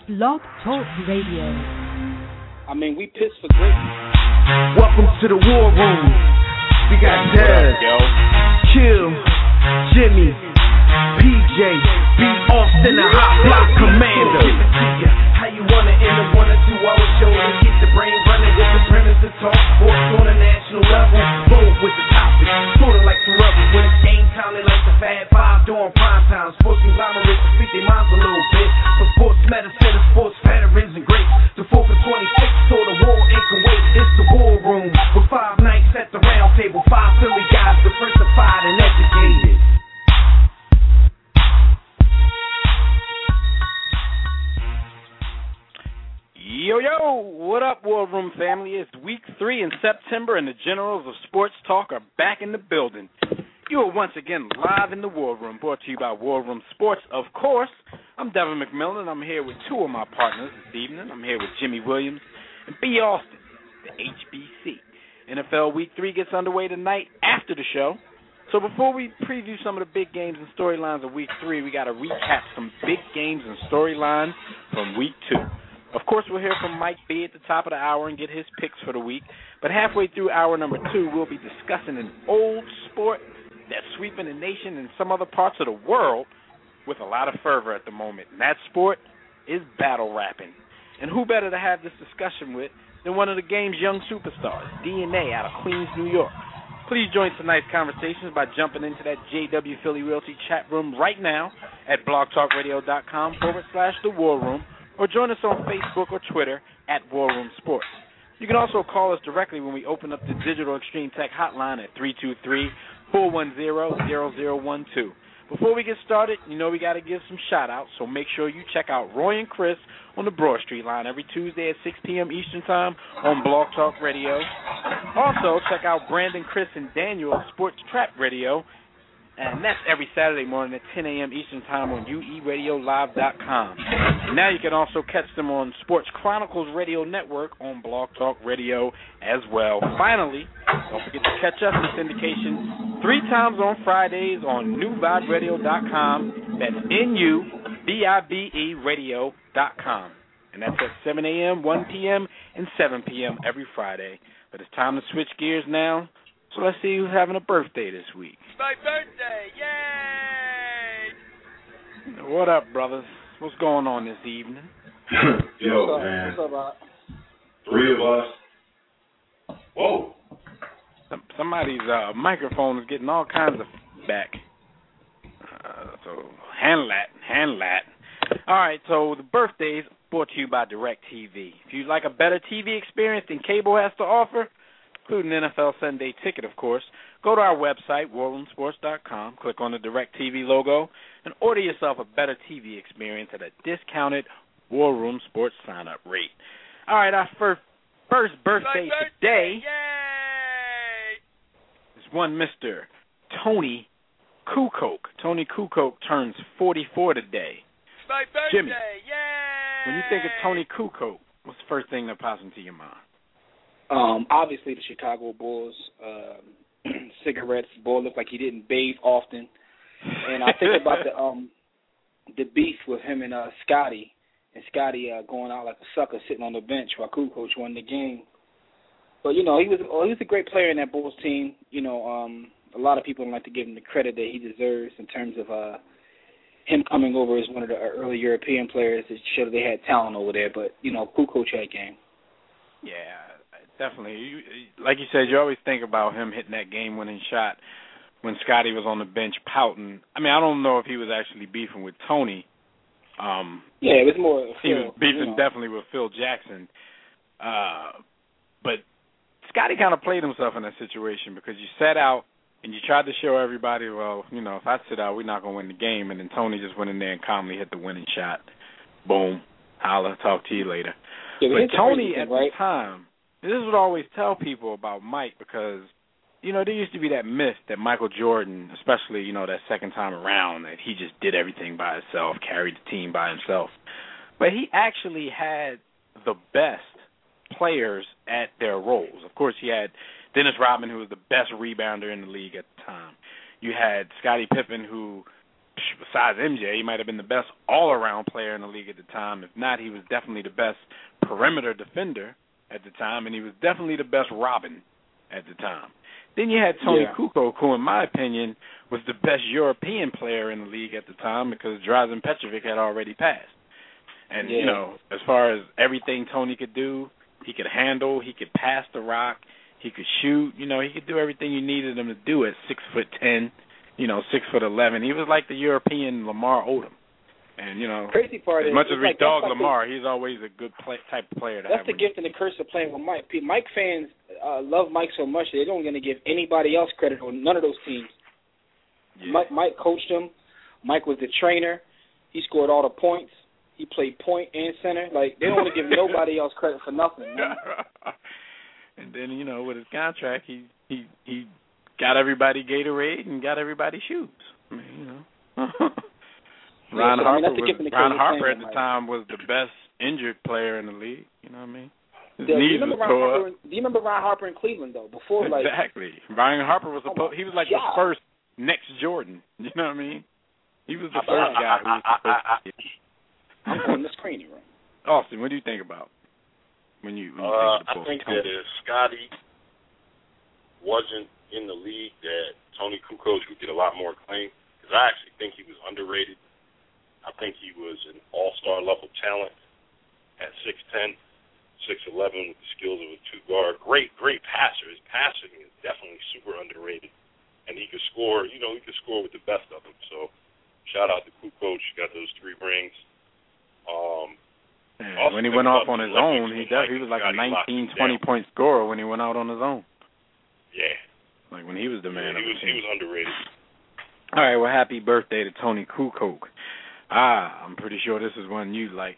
Blog Talk Radio. I mean, we pissed for greatness. Welcome to the War Room. We got Dez, Chill, Jimmy, PJ, B. Austin, the Hot Block Commander. How you wanna end a 1 or 2 hour show to keep the brain running with the premise to talk sports on a national level? Bold with the topic, sorta like the rebels. When it's game time, they like the Fab Five during prime time. Sports conglomerates to speak their minds a little bit. For sports medicine and sports veterans and greats. The 4th and 26th, so the war ain't can wait. It's the War Room with 5 nights at the round table. 5 Philly guys diversified and educated. Yo, what up, War Room family? It's week 3 in September, and the Generals of Sports Talk are back in the building. You are once again live in the War Room, brought to you by War Room Sports, of course. I'm Devin McMillan, and I'm here with 2 of my partners this evening. I'm here with Jimmy Williams and B. Austin, the HBC. NFL Week 3 gets underway tonight after the show. So before we preview some of the big games and storylines of Week 3, we got to recap some big games and storylines from Week 2. Of course, we'll hear from Mike B at the top of the hour and get his picks for the week. But halfway through hour number 2, we'll be discussing an old sport that's sweeping the nation and some other parts of the world with a lot of fervor at the moment. And that sport is battle rapping. And who better to have this discussion with than one of the game's young superstars, DNA out of Queens, New York. Please join tonight's conversations by jumping into that JW Philly Realty chat room right now at blogtalkradio.com/The War Room. Or join us on Facebook or Twitter at War Room Sports. You can also call us directly when we open up the Digital Extreme Tech hotline at 323-410-0012. Before we get started, you know we got to give some shout-outs, so make sure you check out Roy and Chris on the Broad Street line every Tuesday at 6 p.m. Eastern Time on Blog Talk Radio. Also, check out Brandon, Chris, and Daniel on Sports Trap Radio, and that's every Saturday morning at 10 a.m. Eastern Time on ueradiolive.com. Now you can also catch them on Sports Chronicles Radio Network on Blog Talk Radio as well. Finally, don't forget to catch us in syndication 3 times on Fridays on newviberadio.com. That's NUVIBE radio.com. And that's at 7 a.m., 1 p.m., and 7 p.m. every Friday. But it's time to switch gears now. So let's see who's having a birthday this week. My birthday, yay! What up, brothers? What's going on this evening? Yo, man. What's up, Rob? 3 of us. Whoa. Somebody's microphone is getting all kinds of feedback. So handle that. All right, so the birthday's brought to you by DirecTV. If you'd like a better TV experience than cable has to offer, including NFL Sunday Ticket, of course, go to our website, warroomsports.com, click on the DirecTV logo, and order yourself a better TV experience at a discounted War Room Sports sign-up rate. All right, our first birthday today is one Mr. Tony Kukoc. Tony Kukoc turns 44 today. My birthday, Jimmy, yay! when you think of Tony Kukoc, what's the first thing that pops into your mind? Obviously the Chicago Bulls, cigarettes. Bull looked like he didn't bathe often, and I think about the beef with him and Scotty, going out like a sucker sitting on the bench while Kukoc won the game. But he was a great player in that Bulls team. A lot of people don't like to give him the credit that he deserves in terms of him coming over as one of the early European players that showed that they had talent over there. But Kukoc had game. Yeah. Definitely. Like you said, you always think about him hitting that game-winning shot when Scotty was on the bench pouting. I mean, I don't know if he was actually beefing with Tony. It was more Phil. He was beefing definitely with Phil Jackson. But Scotty kind of played himself in that situation because you sat out and you tried to show everybody, well, if I sit out, we're not going to win the game. And then Tony just went in there and calmly hit the winning shot. Boom. Holla. Talk to you later. Yeah, but Tony at the time, this is what I always tell people about Mike because, there used to be that myth that Michael Jordan, especially, that second time around, that he just did everything by himself, carried the team by himself. But he actually had the best players at their roles. Of course, he had Dennis Rodman, who was the best rebounder in the league at the time. You had Scottie Pippen, who besides MJ, he might have been the best all-around player in the league at the time. If not, he was definitely the best perimeter defender at the time, and he was definitely the best Robin at the time. Then you had Tony Kukoc, who, in my opinion, was the best European player in the league at the time because Drazen Petrovic had already passed. And, you know, as far as everything Tony could do, he could handle, he could pass the rock, he could shoot. You know, he could do everything you needed him to do at 6'10", 6'11". He was like the European Lamar Odom. And, crazy part as much as we dog Lamar, he's always a good type of player to have. That's the gift and the curse of playing with Mike. Mike fans love Mike so much they don't going to give anybody else credit on none of those teams. Yeah. Mike coached them. Mike was the trainer. He scored all the points. He played point and center. Like, they don't want to give nobody else credit for nothing. Man. And then, with his contract, he got everybody Gatorade and got everybody shoes. I mean, Ron Harper at the time was the best injured player in the league. You know what I mean? His knees were tore up. Do you remember Ron Harper in Cleveland, though? Before, exactly. Ryan Harper was he was like the first next Jordan. You know what I mean? He was the first guy who was supposed to get. I'm on the screen here. Austin, what do you think about when you think I think that if Scotty wasn't in the league, that Tony Kukoc would get a lot more acclaim. Because I actually think he was underrated. I think he was an all-star level talent at 6'10", 6'11", with the skills of a two-guard. Great passer. His passing is definitely super underrated. And he could score, he could score with the best of them. So shout out to Kukoc. Got those 3 rings. When he went off on his own, he was like a 19, 20-point scorer when he went out on his own. Yeah. Like when he was the man of the team. He was underrated. All right, well, happy birthday to Tony Kukoc. I'm pretty sure this is one you like.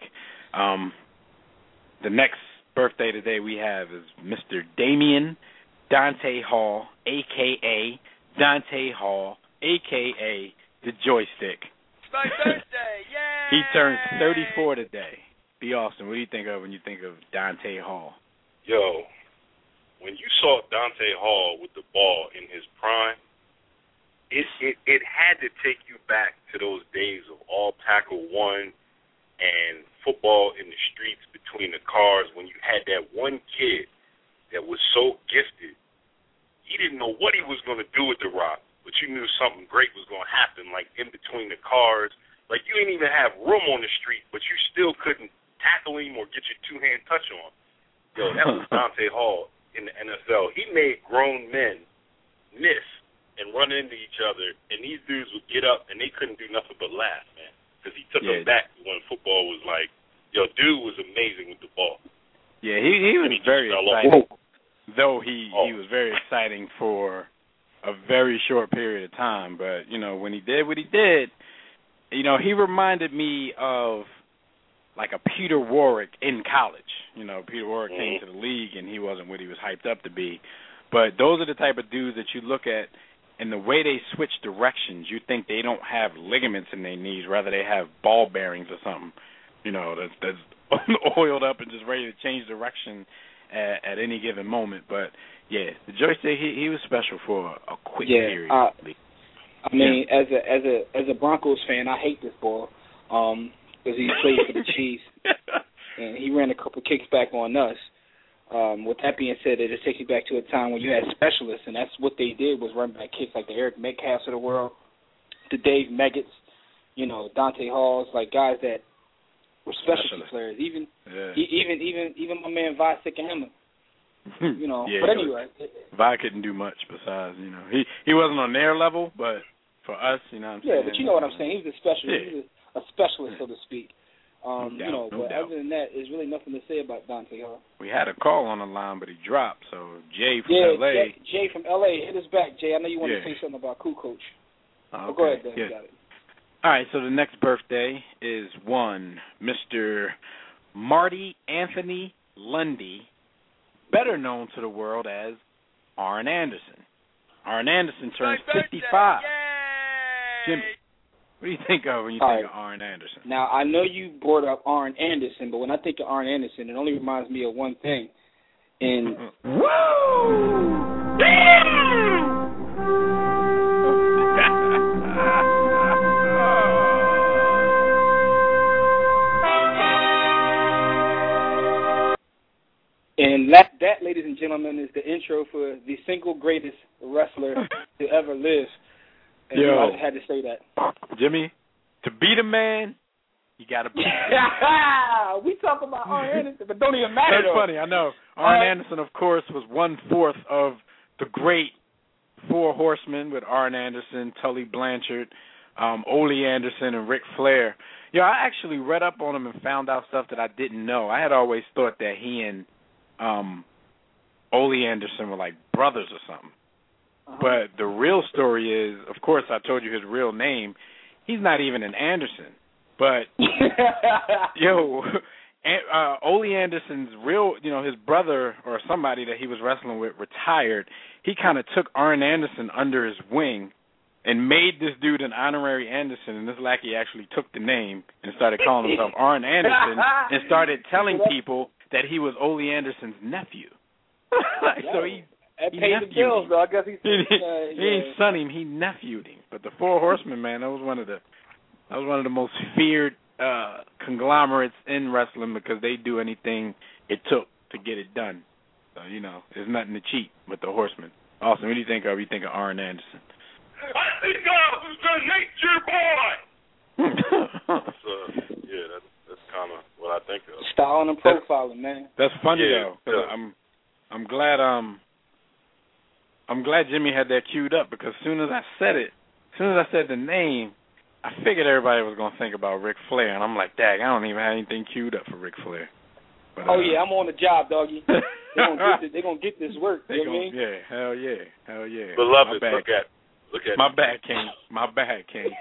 The next birthday today we have is Mr. Damian Dante Hall, a.k.a. Dante Hall, a.k.a. the Joystick. It's my birthday, yay! He turns 34 today. B. Austin, what do you think of when you think of Dante Hall? Yo, when you saw Dante Hall with the ball in his prime, it had to take you back to those days of all tackle one and football in the streets between the cars when you had that one kid that was so gifted. He didn't know what he was going to do with the rock, but you knew something great was going to happen, like in between the cars. Like you didn't even have room on the street, but you still couldn't tackle him or get your two-hand touch on. Yo, that was Dante Hall in the NFL. He made grown men miss and run into each other, and these dudes would get up, and they couldn't do nothing but laugh, man, because he took them back when football was like, yo, dude was amazing with the ball. Yeah, he was very exciting, though he was very exciting for a very short period of time. But, when he did what he did, he reminded me of like a Peter Warrick in college. Peter Warrick came to the league, and he wasn't what he was hyped up to be. But those are the type of dudes that you look at, and the way they switch directions, you think they don't have ligaments in their knees, rather they have ball bearings or something, that's oiled up and just ready to change direction at any given moment. But, yeah, the Joystick, he was special for a quick period. I mean, as a Broncos fan, I hate this ball because he played for the Chiefs, and he ran a couple kicks back on us. With that being said, it just takes you back to a time when you had specialists, and that's what they did was run back kicks like the Eric Metcalfs of the world, the Dave Meggetts, Dante Halls, like guys that were specialty players. Even my man Vi Sickenhammer. But anyway, Vi couldn't do much besides, he wasn't on their level, but for us, what I'm saying. Yeah, but you know what I'm saying. He was a specialist. He was a specialist, so to speak. But other than that, there's really nothing to say about Dante Hall. We had a call on the line, but he dropped. So Jay from L.A. Jay from L.A. hit us back. Jay, I know you wanted to say something about Kukoc. Okay. Go ahead, Dan. Yeah. You got it. All right, so the next birthday is one Mr. Marty Anthony Lundy, better known to the world as Arn Anderson. Arn Anderson turns 55. Jimmy, what do you think of when you think of Arn Anderson? Now, I know you brought up Arn Anderson, but when I think of Arn Anderson, it only reminds me of one thing. And And that, ladies and gentlemen, is the intro for the single greatest wrestler to ever live. And I just had to say that. Jimmy, to be the man, you got to be. We talk about Arn Anderson, but don't even matter. That's funny, I know. Arn Anderson, of course, was 1/4 of the great Four Horsemen with Arn Anderson, Tully Blanchard, Ole Anderson, and Ric Flair. I actually read up on him and found out stuff that I didn't know. I had always thought that he and Ole Anderson were like brothers or something. But the real story is, of course, I told you his real name. He's not even an Anderson. But, Ole Anderson's real, his brother or somebody that he was wrestling with retired. He kind of took Arn Anderson under his wing and made this dude an honorary Anderson, and this lackey actually took the name and started calling himself Arn Anderson and started telling people that he was Ole Anderson's nephew. So he paid the bills, though. I guess he ain't son him, he nephewed him. But the Four Horsemen, man, that was one of the most feared conglomerates in wrestling because they do anything it took to get it done. So, there's nothing to cheat with the Horsemen. Austin, what do you think of? You think of Arn Anderson? I think the nature boy. That's kind of what I think of. Styling and profiling, man. That's funny though. I'm glad Jimmy had that queued up because as soon as I said the name, I figured everybody was gonna think about Ric Flair, and I'm like, dang, I don't even have anything queued up for Ric Flair. But, I'm on the job, doggy. They're gonna get this work. You know what I mean? Yeah, hell yeah. Beloved, look at my bad, King.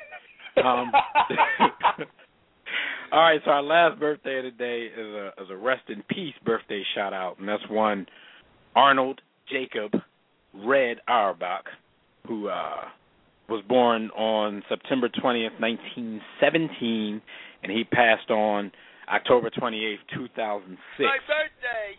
All right, so our last birthday of the day is a rest in peace birthday shout out, and that's one Arnold Jacob Red Auerbach, who was born on September 20th, 1917, and he passed on October 28th, 2006. My birthday,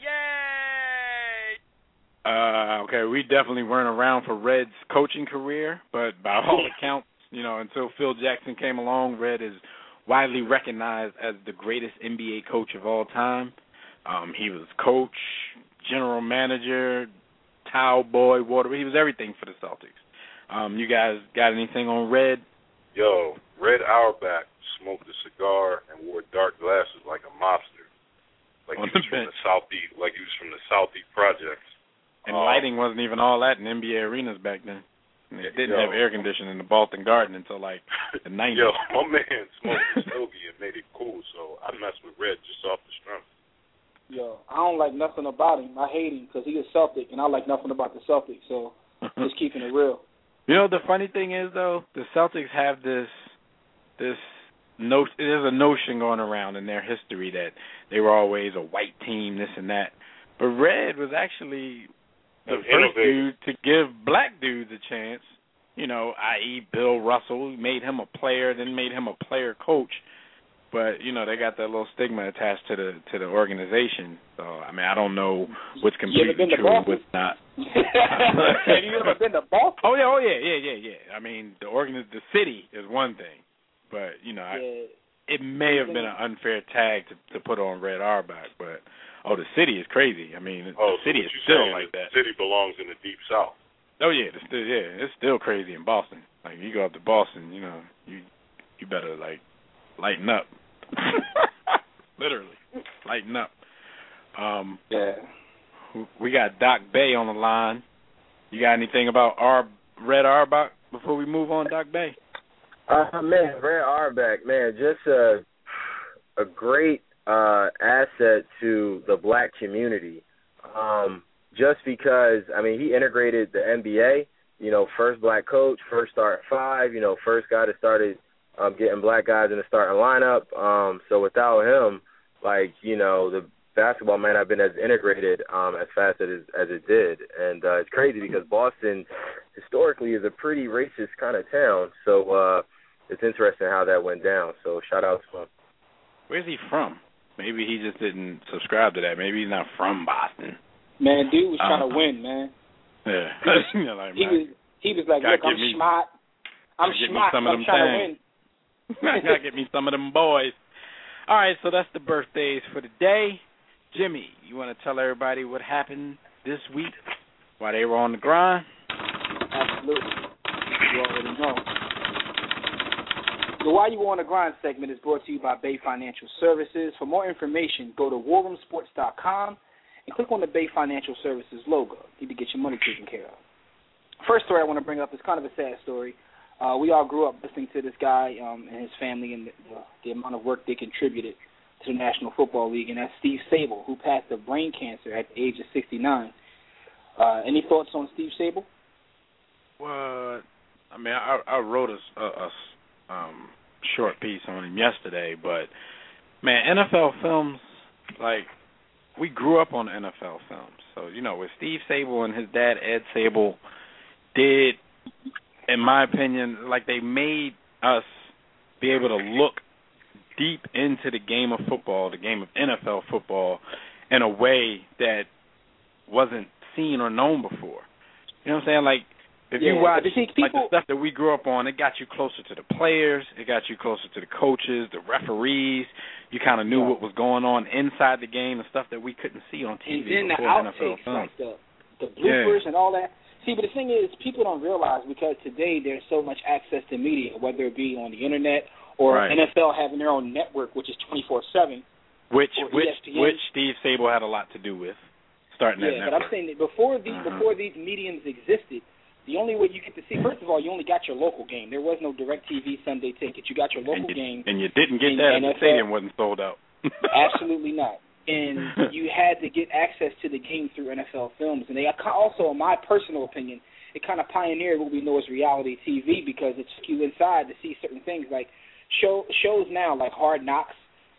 yay! Okay, we definitely weren't around for Red's coaching career, but by all accounts, until Phil Jackson came along, Red is widely recognized as the greatest NBA coach of all time. He was coach, general manager, towel boy, water. He was everything for the Celtics. You guys got anything on Red? Yo, Red Auerbach smoked a cigar and wore dark glasses like a mobster. Like he was from the Southeast projects. And lighting wasn't even all that in NBA arenas back then. They didn't have air conditioning in the Boston Garden until like the 90s. Yo, my man smoked a stogie and made it cool, so I messed with Red just off the strength. Yo, I don't like nothing about him. I hate him because he is Celtic, and I like nothing about the Celtics, so just keeping it real. The funny thing is, though, the Celtics have there's a notion going around in their history that they were always a white team, this and that. But Red was actually the first dude to give black dudes a chance, i.e. Bill Russell. Made him a player, then made him a player coach. But, they got that little stigma attached to the organization. So, I don't know what's completely true and what's not. Have you ever been to Boston? Oh, yeah. I mean, the city is one thing. But, it may have been an unfair tag to put on Red Auerbach. But, the city is crazy. I mean, the city is still like that. The city belongs in the Deep South. Oh, yeah. It's still crazy in Boston. Like, you go up to Boston, you better, lighten up. Literally, lighten up. We got Doc Bay on the line. You got anything about Red Auerbach before we move on, Doc Bay? Man, Red Auerbach, man, just a great asset to the black community. Just because, he integrated the NBA, first black coach, first start 5, first guy that started getting black guys in the starting lineup. So without him, the basketball may not have been as integrated as fast as it did. And it's crazy because Boston historically is a pretty racist kind of town. So it's interesting how that went down. So shout out to him. Where's he from? Maybe he just didn't subscribe to that. Maybe he's not from Boston. Man, dude was trying to win, man. Yeah. He was like, look, I'm smart. I'm trying to win. Gotta get me some of them boys. All right, so that's the birthdays for the day. Jimmy, you want to tell everybody what happened this week while they were on the grind? Absolutely. You already know. The While You Were on the Grind segment is brought to you by Bay Financial Services. For more information, go to warroomsports.com and click on the Bay Financial Services logo. You need to get your money taken care of. First story I want to bring up is kind of a sad story. We all grew up listening to this guy and his family and the amount of work they contributed to the National Football League, and that's Steve Sabol, who passed of brain cancer at the age of 69. Any thoughts on Steve Sabol? Well, I mean, I wrote a short piece on him yesterday, but, man, NFL films, like, we grew up on NFL films. So, you know, what Steve Sabol and his dad, Ed Sabol, did, in my opinion, like, they made us be able to look deep into the game of football, the game of NFL football, in a way that wasn't seen or known before. You know what I'm saying? Like, if you watch like the stuff that we grew up on, it got you closer to the players, it got you closer to the coaches, the referees. You kind of knew what was going on inside the game and stuff that we couldn't see on TV. And then the outtakes, like the bloopers and all that. See, but the thing is, people don't realize because today there's so much access to media, whether it be on the internet or NFL having their own network, which is 24/7. Which Steve Sabol had a lot to do with starting that network. Yeah, but I'm saying that before these mediums existed, the only way you get to see, first of all, you only got your local game. There was no DirecTV Sunday ticket. You got your local game. And you didn't get that if the stadium wasn't sold out. Absolutely not. And you had to get access to the game through NFL Films. And they also, in my personal opinion, it kind of pioneered what we know as reality TV because it took you inside to see certain things. Like shows now, like Hard Knocks,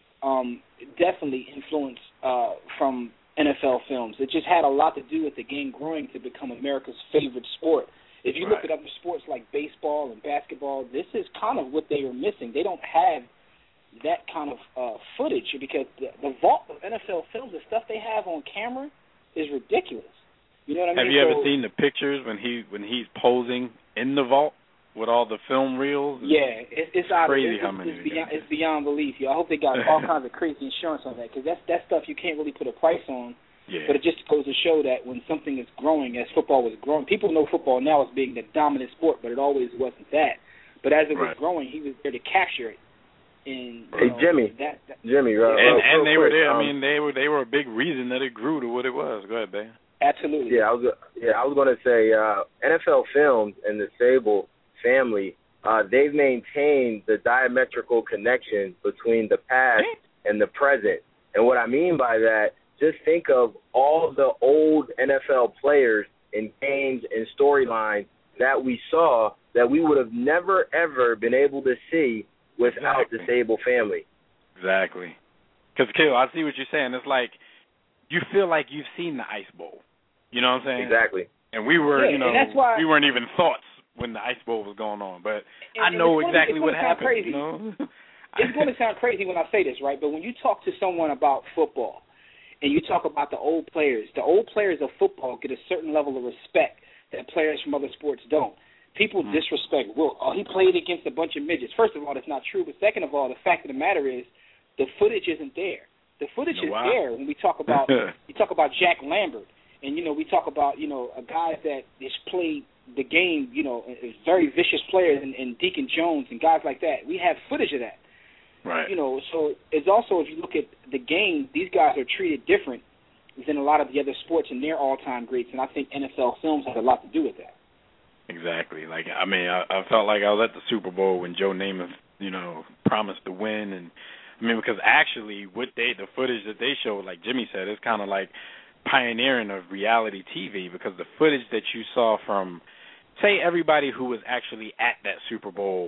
definitely influenced from NFL Films. It just had a lot to do with the game growing to become America's favorite sport. If you look at other sports like baseball and basketball, this is kind of what they were missing. They don't have that kind of footage because the vault of NFL Films, the stuff they have on camera is ridiculous. You know what I mean? Have you ever seen the pictures when he's posing in the vault with all the film reels? Yeah, it's crazy how many. It's beyond belief. I hope they got all kinds of crazy insurance on that because that stuff you can't really put a price on. Yeah. But it just goes to show that when something is growing, as football was growing, people know football now as being the dominant sport, but it always wasn't that. But as it was growing, he was there to capture it. And, Jimmy, Jimmy, and they were there. I mean, they were a big reason that it grew to what it was. Go ahead, Ben. Absolutely. Yeah, I was going to say NFL Films and the Sabol family, they've maintained the diametrical connection between the past and the present. And what I mean by that, just think of all the old NFL players and games and storylines that we saw that we would have never, ever been able to see without the Sabol family. Exactly. Because, Kill, I see what you're saying. It's like you feel like you've seen the Ice Bowl. You know what I'm saying? Exactly. And we were, and that's why, we weren't even thoughts when the Ice Bowl was going on. But I know exactly what happened. Crazy. You know? It's going to sound crazy when I say this, right? But when you talk to someone about football and you talk about the old players of football get a certain level of respect that players from other sports don't. People disrespect Wilt. Oh, he played against a bunch of midgets. First of all, that's not true. But second of all, the fact of the matter is the footage isn't there. The footage is there when we talk about Jack Lambert. And, we talk about, a guy that has played the game, very vicious players and Deacon Jones and guys like that. We have footage of that. Right. So it's also, if you look at the game, these guys are treated different than a lot of the other sports and their all-time greats. And I think NFL Films has a lot to do with that. Exactly. Like, I mean, I felt like I was at the Super Bowl when Joe Namath, promised to win. And, I mean, because actually the footage that they showed, like Jimmy said, is kind of like pioneering of reality TV because the footage that you saw from, say, everybody who was actually at that Super Bowl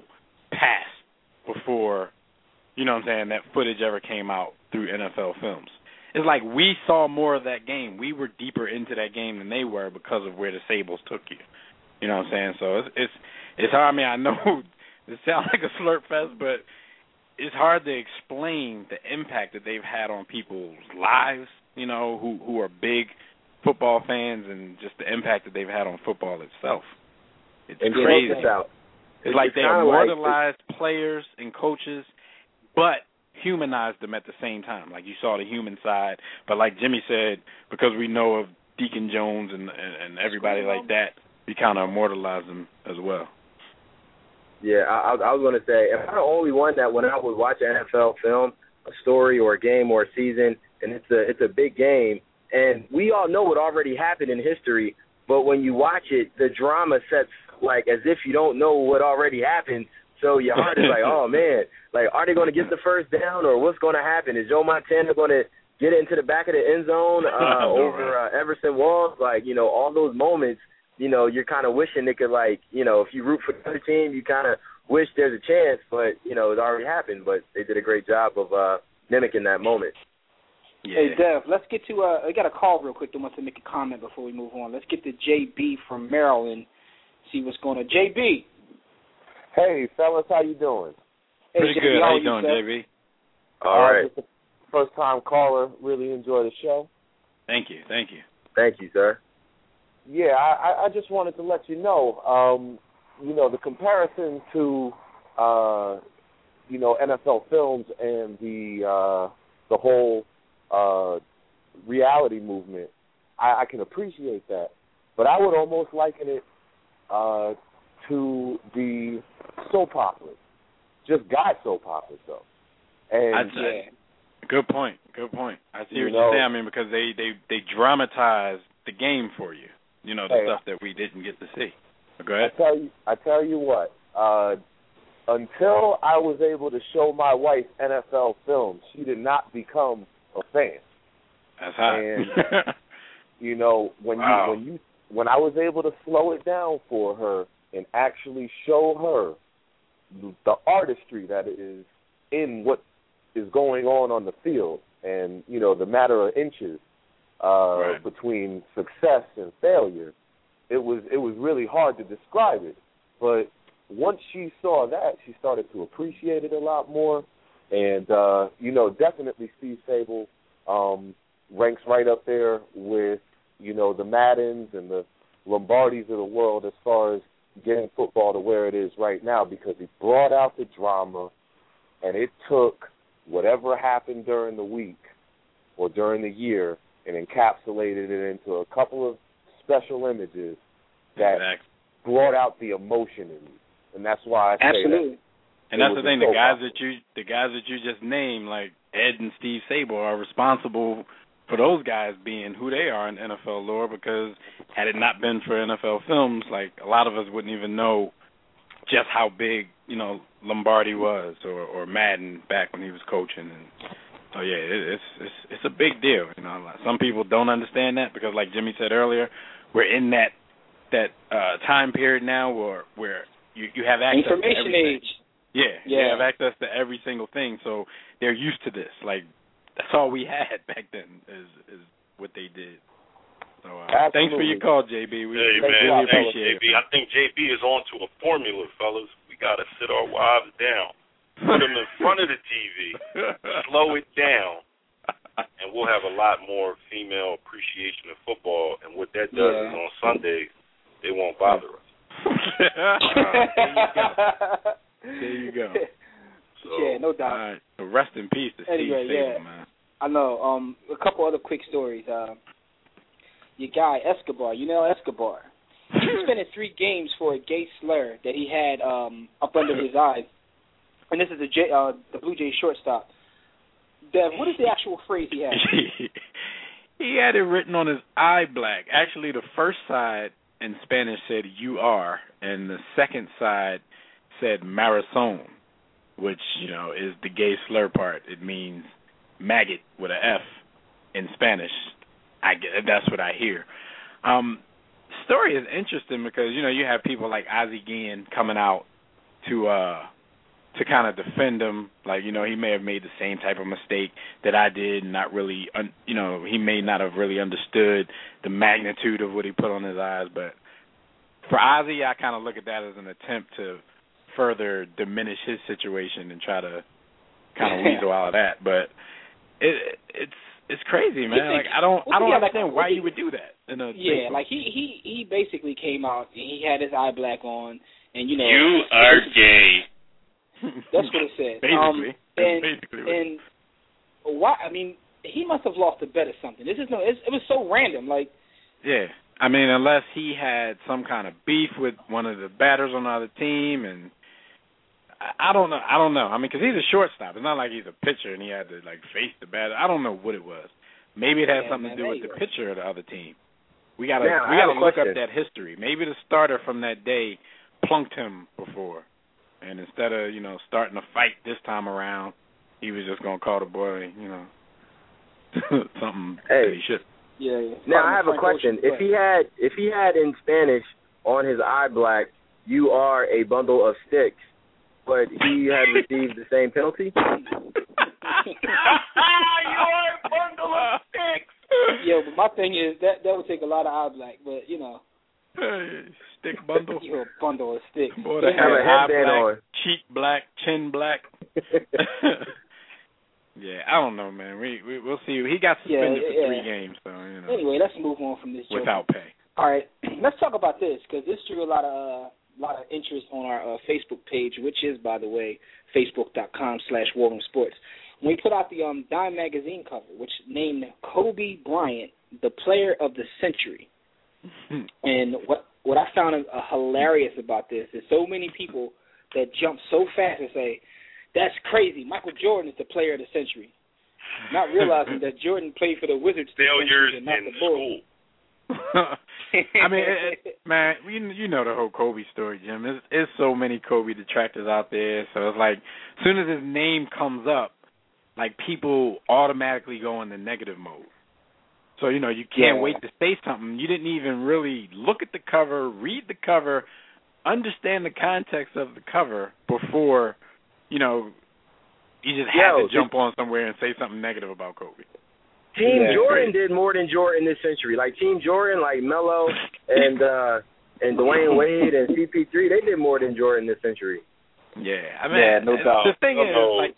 passed before, that footage ever came out through NFL Films. It's like we saw more of that game. We were deeper into that game than they were because of where the Sabols took you. You know what I'm saying? So it's hard. I mean, I know it sounds like a slurp fest, but it's hard to explain the impact that they've had on people's lives, who are big football fans and just the impact that they've had on football itself. It's crazy. It's like they immortalized players and coaches, but humanized them at the same time. Like, you saw the human side, but like Jimmy said, because we know of Deacon Jones and everybody like that, we kind of immortalized them as well. Yeah, I was going to say, am I the only one that when I would watch an NFL film, a story or a game or a season, and it's a big game, and we all know what already happened in history, but when you watch it, the drama sets like as if you don't know what already happened, so your heart is like, oh, man, like, are they going to get the first down, or what's going to happen? Is Joe Montana going to get it into the back of the end zone over Everson Walls? Like, you know, all those moments, you know, you're kind of wishing they could, like, you know, if you root for the other team, you kind of wish there's a chance, but, you know, it already happened. But they did a great job of mimicking that moment. Yeah. Hey, Dev, let's get to I got a call real quick that wants to make a comment before we move on. Let's get to JB from Maryland, see what's going on. JB. Hey, fellas, how you doing? Hey, Pretty JB, good. How you doing, JB? All right. Just a first-time caller. Really enjoy the show. Thank you. Thank you, sir. Yeah, I just wanted to let you know, the comparison to, NFL films and the whole reality movement, I can appreciate that. But I would almost liken it to the soap operas. Just got soap operas, though. And Good point. I see what you're saying. I mean, because they dramatize the game for you. You know, the stuff that we didn't get to see. Go ahead. I tell you what. Until I was able to show my wife NFL films, she did not become a fan. That's hot. And when I was able to slow it down for her and actually show her the artistry that is in what is going on the field, and the matter of inches between success and failure, it was really hard to describe it. But once she saw that, she started to appreciate it a lot more. And definitely Steve Sabol ranks right up there with the Maddens and the Lombardis of the world as far as getting football to where it is right now, because he brought out the drama, and it took whatever happened during the week or during the year and encapsulated it into a couple of special images that brought out the emotion in you. And that's why I say absolutely. And that's the thing, the guys that you just named, like Ed and Steve Sabol, are responsible for those guys being who they are in NFL lore, because had it not been for NFL films, like, a lot of us wouldn't even know just how big, Lombardi was, or Madden back when he was coaching. And so it's a big deal. Some people don't understand that because, like Jimmy said earlier, we're in that time period now where you have access to everything. Age. Yeah, you have access to every single thing, so they're used to this. Like, that's all we had back then is what they did. So thanks for your call, JB. We really appreciate JB. it. I think JB is on to a formula, fellas. We got to sit our wives down, put them in front of the TV, slow it down, and we'll have a lot more female appreciation of football. And what that does is on Sundays, they won't bother us. There you go. So, no doubt. All right. So rest in peace to Steve Sabol, man. I know. A couple other quick stories. Your guy Escobar, Escobar. He suspended 3 games for a gay slur that he had up under his eyes. And this is the Blue Jays shortstop. Dev, what is the actual phrase he had? He had it written on his eye black. Actually, the first side in Spanish said "you are," and the second side said "marazón," which is the gay slur part. It means maggot with an F in Spanish. That's what I hear. Story is interesting because you have people like Ozzie Guillen coming out to kind of defend him. Like, he may have made the same type of mistake that I did, not really, he may not have really understood the magnitude of what he put on his eyes. But for Ozzie, I kind of look at that as an attempt to further diminish his situation and try to kind of weasel out of that. But it's crazy, man. Like, I don't understand why you would do that. Like he basically came out and he had his eye black on, and you are gay. That's what it said. Basically. And why? I mean, he must have lost a bet or something. This is it was so random. Like, yeah, I mean, unless he had some kind of beef with one of the batters on the other team, and I don't know. I mean, because he's a shortstop. It's not like he's a pitcher and he had to like face the batter. I don't know what it was. Maybe it had something to do with the pitcher of the other team. We gotta look up that history. Maybe the starter from that day plunked him before, and instead of starting a fight this time around, he was just gonna call the boy something that he should. Yeah. Now I have a question. If he had in Spanish on his eye black, "You are a bundle of sticks," but he had received the same penalty. You are a bundle of sticks. Yeah, but my thing is that would take a lot of eye black, but stick bundle. You're a bundle of sticks. Boy, they have a headband on, cheek black, chin black. Yeah, I don't know, man. We'll see. He got suspended for 3 games, so Anyway, let's move on from this. Without pay. All right, let's talk about this because this drew a lot of interest on our Facebook page, which is, by the way, facebook.com/WarRoomSports. We put out the Dime magazine cover, which named Kobe Bryant the Player of the Century. And what I found hilarious about this is so many people that jump so fast and say, "That's crazy. Michael Jordan is the Player of the Century," not realizing that Jordan played for the Wizards. Failures and not in the Bulls. school. I mean, man, you know the whole Kobe story, Jim. There's so many Kobe detractors out there, so it's like as soon as his name comes up, like people automatically go into negative mode. So, you can't wait to say something. You didn't even really look at the cover, read the cover, understand the context of the cover before, you just had to jump on somewhere and say something negative about Kobe. Team Jordan did more than Jordan this century. Like Team Jordan, like Melo and Dwayne Wade and CP3, they did more than Jordan this century. Yeah, I mean, no doubt. The thing is, like,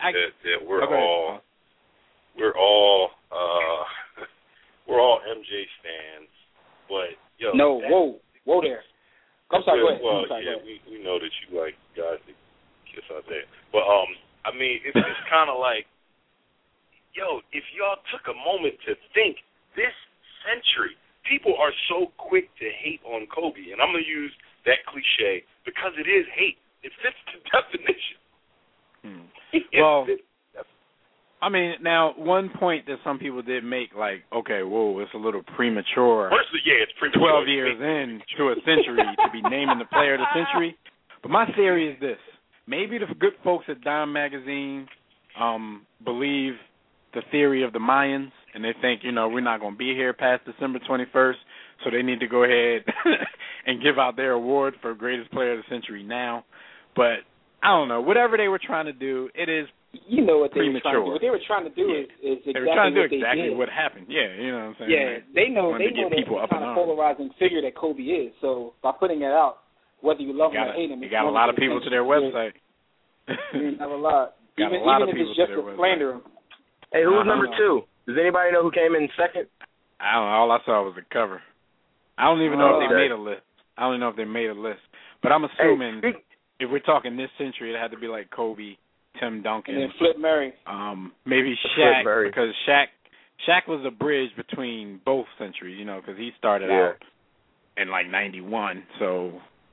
we're all MJ fans, but whoa there. I'm sorry. Go ahead. Well, go ahead. we know that you like guys that kiss out there, but I mean, it's just kind of like, if y'all took a moment to think, this century, people are so quick to hate on Kobe, and I'm gonna use that cliche because it is hate. It fits the definition. Well, I mean, now one point that some people did make, like, okay, whoa, it's a little premature. Firstly, it's premature. 12 years into a century to be naming the Player of the Century. But my theory is this: maybe the good folks at Dime Magazine believe the theory of the Mayans, and they think, we're not going to be here past December 21st, so they need to go ahead and give out their award for greatest player of the century now. But I don't know. Whatever they were trying to do, it is what they premature. were trying to do. What they were trying to do is exactly they were trying to do what exactly they did. what happened. Yeah, you know what I'm saying? Yeah, they know to get people the up in kind of arms. polarizing figure that Kobe is. So by putting it out, whether you love him or hate him, you got a lot of people to their website. You have a lot. Even if it's just to slander him. Hey, who's number 2? Does anybody know who came in second? I don't know. All I saw was the cover. I don't even know if they made a list. I don't even know if they made a list. But I'm assuming if we're talking this century, it had to be like Kobe, Tim Duncan, and then Flip Murray. Maybe Shaq, because Shaq was a bridge between both centuries, because he started out in like 91. So,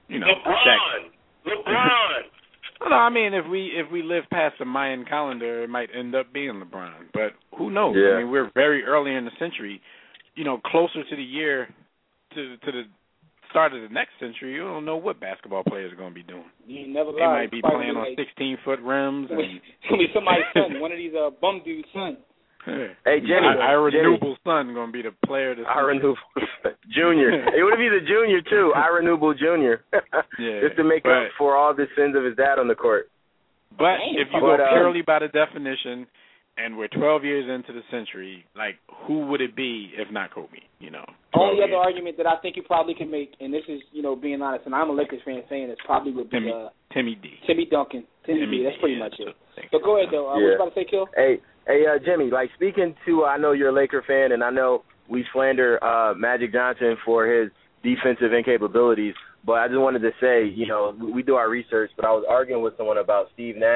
LeBron. No, I mean, if we live past the Mayan calendar, it might end up being LeBron. But who knows? Yeah. I mean, we're very early in the century. Closer to the year to the start of the next century, you don't know what basketball players are going to be doing. You never They might be playing on 16-foot rims. It's going to be somebody's son, one of these bum dudes' sons. Hey, Jimmy. Ira Newble's son going to be the player of the Ira Newble Jr. It would be the junior, too. Ira Newble Jr. Just to make up for all the sins of his dad on the court. But if you go purely by the definition, and we're 12 years into the century, like, who would it be if not Kobe, Only other argument that I think you probably can make, and this is, being honest, and I'm a Lakers fan saying this, probably would be Timmy D. Timmy Duncan. Timmy D. That's pretty much it. So go ahead, though. What you about to say, Kill? Hey, Jimmy, like, speaking to, I know you're a Laker fan, and I know we slander Magic Johnson for his defensive incapabilities, but I just wanted to say, we do our research, but I was arguing with someone about Steve Nash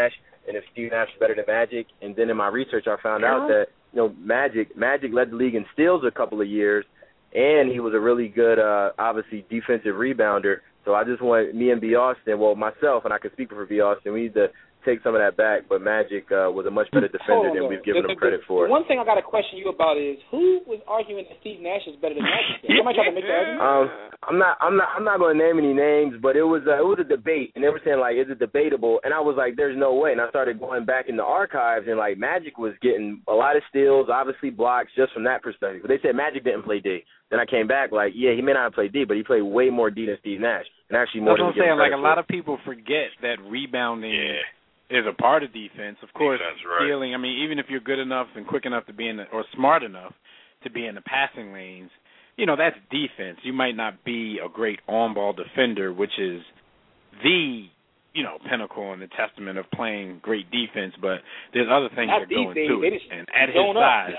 and if Steve Nash is better than Magic. And then in my research, I found out that Magic led the league in steals a couple of years, and he was a really good, obviously defensive rebounder. So I just want me and B. Austin, myself, and I can speak for B. Austin, we need to take some of that back, but Magic was a much better defender than we've given him credit for. The one thing I got to question you about is who was arguing that Steve Nash is better than Magic? Somebody trying to make that argument? I'm not going to name any names, but it was a debate, and they were saying, like, is it debatable? And I was like, there's no way. And I started going back in the archives, and like Magic was getting a lot of steals, obviously blocks, just from that perspective. But they said Magic didn't play D. Then I came back like, yeah, he may not have played D, but he played way more D than Steve Nash, and actually more. That's what I'm saying. Like, a lot of people forget that rebounding is a part of defense. Of course, stealing. I mean, even if you're good enough and quick enough to be or smart enough to be in the passing lanes, that's defense. You might not be a great on-ball defender, which is the pinnacle and the testament of playing great defense. But there's other things that go into it. And at his size,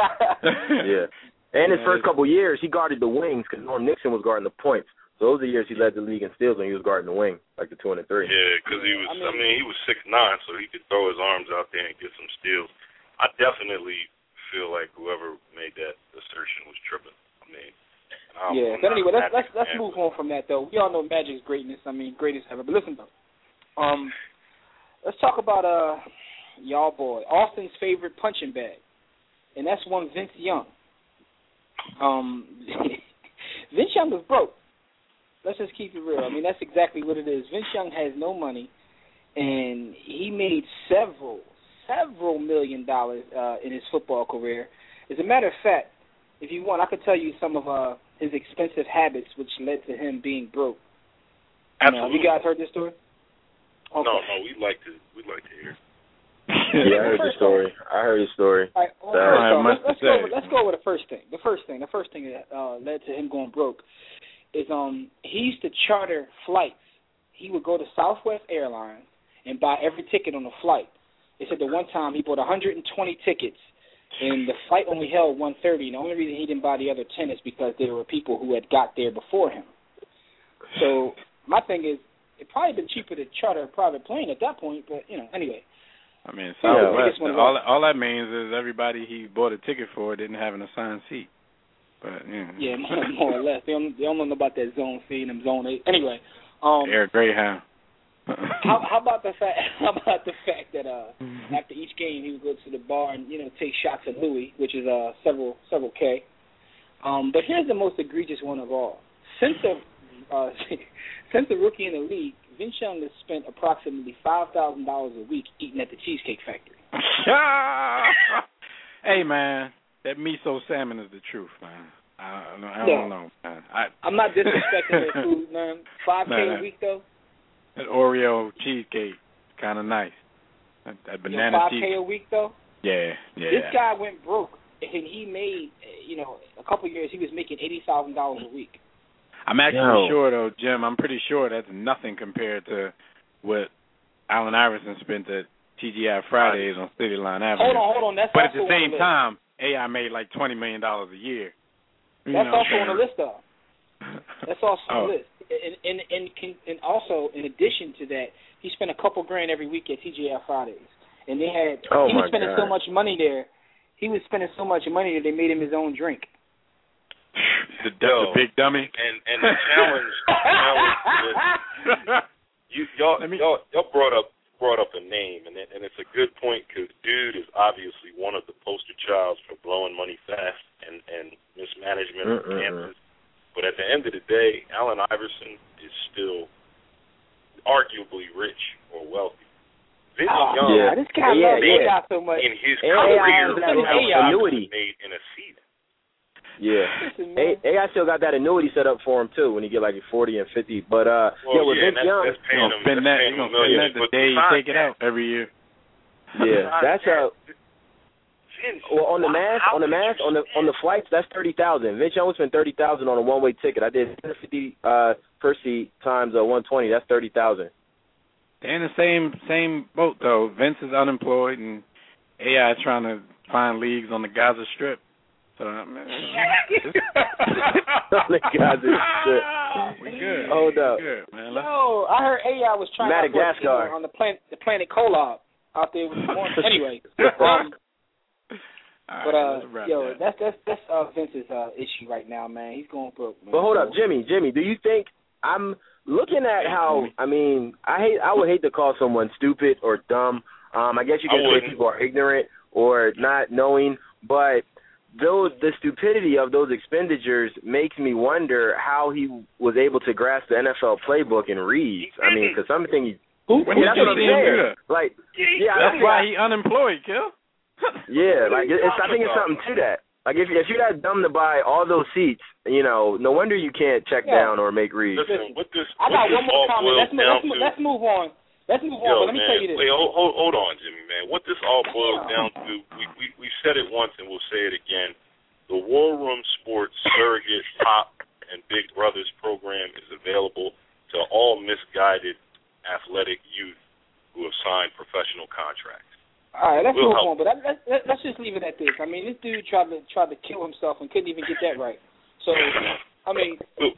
and his first couple years, he guarded the wings because Norm Nixon was guarding the points. So those are the years he led the league in steals when he was guarding the wing, like the 2 and the 3. Yeah, because he was. He was 6'9", so he could throw his arms out there and get some steals. I definitely feel like whoever made that assertion was tripping. But anyway, let's move on from that though. We all know Magic's greatness. Greatest ever. But listen though, let's talk about y'all boy Austin's favorite punching bag, and that's one Vince Young. Vince Young was broke. Let's just keep it real. That's exactly what it is. Vince Young has no money, and he made several $1 million in his football career. As a matter of fact, if you want, I could tell you some of his expensive habits which led to him being broke. Absolutely. Have you guys heard this story? Okay. No, we'd like to hear. Yeah, I heard the story. All right, let's go with the first thing. The first thing that led to him going broke is he used to charter flights. He would go to Southwest Airlines and buy every ticket on the flight. They said the one time he bought 120 tickets, and the flight only held 130. And the only reason he didn't buy the other 10 is because there were people who had got there before him. So my thing is, it'd probably been cheaper to charter a private plane at that point, but, anyway. Southwest, all that means is everybody he bought a ticket for didn't have an assigned seat. But yeah, more or less. They don't know about that Zone C and them Zone 8. Anyway, Air Greyhound. how about the fact that after each game he would go to the bar and take shots at Louis, which is several K. But here's the most egregious one of all. Since the rookie in the league, Vince Young has spent approximately $5,000 a week eating at the Cheesecake Factory. Hey man, that miso salmon is the truth, man. I don't know, man. I'm not disrespecting their food, man. $5K a week though. That Oreo cheesecake, kind of nice. That banana cheesecake. $5K a week though. Yeah. This guy went broke, and he made, a couple of years he was making $80,000 a week. I'm actually sure though, Jim. I'm pretty sure that's nothing compared to what Allen Iverson spent at TGI Fridays on City Line Avenue. Hold on. But at the same time, AI made like $20 million a year. That's also on the list, though. That's also on the list. And also, in addition to that, he spent a couple grand every week at TGI Fridays. And he was spending so much money there. He was spending so much money that they made him his own drink. The big dummy. And the challenge y'all brought up a name, and it's a good point because dude is obviously one of the poster childs for blowing money fast and mismanagement of campus. But at the end of the day, Allen Iverson is still arguably rich or wealthy. Vince Young, this guy loves AI so much. In his career, annuity made in a season. Yeah, AI still got that annuity set up for him too. When he get like 40 and 50, but with Vince Young, that's paying him. Spend that the day you take it out every year. Yeah, that's on the flights, that's $30,000. Vince Young would spend $30,000 on a one-way ticket. I did 150 per seat times 120. That's $30,000. They're in the same boat though. Vince is unemployed and AI is trying to find leagues on the Gaza Strip. So the Gaza Strip. We good. Hold up. Good, man. I heard AI was trying Madagascar on the planet Kolob. out there with the Hornets. Anyway, that's Vince's issue right now, man. He's going broke, man. But hold up, Jimmy, do you think I'm looking at how? I mean, I would hate to call someone stupid or dumb. I guess you can say people are ignorant or not knowing, but the stupidity of those expenditures makes me wonder how he was able to grasp the NFL playbook and read. I mean, because something that's what I'm saying. Like, that's why he unemployed, Kill. Yeah, like I think it's something to that. Like if you're that dumb to buy all those seats, no wonder you can't check down or make reads. Listen, I got one more comment. Let's move on. But let me tell you this. Wait, hold on, Jimmy, man. What this all boils down to, we said it once and we'll say it again. The War Room Sports Surrogate Pop and Big Brothers program is available to all misguided athletic youth who have signed professional contracts. All right, let's move on. But let's just leave it at this. I mean, this dude tried to kill himself and couldn't even get that right. So, I mean,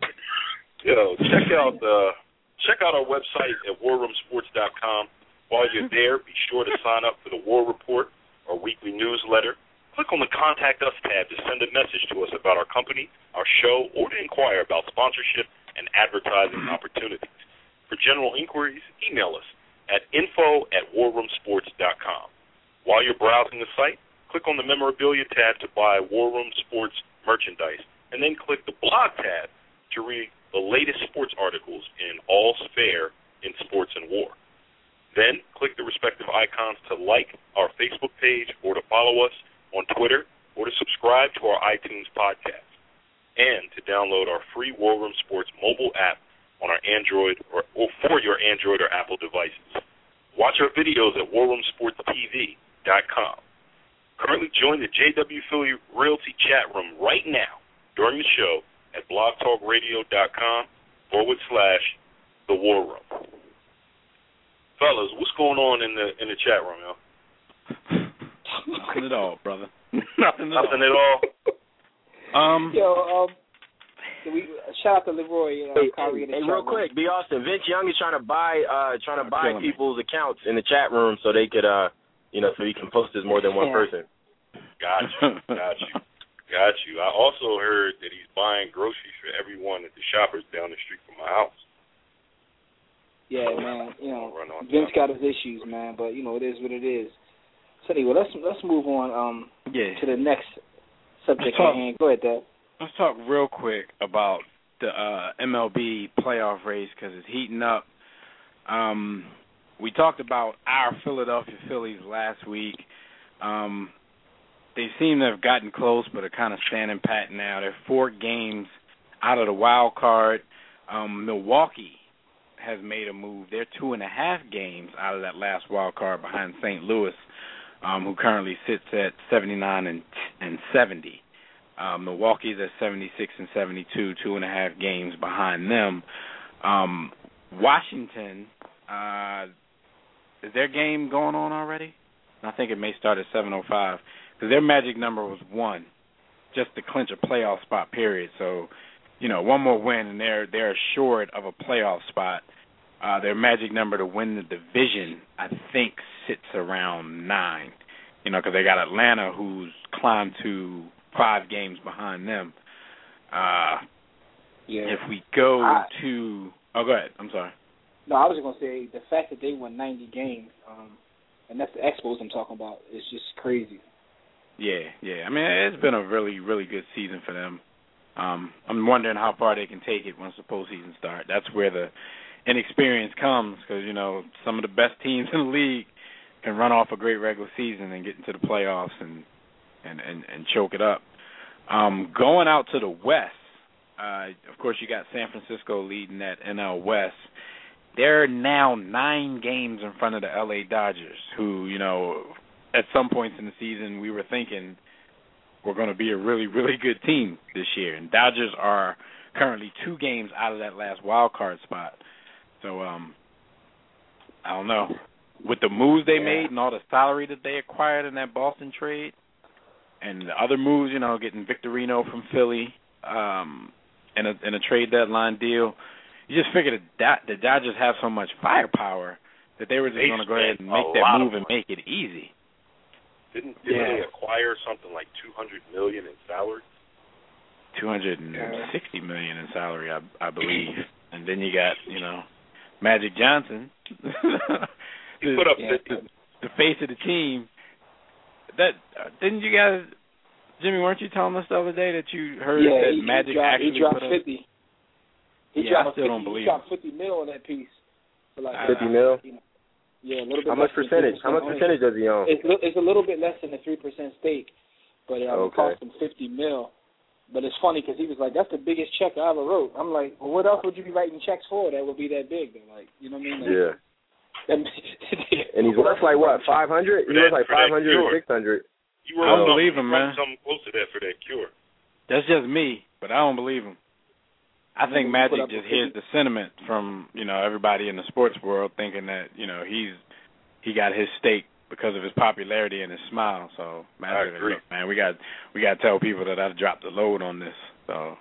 check out our website at warroomsports.com. While you're there, be sure to sign up for the War Report, our weekly newsletter. Click on the Contact Us tab to send a message to us about our company, our show, or to inquire about sponsorship and advertising opportunities. For general inquiries, email us at info@warroomsports.com. While you're browsing the site, click on the Memorabilia tab to buy War Room Sports merchandise, and then click the Blog tab to read the latest sports articles in all sphere in sports and war. Then click the respective icons to like our Facebook page or to follow us on Twitter or to subscribe to our iTunes podcast and to download our free War Room Sports mobile app on our Android or for your Android or Apple devices. Watch our videos at warroomsportstv.com. Currently join the JW Philly Realty chat room right now during the show at blogtalkradio.com/The War Room. Fellas, what's going on in the chat room, yo? Nothing at all, brother. Nothing at all. Shout out to Leroy. Hey, real quick, B. Austin, Vince Young is trying to buy people's accounts in the chat room so they could, so he can post as more than one person. Got you. I also heard that he's buying groceries for everyone at the Shoppers down the street from my house. Yeah, man. Vince got his issues, man, but it is what it is. So anyway, let's move on to the next subject at hand. Go ahead, Dad. Let's talk real quick about the MLB playoff race because it's heating up. We talked about our Philadelphia Phillies last week. They seem to have gotten close, but are kind of standing pat now. They're 4 games out of the wild card. Milwaukee has made a move. They're 2.5 games out of that last wild card behind St. Louis, who currently sits at 79 and 70. Milwaukee's at 76 and 72, 2.5 games behind them. Washington, is their game going on already? I think it may start at 7:05 because their magic number was 1, just to clinch a playoff spot. Period. So, one more win and they're assured of a playoff spot. Their magic number to win the division, I think, sits around 9. Because they got Atlanta, who's climbed to 5 games behind them. If we go to... Oh, go ahead. I'm sorry. No, I was just going to say the fact that they won 90 games, and that's the Expos I'm talking about, is just crazy. Yeah. I mean, it's been a really, really good season for them. I'm wondering how far they can take it once the postseason starts. That's where the inexperience comes because, some of the best teams in the league can run off a great regular season and get into the playoffs and choke it up. Going out to the West, of course, you got San Francisco leading that NL West. They're now 9 games in front of the LA Dodgers, who, at some points in the season we were thinking were going to be a really, really good team this year. And Dodgers are currently 2 games out of that last wild card spot. So, I don't know. With the moves they made and all the salary that they acquired in that Boston trade, and the other moves, getting Victorino from Philly in a trade deadline deal, you just figure the Dodgers have so much firepower that they were just going to go ahead and make that move and make it easy. Didn't they acquire something like $200 million in salary? $260 million in salary, I believe. And then you got, Magic Johnson, he put up the face of the team. That didn't you guys, Jimmy? Weren't you telling us the other day that you heard that Magic actually dropped put up 50? He I still don't believe. He dropped $50 million on that piece. For like 50 mil. Yeah, a little bit. How much percentage? How much percentage does he own? It's a little bit less than the 3% stake, but it cost him $50 million. But it's funny because he was like, "That's the biggest check I ever wrote." I'm like, "Well, what else would you be writing checks for that would be that big?" Then, like, you know what I mean? Like, and he's worth like what, 500? He was like 500 or 600. I don't believe him, man. Something close to that for that cure. That's just me, but I don't believe him. I think Magic just hears the sentiment from everybody in the sports world, thinking that he got his stake because of his popularity and his smile. So Magic, look, man, we got to tell people that I've dropped the load on this. So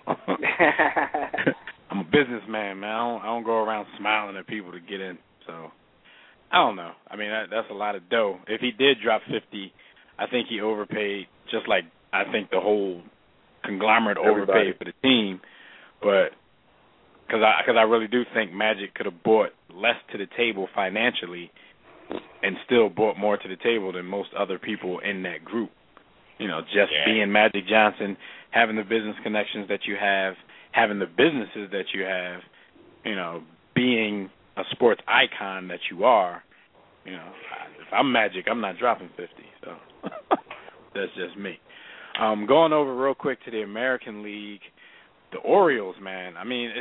I'm a businessman, man. I don't go around smiling at people to get in. So I don't know. I mean, that's a lot of dough. If he did drop 50, I think he overpaid, just like I think the whole conglomerate overpaid for the team. But because I really do think Magic could have brought less to the table financially and still brought more to the table than most other people in that group. Being Magic Johnson, having the business connections that you have, having the businesses that you have, being a sports icon that you are. If I'm Magic, I'm not dropping 50. So that's just me. Going over real quick to the American League, the Orioles, man. I mean,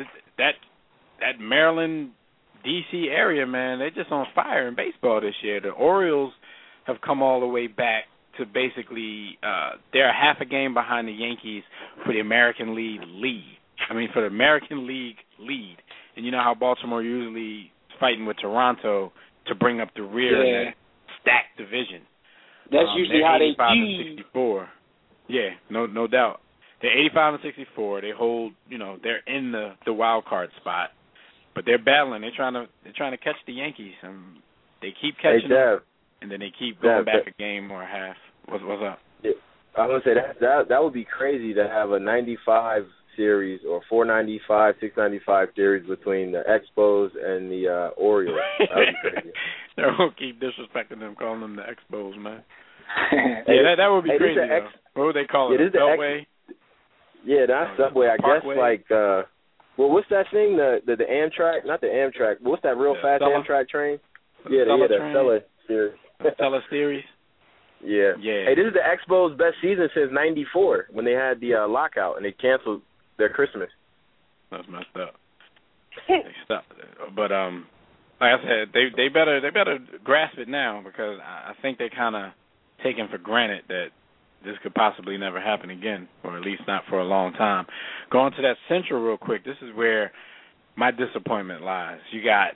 that Maryland, D.C. area, man, they're just on fire in baseball this year. The Orioles have come all the way back to basically they're half a game behind the Yankees for the American League lead. For the American League lead. And you know how Baltimore usually is fighting with Toronto to bring up the rear in that stacked division. That's usually how they 85 and 64. Yeah, no doubt. They're 85 and 64. They hold, they're in the wild card spot. But they're battling. They're trying to catch the Yankees, and they keep catching them, and then they keep going back a game or a half. What's up? Yeah, I was gonna say that would be crazy to have a 95 series or 495, 695 series between the Expos and the Orioles. That would be crazy. They're gonna keep disrespecting them, calling them the Expos, man. Yeah, that would be crazy. What would they call it? Beltway? Yeah, that's Subway. I Parkway? Guess like. Well, what's that thing? The Amtrak? Not the Amtrak. What's that real fast Amtrak train? The Stella series. Stella series. Yeah. Hey, this is the Expos' best season since '94 when they had the lockout and they canceled their Christmas. That's messed up. They stopped it. But like I said, they better grasp it now because I think they're kind of taking for granted that this could possibly never happen again, or at least not for a long time. Going to that Central real quick, this is where my disappointment lies. You got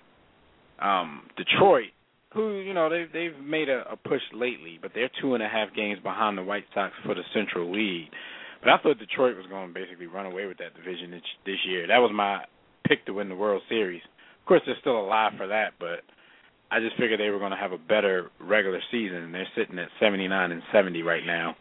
Detroit, who, they've made a push lately, but they're 2.5 games behind the White Sox for the Central lead. But I thought Detroit was going to basically run away with that division this year. That was my pick to win the World Series. Of course, they're still alive for that, but I just figured they were going to have a better regular season. They're sitting at 79 and 70 right now.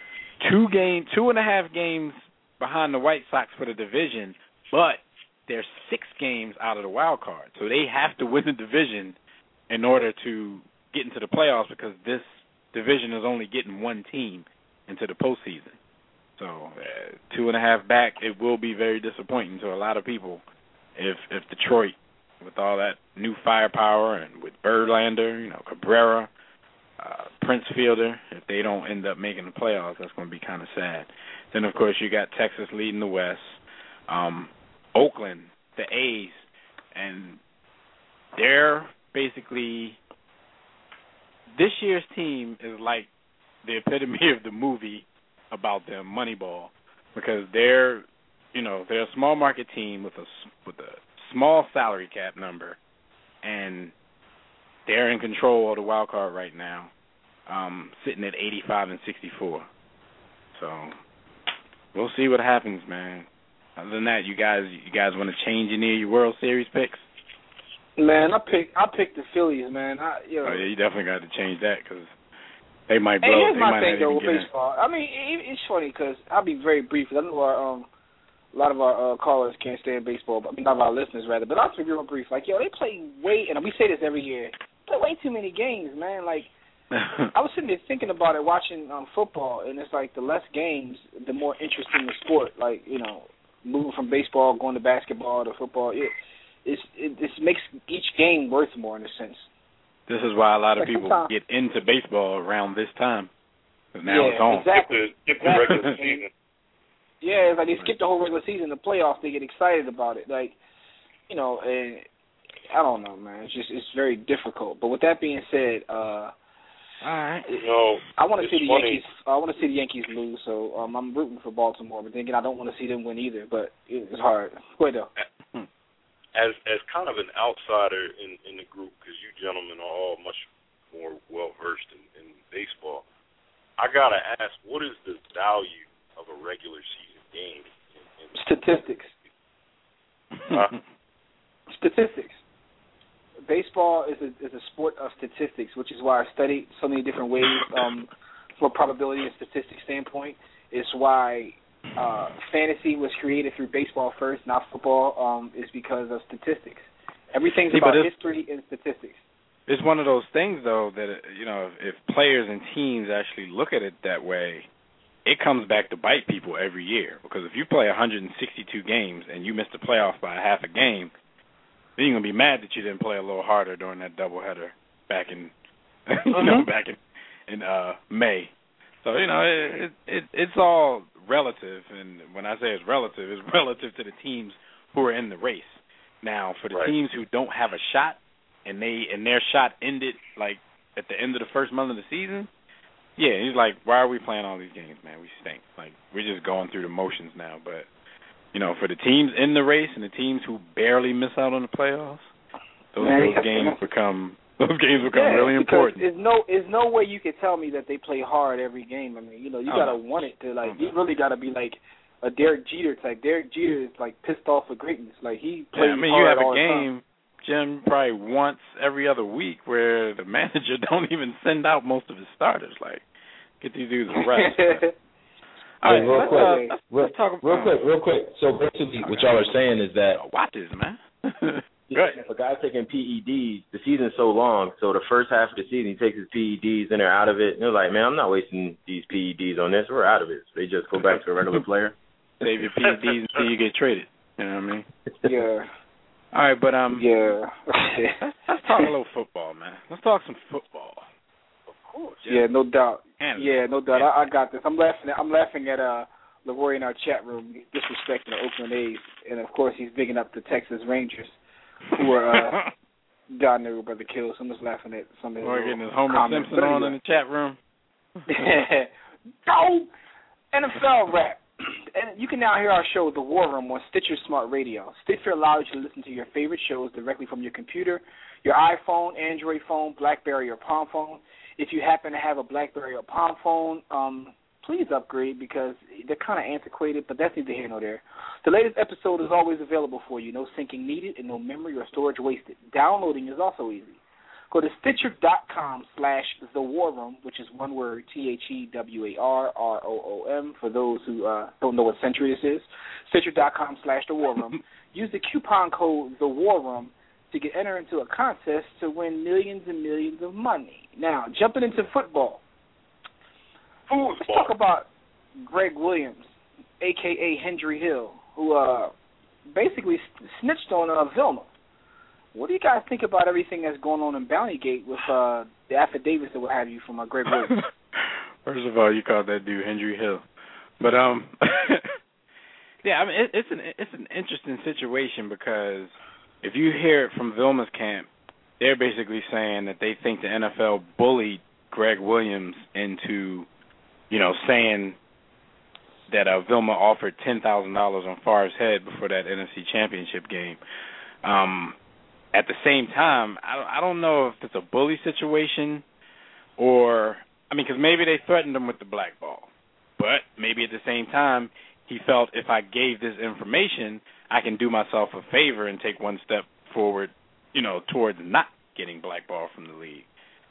2.5 games behind the White Sox for the division, but they're 6 games out of the wild card. So they have to win the division in order to get into the playoffs because this division is only getting one team into the postseason. So 2.5 back, it will be very disappointing to a lot of people if Detroit, with all that new firepower and with Verlander, Cabrera, Prince Fielder, if they don't end up making the playoffs, that's going to be kind of sad. Then, of course, you got Texas leading the West, Oakland, the A's, and they're basically this year's team is like the epitome of the movie about them, Moneyball, because they're a small market team with a small salary cap number, and they're in control of the wild card right now, sitting at 85 and 64. So we'll see what happens, man. Other than that, you guys want to change any of your World Series picks? Man, I picked the Phillies, man. Oh yeah, you definitely got to change that because they might blow. Here's they my might thing not though even with get baseball. I mean, it's funny because I'll be very brief. I know a lot of our callers can't stand baseball, but I mean, not our listeners rather. But I'll be real brief. Like, yo, they play and we say this every year. They play way too many games, man. Like, I was sitting there thinking about it, watching football, and it's like the less games, the more interesting the sport. Like, you know, moving from baseball, going to basketball to football, it makes each game worth more in a sense. This is why a lot of people get into baseball around this time. Now it's on. Exactly. Skip the regular season. Yeah, it's like they skip the whole regular season, the playoffs. They get excited about it, like, you know. And I don't know, man. It's very difficult. But with that being said, all right. I want to see the Yankees. I want to see the Yankees lose. So I'm rooting for Baltimore. But then again, I don't want to see them win either. But it's hard. Go ahead, though. As kind of an outsider in the group, because you gentlemen are all much more well versed in baseball, I gotta ask, what is the value of a regular season game? Statistics. Statistics. Baseball is a sport of statistics, which is why I studied so many different ways from a probability and statistics standpoint. It's why fantasy was created through baseball first, not football, is because of statistics. Everything's about history and statistics. It's one of those things, though, that, you know, if players and teams actually look at it that way, it comes back to bite people every year. Because if you play 162 games and you miss the playoffs by a half a game, then you're going to be mad that you didn't play a little harder during that doubleheader back in, back in May. So, you know, it's all relative, and when I say it's relative to the teams who are in the race. Now, for the teams who don't have a shot, and their shot ended like at the end of the first month of the season, yeah, he's like, why are we playing all these games, man? We stink. Like, we're just going through the motions now. But, you know, for the teams in the race and the teams who barely miss out on the playoffs, those games become really important. There's no way you could tell me that they play hard every game. I mean, you know, you gotta want it to, like, you really gotta be like a Derek Jeter type. Derek Jeter is like pissed off for greatness. Like, he plays hard all the time. you have a game, Jim, probably once every other week where the manager don't even send out most of his starters. Like, get these dudes a rest. All right, real quick. So basically, what y'all are saying is that watch this, man. If a guy's taking PEDs, the season's so long, so the first half of the season he takes his PEDs and they're out of it. And they're like, man, I'm not wasting these PEDs on this. We're out of it. So they just go back to a regular player. Save your PEDs until you get traded. You know what I mean? Yeah. All right, but let's talk a little football, man. Let's talk some football. Of course. Yeah, no doubt. Yeah, no doubt. I got this. I'm laughing at Leroy in our chat room disrespecting the Oakland A's, and of course he's bigging up the Texas Rangers, who are down there with Brother Kill. So I'm just laughing at some of his getting his Homer Simpson on in the chat room. Go NFL rap. And you can now hear our show, The War Room, on Stitcher Smart Radio. Stitcher allows you to listen to your favorite shows directly from your computer, your iPhone, Android phone, BlackBerry, or Palm phone. If you happen to have a BlackBerry or Palm phone, please upgrade because they're kind of antiquated, but that's neither here nor there. The latest episode is always available for you. No syncing needed and no memory or storage wasted. Downloading is also easy. Go to Stitcher.com/The War Room, which is one word, TheWarRoom, for those who don't know what century this is. Stitcher.com/The War Room. Use the coupon code The War Room to get entered into a contest to win millions and millions of money. Now, jumping into football. Let's talk about Greg Williams, a.k.a. Hendry Hill, who basically snitched on Vilma. What do you guys think about everything that's going on in Bountygate with the affidavits and what have you from Greg Williams? First of all, you called that dude Hendry Hill, but yeah, I mean it's an interesting situation because if you hear it from Vilma's camp, they're basically saying that they think the NFL bullied Greg Williams into, you know, saying that Vilma offered $10,000 on Favre's head before that NFC Championship game. At the same time, I don't know if it's a bully situation or, I mean, because maybe they threatened him with the black ball. But maybe at the same time, he felt if I gave this information, I can do myself a favor and take one step forward towards not getting blackballed from the league.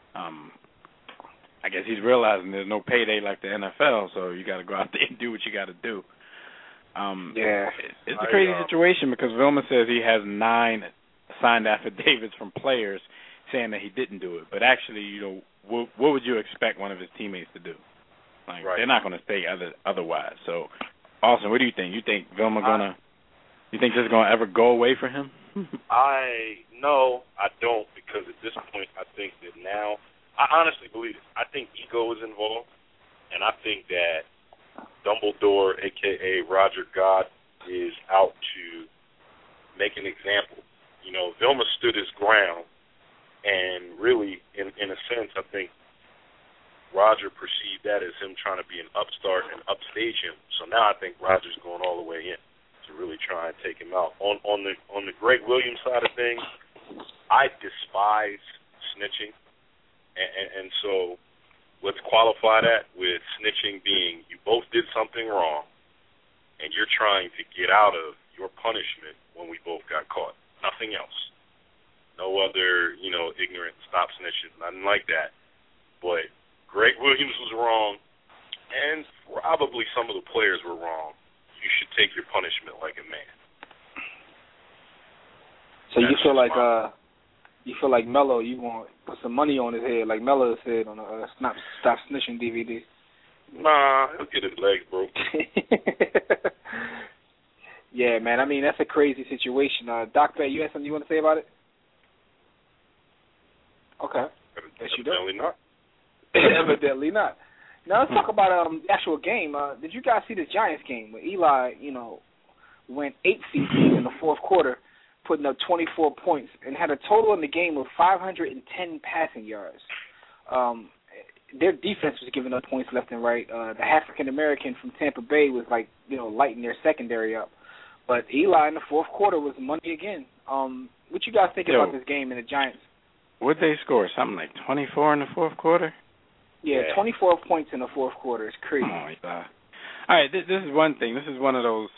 I guess he's realizing there's no payday like the NFL, so you got to go out there and do what you got to do. It's a crazy situation because Vilma says he has 9 signed affidavits from players saying that he didn't do it. But actually, what would you expect one of his teammates to do? Like, they're not going to say otherwise. So, Austin, what do you think? You think Vilma you think this is going to ever go away for him? No, I don't, because at this point, I think that now, I honestly believe it. I think ego is involved, and I think that Dumbledore, a.k.a. Roger God, is out to make an example. Vilma stood his ground, and really, in a sense, I think Roger perceived that as him trying to be an upstart and upstage him. So now I think Roger's going all the way in to really try and take him out. On the Greg Williams side of things, I despise snitching, and so let's qualify that with snitching being you both did something wrong, and you're trying to get out of your punishment when we both got caught. Nothing else. No other, ignorant stop snitching, nothing like that. But Greg Williams was wrong, and probably some of the players were wrong. You should take your punishment like a man. So you feel like Melo, you want to put some money on his head, like Melo said on the Stop Snitching DVD. Nah, he'll get his legs broke. Yeah, man. I mean, that's a crazy situation. Doc Bay, you have something you want to say about it? Okay. Yes, you do. Evidently not. Evidently not. Now let's talk about the actual game. Did you guys see the Giants game where Eli, went 8 feet in the fourth quarter, putting up 24 points, and had a total in the game of 510 passing yards. Their defense was giving up points left and right. The African-American from Tampa Bay was lighting their secondary up. But Eli in the fourth quarter was money again. What you guys think about this game and the Giants? What they score? Something like 24 in the fourth quarter? Yeah, 24 points in the fourth quarter. It's crazy. Oh, my God. All right, this is one thing. This is one of those,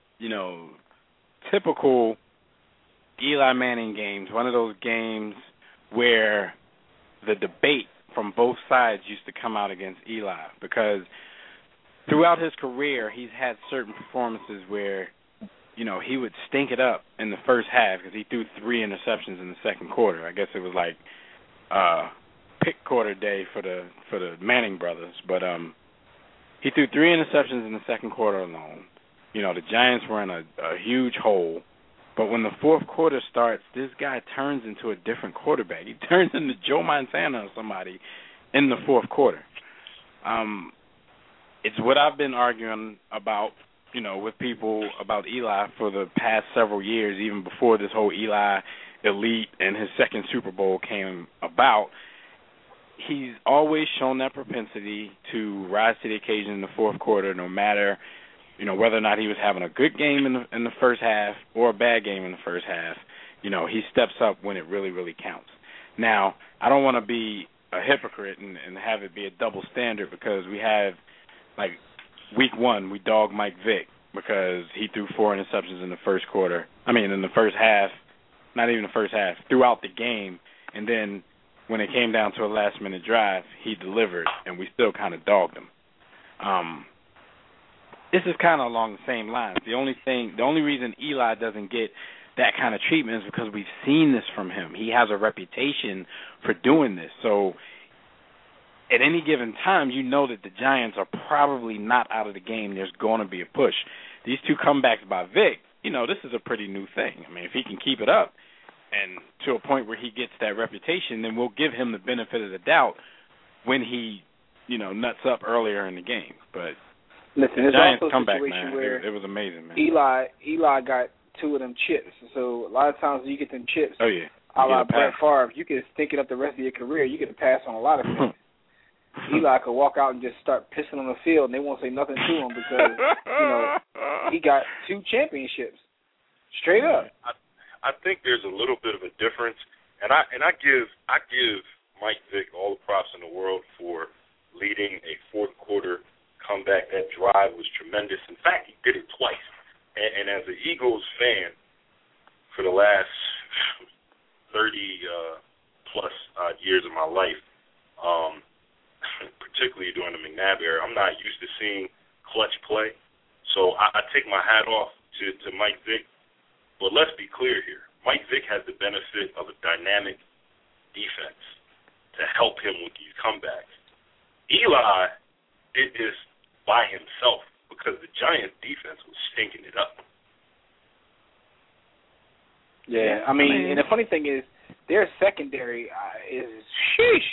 typical Eli Manning games, one of those games where the debate from both sides used to come out against Eli, because throughout his career he's had certain performances where, he would stink it up in the first half because he threw 3 interceptions in the second quarter. I guess it was like pick quarter day for the Manning brothers, but he threw 3 interceptions in the second quarter alone. The Giants were in a huge hole. But when the fourth quarter starts, this guy turns into a different quarterback. He turns into Joe Montana or somebody in the fourth quarter. It's what I've been arguing about, with people about Eli for the past several years, even before this whole Eli elite and his second Super Bowl came about. He's always shown that propensity to rise to the occasion in the fourth quarter, no matter whether or not he was having a good game in the first half or a bad game in the first half. He steps up when it really, really counts. Now, I don't want to be a hypocrite and have it be a double standard, because we have, like, week 1, we dog Mike Vick because he threw 4 interceptions in the first quarter. In the first half, not even the first half, throughout the game. And then when it came down to a last-minute drive, he delivered, and we still kind of dogged him. This is kind of along the same lines. The only reason Eli doesn't get that kind of treatment is because we've seen this from him. He has a reputation for doing this. So at any given time, that the Giants are probably not out of the game. There's going to be a push. These 2 comebacks by Vic, this is a pretty new thing. If he can keep it up and to a point where he gets that reputation, then we'll give him the benefit of the doubt when he, nuts up earlier in the game. But listen, there's also a situation where it was amazing, man. Eli got 2 of them chips. So a lot of times when you get them chips, oh yeah, a la Brett Favre, you can stink it up the rest of your career. You get a pass on a lot of things. Eli could walk out and just start pissing on the field, and they won't say nothing to him because he got 2 championships straight up. I think there's a little bit of a difference, and I give Mike Vick all the props in the world for leading a fourth quarter comeback. That drive was tremendous. In fact, he did it twice. And as an Eagles fan for the last plus years of my life, particularly during the McNabb era, I'm not used to seeing clutch play. So I take my hat off to Mike Vick. But let's be clear here. Mike Vick has the benefit of a dynamic defense to help him with these comebacks. Eli did this by himself because the Giants' defense was stinking it up. Yeah, I mean, and the funny thing is, their secondary is sheesh.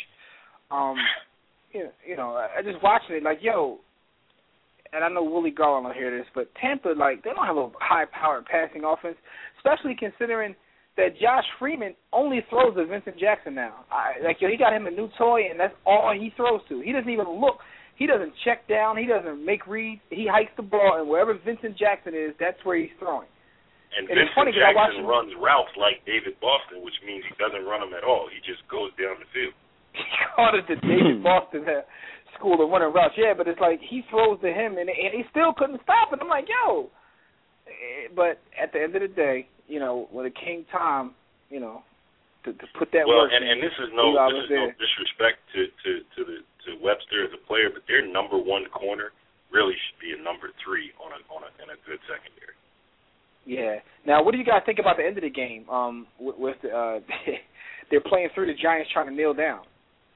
You know, I just watching it like, yo, and I know Willie Garland will hear this, but Tampa, like, they don't have a high-powered passing offense, especially considering that Josh Freeman only throws to Vincent Jackson now. He got him a new toy, and that's all he throws to. He doesn't even look. He doesn't check down. He doesn't make reads. He hikes the ball, and wherever Vincent Jackson is, that's where he's throwing. And Vincent Jackson runs routes like David Boston, which means he doesn't run them at all. He just goes down the field. He called it the David Boston school of running routes. Yeah, but it's like he throws to him, and he still couldn't stop it. I'm like, yo. But at the end of the day, you know, when it came time, you know, to put that work in. And this is no disrespect to Webster as a player, but their number one corner really should be a number 3 in a good secondary. Yeah. Now, what do you guys think about the end of the game? They're playing through the Giants trying to kneel down.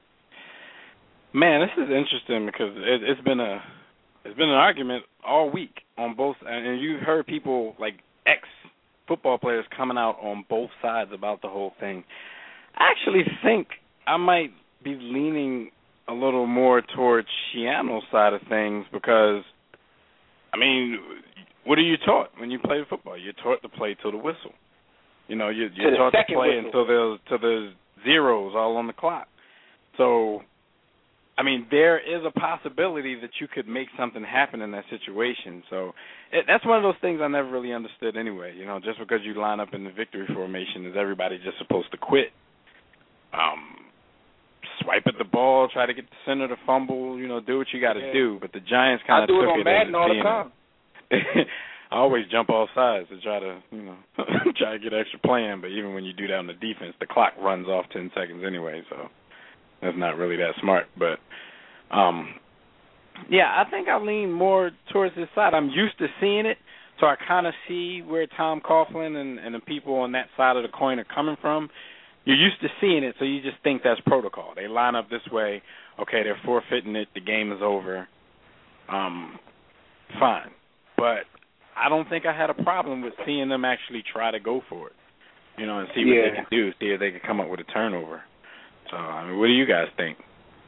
Man, this is interesting because it's been an argument all week on both, and you've heard people like ex-football players coming out on both sides about the whole thing. I actually think I might be leaning a little more towards Schiano's side of things because, I mean, what are you taught when you play football? You're taught to play to the whistle. You know, you're taught to play until there's zeros all on the clock. So, I mean, there is a possibility that you could make something happen in that situation. So that's one of those things I never really understood anyway. You know, just because you line up in the victory formation, is everybody just supposed to quit? Swipe at the ball, try to get the center to fumble, you know, do what you got to do. But the Giants kind of took it as Madden all the time. I always jump off sides to try to, you know, try to get extra playing. But even when you do that on the defense, the clock runs off 10 seconds anyway, so that's not really that smart. But, yeah, I think I lean more towards this side. I'm used to seeing it, so I kind of see where Tom Coughlin and the people on that side of the coin are coming from. You're used to seeing it, so you just think that's protocol. They line up this way. Okay, they're forfeiting it. The game is over. Fine. But I don't think I had a problem with seeing them actually try to go for it, you know, and see what they can do, see if they can come up with a turnover. So, I mean, what do you guys think?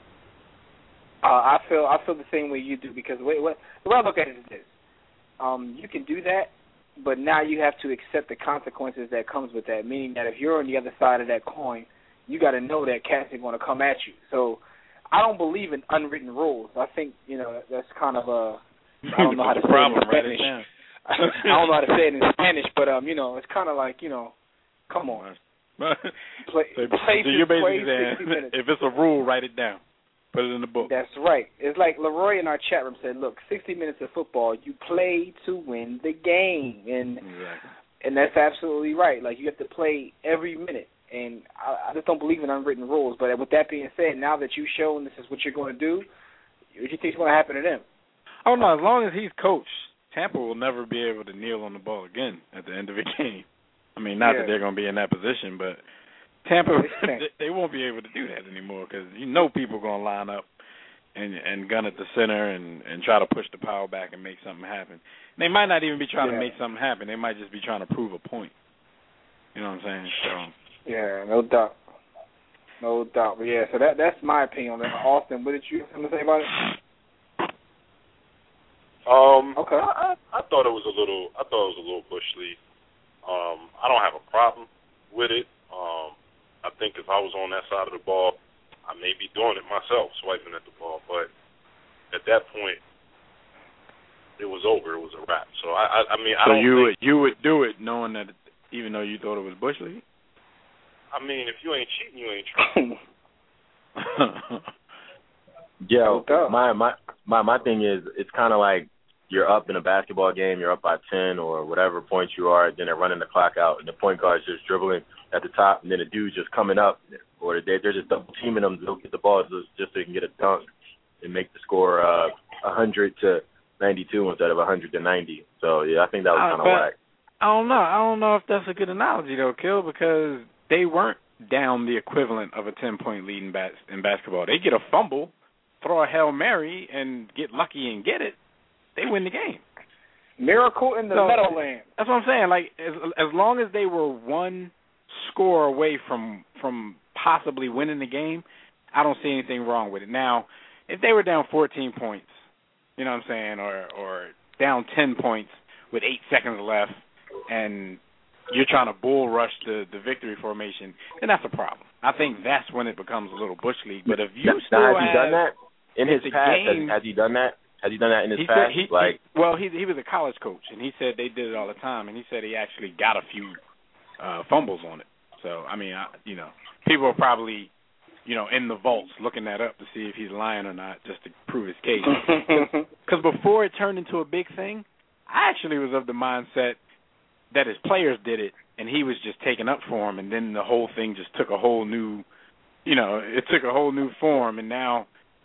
I feel the same way you do because the way I look at it is this: you can do that, but now you have to accept the consequences that comes with that. Meaning that if you're on the other side of that coin, you got to know that cats are going to come at you. So, I don't believe in unwritten rules. I think that's kind of I don't know how to say it in Spanish. I don't know how to say it in Spanish, but it's kind of like, come on. So you're basically saying, if it's a rule, write it down. Put it in the book. That's right. It's like Leroy in our chat room said, look, 60 minutes of football, you play to win the game. And that's absolutely right. Like, you have to play every minute. And I just don't believe in unwritten rules. But with that being said, now that you've shown this is what you're going to do, what do you think is going to happen to them? Oh, no, as long as he's coached, Tampa will never be able to kneel on the ball again at the end of a game. I mean, not that they're going to be in that position, but Tampa, they won't be able to do that anymore because people are going to line up and gun at the center and try to push the power back and make something happen. They might not even be trying to make something happen. They might just be trying to prove a point. You know what I'm saying? So. Yeah, no doubt. No doubt. But, yeah, so that's my opinion on that. Austin, what did you have to say about it? Okay. I thought it was a little bush league. I don't have a problem with it. I think if I was on that side of the ball, I may be doing it myself, swiping at the ball. But at that point, it was over. It was a wrap. So I mean, I don't. So you would do it knowing that, even though you thought it was bush league. I mean, if you ain't cheating, you ain't trying. Yo, my thing is, it's kind of like you're up in a basketball game, you're up by 10 or whatever points you are, then they're running the clock out, and the point guard's just dribbling at the top, and then the dude's just coming up, or they're just double teaming them to get the ball just so they can get a dunk and make the score 100 to 92 instead of 100 to 90. So yeah, I think that was kind of whack. I don't know if that's a good analogy though, Kill, because they weren't down the equivalent of a 10-point lead in basketball. They get a fumble, throw a Hail Mary, and get lucky and get it. They win the game. Miracle in the Meadowlands. That's what I'm saying. Like as long as they were one score away from possibly winning the game, I don't see anything wrong with it. Now, if they were down 14 points, you know what I'm saying, or down 10 points with 8 seconds left, and you're trying to bull rush the victory formation, then that's a problem. I think that's when it becomes a little bush league. But if you still has he done that in his past? Has he done that? Has he done that in his past? He was a college coach, and he said they did it all the time, and he said he actually got a few fumbles on it. So, I mean, people are probably, in the vaults looking that up to see if he's lying or not, just to prove his case. Because before it turned into a big thing, I actually was of the mindset that his players did it, and he was just taking up for him, and then the whole thing just took a whole new, it took a whole new form, and now,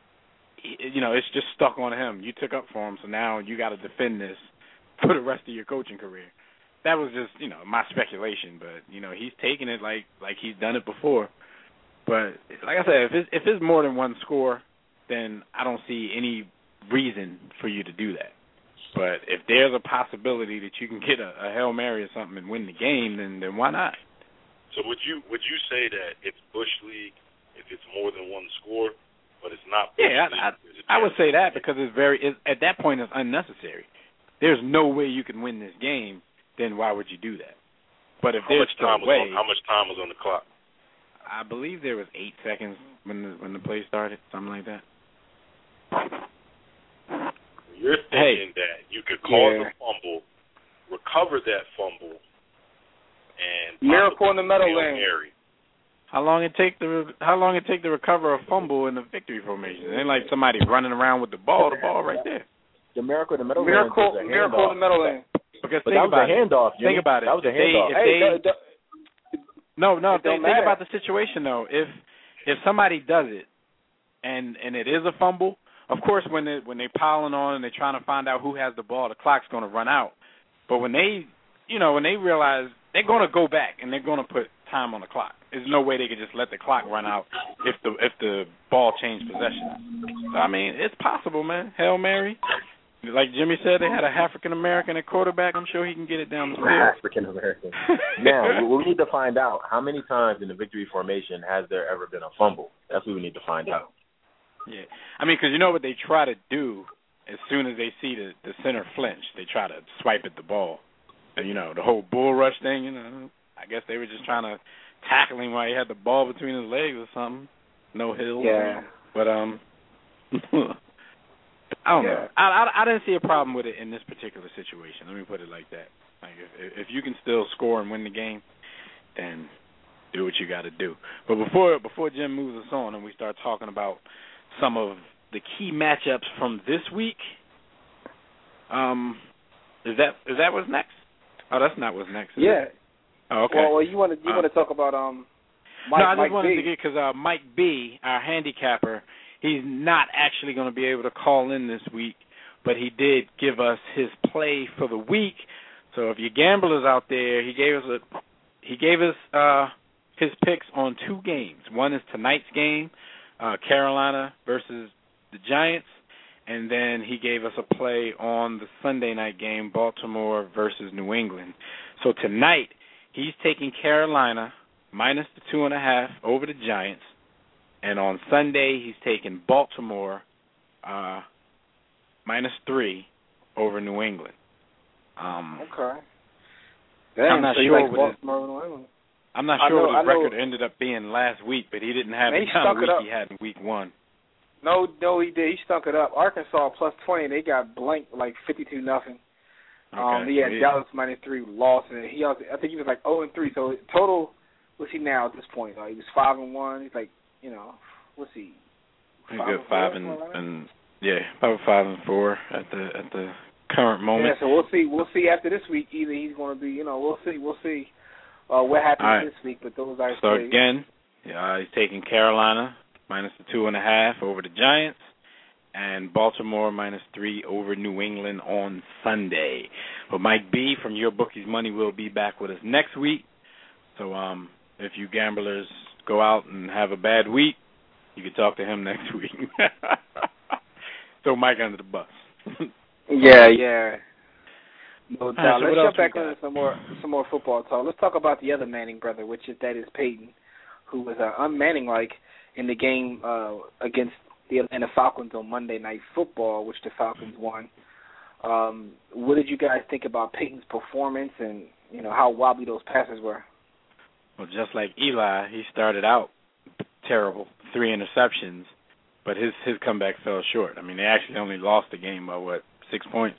it's just stuck on him. You took up for him, so now you got to defend this for the rest of your coaching career. That was just, my speculation, but, he's taking it like he's done it before. But, like I said, if it's more than one score, then I don't see any reason for you to do that. But if there's a possibility that you can get a Hail Mary or something and win the game, then why not? So would you say that it's Bush League if it's more than one score, but it's not Bush League? I would say that because at that point it's unnecessary. There's no way you can win this game, then why would you do that? But if how much time was on the clock? I believe there was 8 seconds when the play started, something like that. You're thinking that you could cause a fumble, recover that fumble, and miracle in the Meadowlands. How long it take to recover a fumble in the victory formation? It ain't like somebody running around with the ball right there. The miracle in the Meadowlands. Miracle in the Meadowlands. Because that was a handoff. Think about it. That was a handoff. Think about the situation though. If somebody does it, and it is a fumble. Of course, when they piling on and they're trying to find out who has the ball, the clock's going to run out. But when they realize they're going to go back and they're going to put time on the clock. There's no way they could just let the clock run out if the ball changed possession. So, I mean, it's possible, man. Hail Mary. Like Jimmy said, they had an African-American at quarterback. I'm sure he can get it down the field. African-American. Now, we need to find out how many times in the victory formation has there ever been a fumble. That's what we need to find out. Yeah. I mean, because what they try to do as soon as they see the center flinch, they try to swipe at the ball. And, the whole bull rush thing, I guess they were just trying to tackle him while he had the ball between his legs or something. No hills. Yeah. But, I don't know. I didn't see a problem with it in this particular situation. Let me put it like that. Like if you can still score and win the game, then do what you got to do. But before Jim moves us on and we start talking about some of the key matchups from this week, is that what's next? Oh, that's not what's next. Yeah. Oh, okay. Well, you want to talk about Mike? No, I just wanted B. to get because Mike B, our handicapper, he's not actually going to be able to call in this week, but he did give us his play for the week. So if you gamblers out there, he gave us his picks on 2 games. One is tonight's game, Carolina versus the Giants, and then he gave us a play on the Sunday night game, Baltimore versus New England. So tonight he's taking Carolina minus the 2.5 over the Giants. And on Sunday, he's taking Baltimore minus 3 over New England. Okay. I'm not sure what his record ended up being last week, but he didn't have the kind of week he had in week 1. No, he did. He stunk it up. Arkansas plus 20. They got blanked like 52-0. Okay. He had Dallas minus 3 loss, and I think he was like 0-3. So total, what's he now at this point? He was 5-1. He's like, what's he? He's good 5 and yeah, about 5-4 at the current moment. Yeah, so we'll see. We'll see after this week. Either he's going to be, we'll see what happens this week. But those are so again, he's taking Carolina minus the 2.5 over the Giants, and Baltimore minus 3 over New England on Sunday. But Mike B from Your Bookie's Money will be back with us next week. So if you gamblers go out and have a bad week, you can talk to him next week. Throw Mike under the bus. Yeah. No doubt. Right, so let's jump back on into some more football talk. Let's talk about the other Manning brother, that is Peyton, who was unmanning-like in the game against the Atlanta Falcons on Monday Night Football, which the Falcons won. What did you guys think about Peyton's performance and how wobbly those passes were? Well, just like Eli, he started out terrible, 3 interceptions, but his comeback fell short. I mean, they actually only lost the game by 6 points.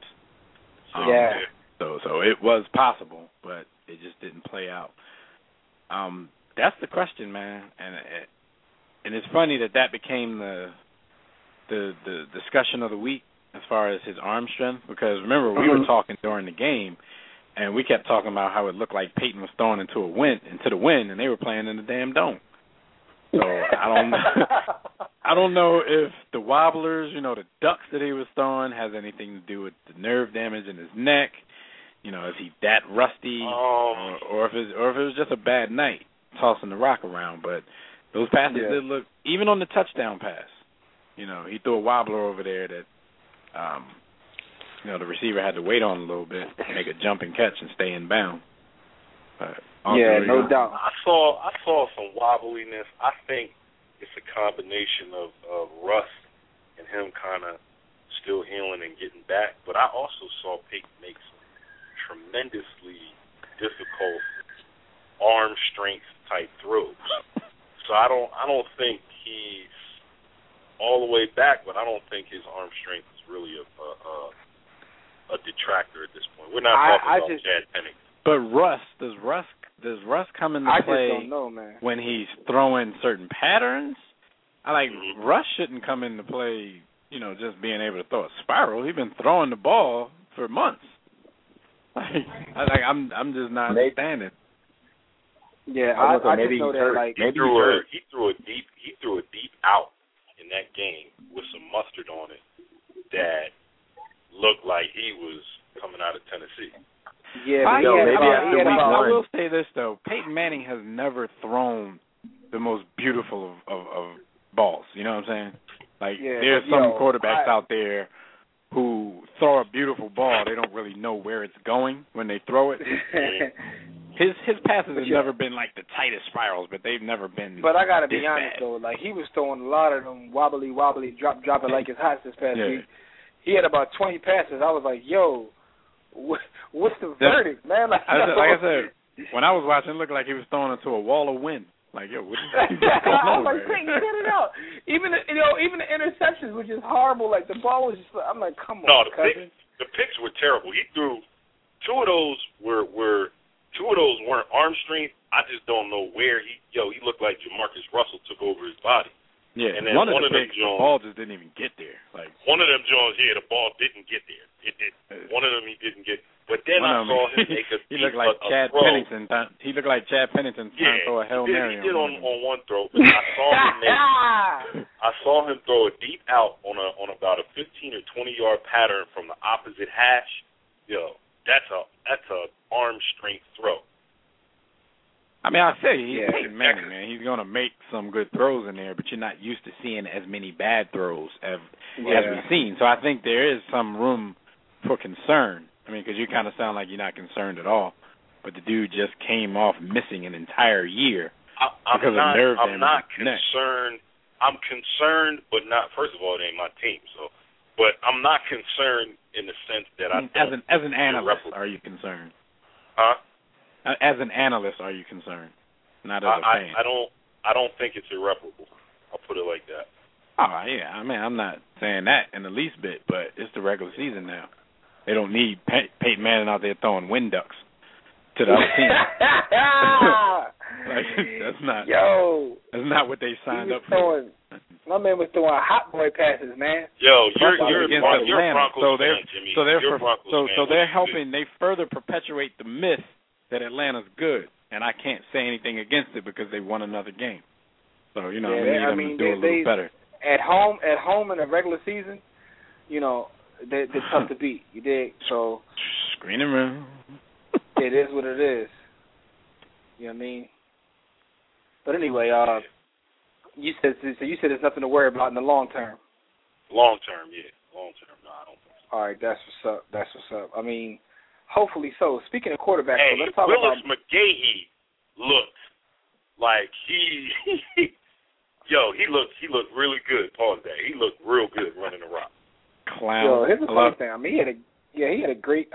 So it was possible, but it just didn't play out. That's the question, man, and it's funny that became the discussion of the week as far as his arm strength, because remember we were talking during the game, and we kept talking about how it looked like Peyton was throwing into the wind, and they were playing in the damn dome. So I don't know if the wobblers, the ducks that he was throwing, has anything to do with the nerve damage in his neck. Is he that rusty, or if it was just a bad night tossing the rock around? But those passes did look, even on the touchdown pass, he threw a wobbler over there that, the receiver had to wait on a little bit, make a jumping catch and stay in bound. No doubt. I saw some wobbliness. I think it's a combination of rust and him kind of still healing and getting back. But I also saw Peyton make some tremendously difficult arm strength type throws. So I don't think he's all the way back, but I don't think his arm strength is really a detractor at this point. We're not talking about Chad Pennington. But does Russ come into play just don't know, man. when he's throwing certain patterns? Russ shouldn't come into play, just being able to throw a spiral. He's been throwing the ball for months. I'm just not understanding. Yeah, I just know that he threw a deep out in that game with some mustard on it that looked like he was coming out of Tennessee. Yeah, I will say this though: Peyton Manning has never thrown the most beautiful of balls. You know what I'm saying? There's some quarterbacks out there who throw a beautiful ball. They don't really know where it's going when they throw it. His passes have never been like the tightest spirals, but they've never been. But I gotta be bad. honest though, he was throwing a lot of them wobbly, drop it like it's hot this past week. He had about 20 passes. I was like, yo. What's the verdict, man? Like I said, when I was watching, it looked like he was throwing into a wall of wind. Like, yo, what is going on? I was like, get it out. Even the interceptions were just horrible. Like the ball was just. I'm like, come on. No, the picks were terrible. He threw two of those weren't arm strength. I just don't know where he looked like Jamarcus Russell took over his body. Yeah, and then one of the ball just didn't even get there. One of them Jones, the ball didn't get there. It did. One of them he didn't get. But then I saw him make he looked like Chad throw. Pennington. He looked like Chad Pennington trying to throw a Hail Mary. He did on one throw. But I saw him throw a deep out on about a 15 or 20 yard pattern from the opposite hash. That's a arm strength throw. I mean, I say he's Peyton Manning, man. He's going to make some good throws in there, but you're not used to seeing as many bad throws as we've seen. So I think there is some room for concern. I mean, because you kind of sound like you're not concerned at all, but the dude just came off missing an entire year because of nerve damage. I'm not concerned. I'm concerned, but not. First of all, it ain't my team, so. But I'm not concerned in the sense that as an analyst, are you concerned? Huh? As an analyst, are you concerned? Not as a fan. I don't think it's irreparable. I'll put it like that. Oh yeah, I mean I'm not saying that in the least bit, but it's the regular season now. They don't need Peyton Manning out there throwing wind ducks to the other team. That's not what they signed up for. My man was throwing hot boy passes, man. Yo, you're against Atlanta. Broncos fan, Jimmy. So they're helping. They further perpetuate the myth that Atlanta's good, and I can't say anything against it because they won another game. So we need them to do a little better. At home in the regular season, they're tough to beat. You dig? So screening room. It is what it is. You know what I mean? But anyway, you said there's nothing to worry about in the long term. Long term, yeah. Long term, no, I don't think so. All right, that's what's up. I mean, hopefully so. Speaking of quarterbacks, hey, so let's talk Willis about McGahee looked like he looked really good. Pause that. He looked real good running the rock. Clown. Yo, here's the funny thing. I mean, he had a great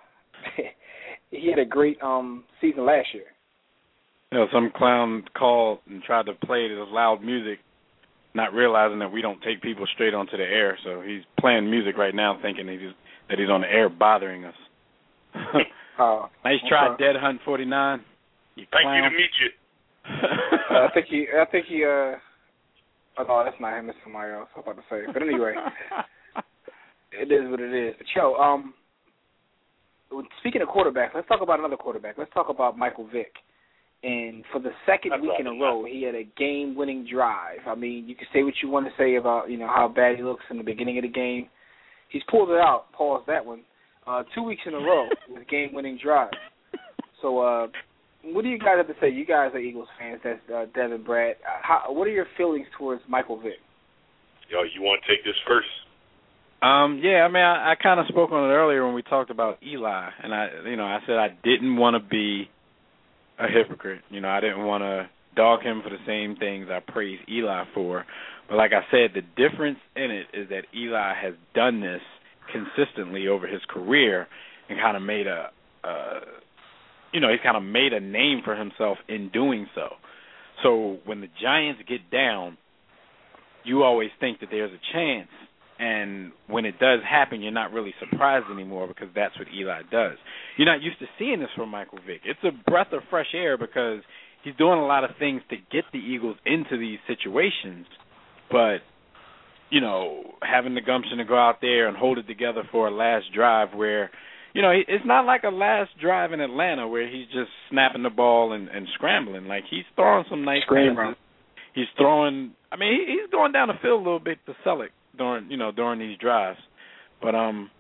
season last year. Some clown called and tried to play this loud music, not realizing that we don't take people straight onto the air. So he's playing music right now, thinking that he's on the air bothering us. Nice try, Dead Hunt 49. You Thank clown. you to meet you. I think he. Oh no, that's not him. It's somebody else. I was about to say, but anyway, it is what it is. But yo, speaking of quarterbacks, let's talk about another quarterback. Let's talk about Michael Vick. And for the second week in a row, he had a game-winning drive. I mean, you can say what you want to say about how bad he looks in the beginning of the game. He's pulled it out. Pause that one. 2 weeks in a row with game-winning drive. So, what do you guys have to say? You guys are Eagles fans. That's Devin, Brad. What are your feelings towards Michael Vick? Yo, you want to take this first? Yeah. I mean, I kind of spoke on it earlier when we talked about Eli, and I said I didn't want to be a hypocrite. I didn't want to dog him for the same things I praise Eli for. But like I said, the difference in it is that Eli has done this consistently over his career and kind of made he's kind of made a name for himself in doing so. So when the Giants get down, you always think that there's a chance. And when it does happen, you're not really surprised anymore because that's what Eli does. You're not used to seeing this from Michael Vick. It's a breath of fresh air because he's doing a lot of things to get the Eagles into these situations. But, having the gumption to go out there and hold it together for a last drive where, it's not like a last drive in Atlanta where he's just snapping the ball and scrambling. Like, he's throwing some nice passes. He's throwing – he's going down the field a little bit to sell it during these drives. But I don't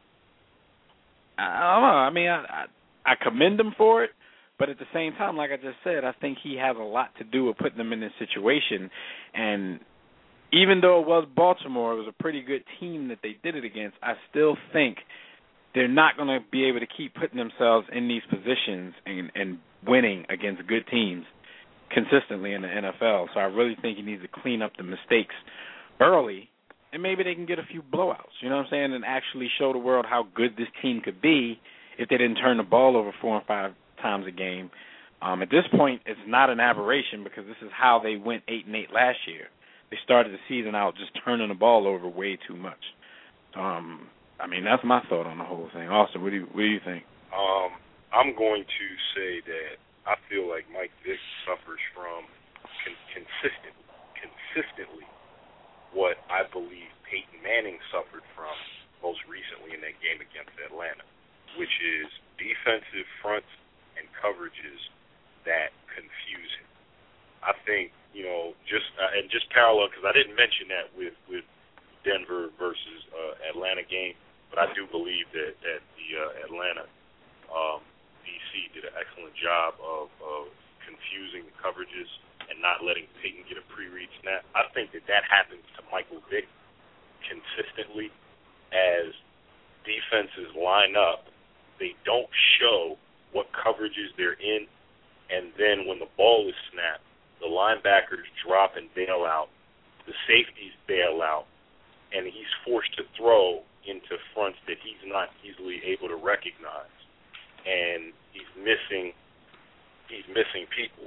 know. I commend him for it, but at the same time, like I just said, I think he has a lot to do with putting them in this situation. And even though it was Baltimore, it was a pretty good team that they did it against, I still think they're not going to be able to keep putting themselves in these positions and winning against good teams consistently in the NFL. So I really think he needs to clean up the mistakes early, and maybe they can get a few blowouts, you know what I'm saying, and actually show the world how good this team could be if they didn't turn the ball over 4 and 5 times a game. At this point, it's not an aberration because this is how they went 8-8 last year. They started the season out just turning the ball over way too much. That's my thought on the whole thing. Austin, what do you think? I'm going to say that I feel like Mike Vick suffers from consistently what I believe Peyton Manning suffered from most recently in that game against Atlanta, which is defensive fronts and coverages that confuse him. I think, just parallel, because I didn't mention that with Denver versus Atlanta game, but I do believe that the Atlanta DC did an excellent job of confusing the coverages and not letting Peyton get a pre-read snap. I think that happens to Michael Vick consistently as defenses line up. They don't show what coverages they're in, and then when the ball is snapped, the linebackers drop and bail out, the safeties bail out, and he's forced to throw into fronts that he's not easily able to recognize, and he's missing people.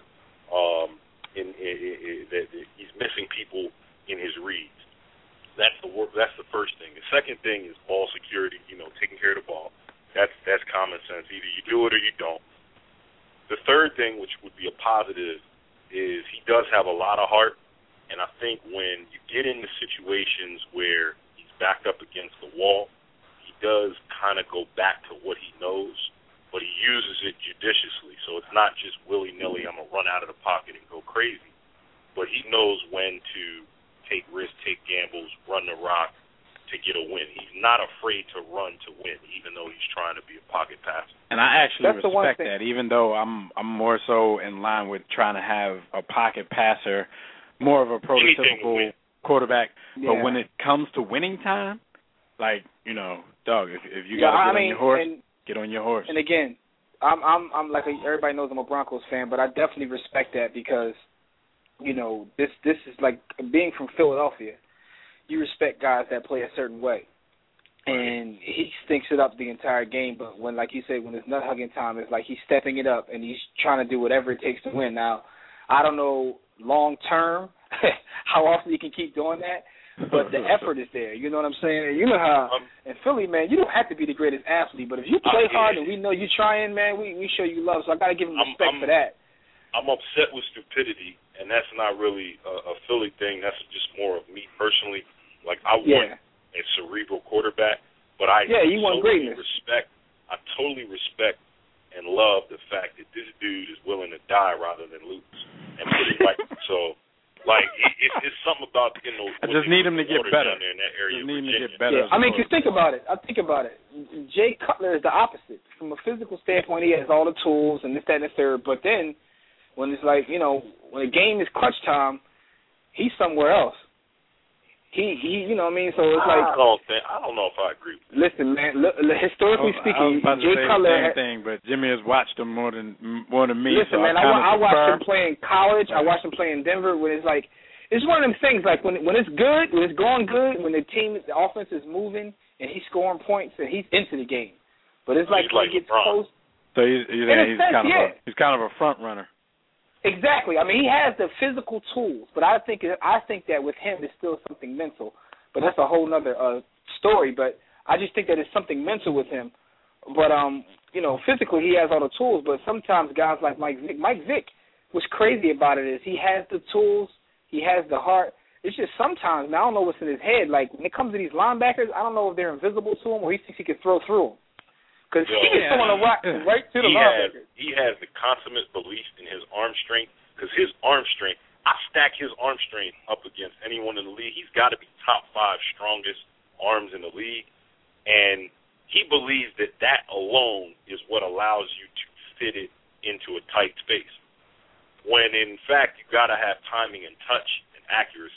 He's missing people in his reads. That's the first thing. The second thing is ball security. Taking care of the ball. That's common sense. Either you do it or you don't. The third thing, which would be a positive, is he does have a lot of heart, And I think when you get into situations where he's backed up against the wall, he does kind of go back to what he knows, but he uses it judiciously. So it's not just willy-nilly, I'm going to run out of the pocket and go crazy. But he knows when to take risks, take gambles, run the rock to get a win. He's not afraid to run to win, even though he's trying to be a pocket passer. And I actually respect that, even though I'm more so in line with trying to have a pocket passer, more of a prototypical quarterback. Yeah. But when it comes to winning time, like, you know, dog, if you got to get on your horse, get on your horse. And again, I'm like everybody knows I'm a Broncos fan, but I definitely respect that because, you know, this is like being from Philadelphia. You respect guys that play a certain way, and he stinks it up the entire game. But when, like you said, when it's nut hugging time, it's like he's stepping it up and he's trying to do whatever it takes to win. Now, I don't know long term how often you can keep doing that. But the effort is there. You know what I'm saying? You know how in Philly, man, you don't have to be the greatest athlete, but if you play hard and we know you're trying, man, we show you love. So I got to give him respect for that. I'm upset with stupidity, and that's not really a Philly thing. That's just more of me personally. Like, I want a cerebral quarterback, but I totally respect and love the fact that this dude is willing to die rather than lose and put it right. So. Like, it's something about, you know, I just need him to get better. Down there in that area just need him to get Yeah. better. I mean, because think about it. Jay Cutler is the opposite. From a physical standpoint, he has all the tools and this, that, and the third. But then when it's like, you know, when the game is clutch time, he's somewhere else. He you know what I mean? So it's like I don't know if I agree with that. Listen, man, historically speaking, I was about to Jay say Cutler the same thing, but Jimmy has watched him more than me. Listen, so man, I watched him play in college. I watched him play in Denver. When it's like, it's one of them things. Like when it's good, when it's going good, when the offense is moving and he's scoring points and he's into the game. But it's like when he gets close. So he's kind of a front runner. Exactly. I mean, he has the physical tools, but I think that with him, it's still something mental. But that's a whole nother story. But I just think that it's something mental with him. But you know, physically he has all the tools. But sometimes guys like Mike Vick, what's crazy about it is he has the tools, he has the heart. It's just sometimes, man, I don't know what's in his head. Like when it comes to these linebackers, I don't know if they're invisible to him or he thinks he can throw through them. Because he is throwing a rock right to the linebacker. He has the consummate belief in his arm strength, because his arm strength, I stack his arm strength up against anyone in the league. He's got to be top 5 strongest arms in the league. And he believes that alone is what allows you to fit it into a tight space. When, in fact, you got to have timing and touch and accuracy.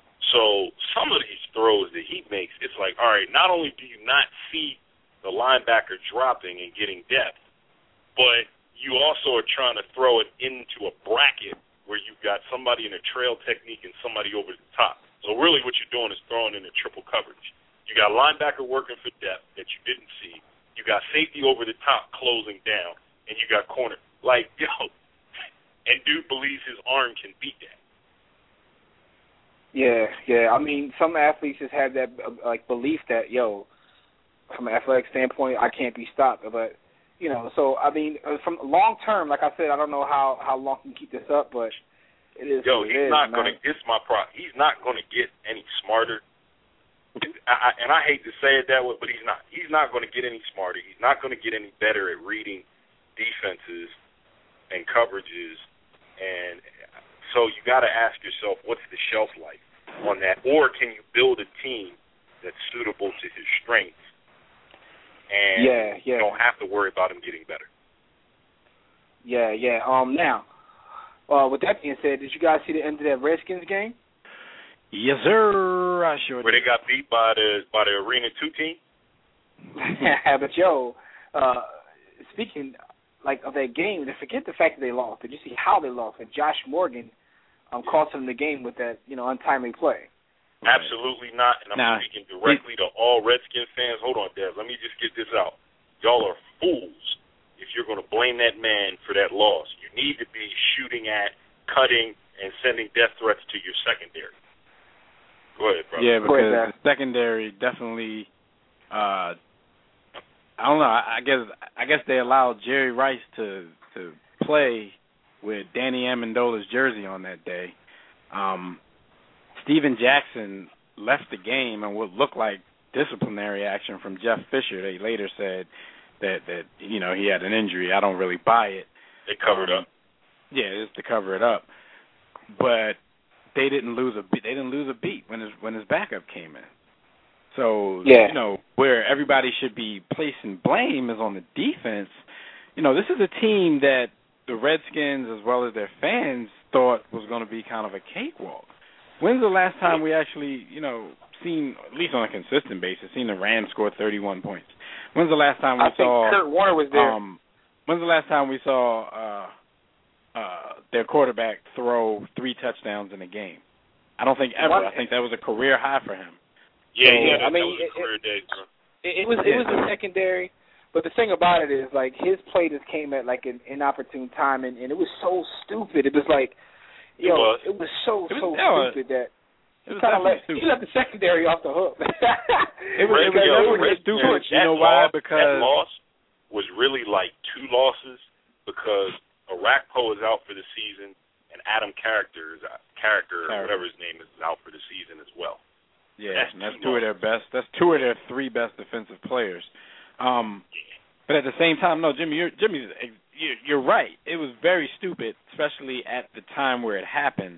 So some of these throws that he makes, it's like, all right, not only do you not see the linebacker dropping and getting depth, but you also are trying to throw it into a bracket where you've got somebody in a trail technique and somebody over the top. So really what you're doing is throwing in a triple coverage. You got linebacker working for depth that you didn't see. You got safety over the top closing down, and you got corner. Like, and dude believes his arm can beat that. Yeah. I mean, some athletes just have that like belief that, from an athletic standpoint, I can't be stopped. But, you know, so, I mean, from long term, like I said, I don't know how long can keep this up, but it is. He's not going to, he's not going to get any smarter. And I hate to say it that way, but he's not. He's not going to get any smarter. He's not going to get any better at reading defenses and coverages. And so you got to ask yourself, what's the shelf life on that? Or can you build a team that's suitable to his strengths? And you don't have to worry about him getting better. Yeah. Now, with that being said, did you guys see the end of that Redskins game? Yes, sir. I sure did. Where they got beat by the Arena 2 team? But, speaking of that game, forget the fact that they lost. Did you see how they lost? And Josh Morgan cost them the game with that, untimely play. Absolutely not, and I'm speaking directly to all Redskins fans. Hold on, Dev. Let me just get this out. Y'all are fools if you're going to blame that man for that loss. You need to be shooting at, cutting, and sending death threats to your secondary. Go ahead, brother. Yeah, because the secondary definitely, I don't know. I guess they allowed Jerry Rice to play with Danny Amendola's jersey on that day. Steven Jackson left the game and what looked like disciplinary action from Jeff Fisher. They later said that he had an injury. I don't really buy it. They covered up. Yeah, just to cover it up. But they didn't lose a beat. They didn't lose a beat when his backup came in. So where everybody should be placing blame is on the defense. This is a team that the Redskins, as well as their fans, thought was going to be kind of a cakewalk. When's the last time we actually, seen, at least on a consistent basis, seen the Rams score 31 points? When's the last time we saw? I think Kurt Warner was there. When's the last time we saw their quarterback throw 3 touchdowns in a game? I don't think ever. I think that was a career high for him. Yeah, that was a career day. It was the secondary. But the thing about it is, like, his play just came at, like, an inopportune time, and it was so stupid. It was like, it was so stupid that he left the secondary off the hook. it was stupid. You know why? Because that loss was really like 2 losses because Orakpo is out for the season and Adam Character, whatever his name is out for the season as well. Yeah, that's 2 of their best. That's 2 of their 3 best defensive players. But at the same time, no, Jimmy, you're right. It was very stupid, especially at the time where it happened.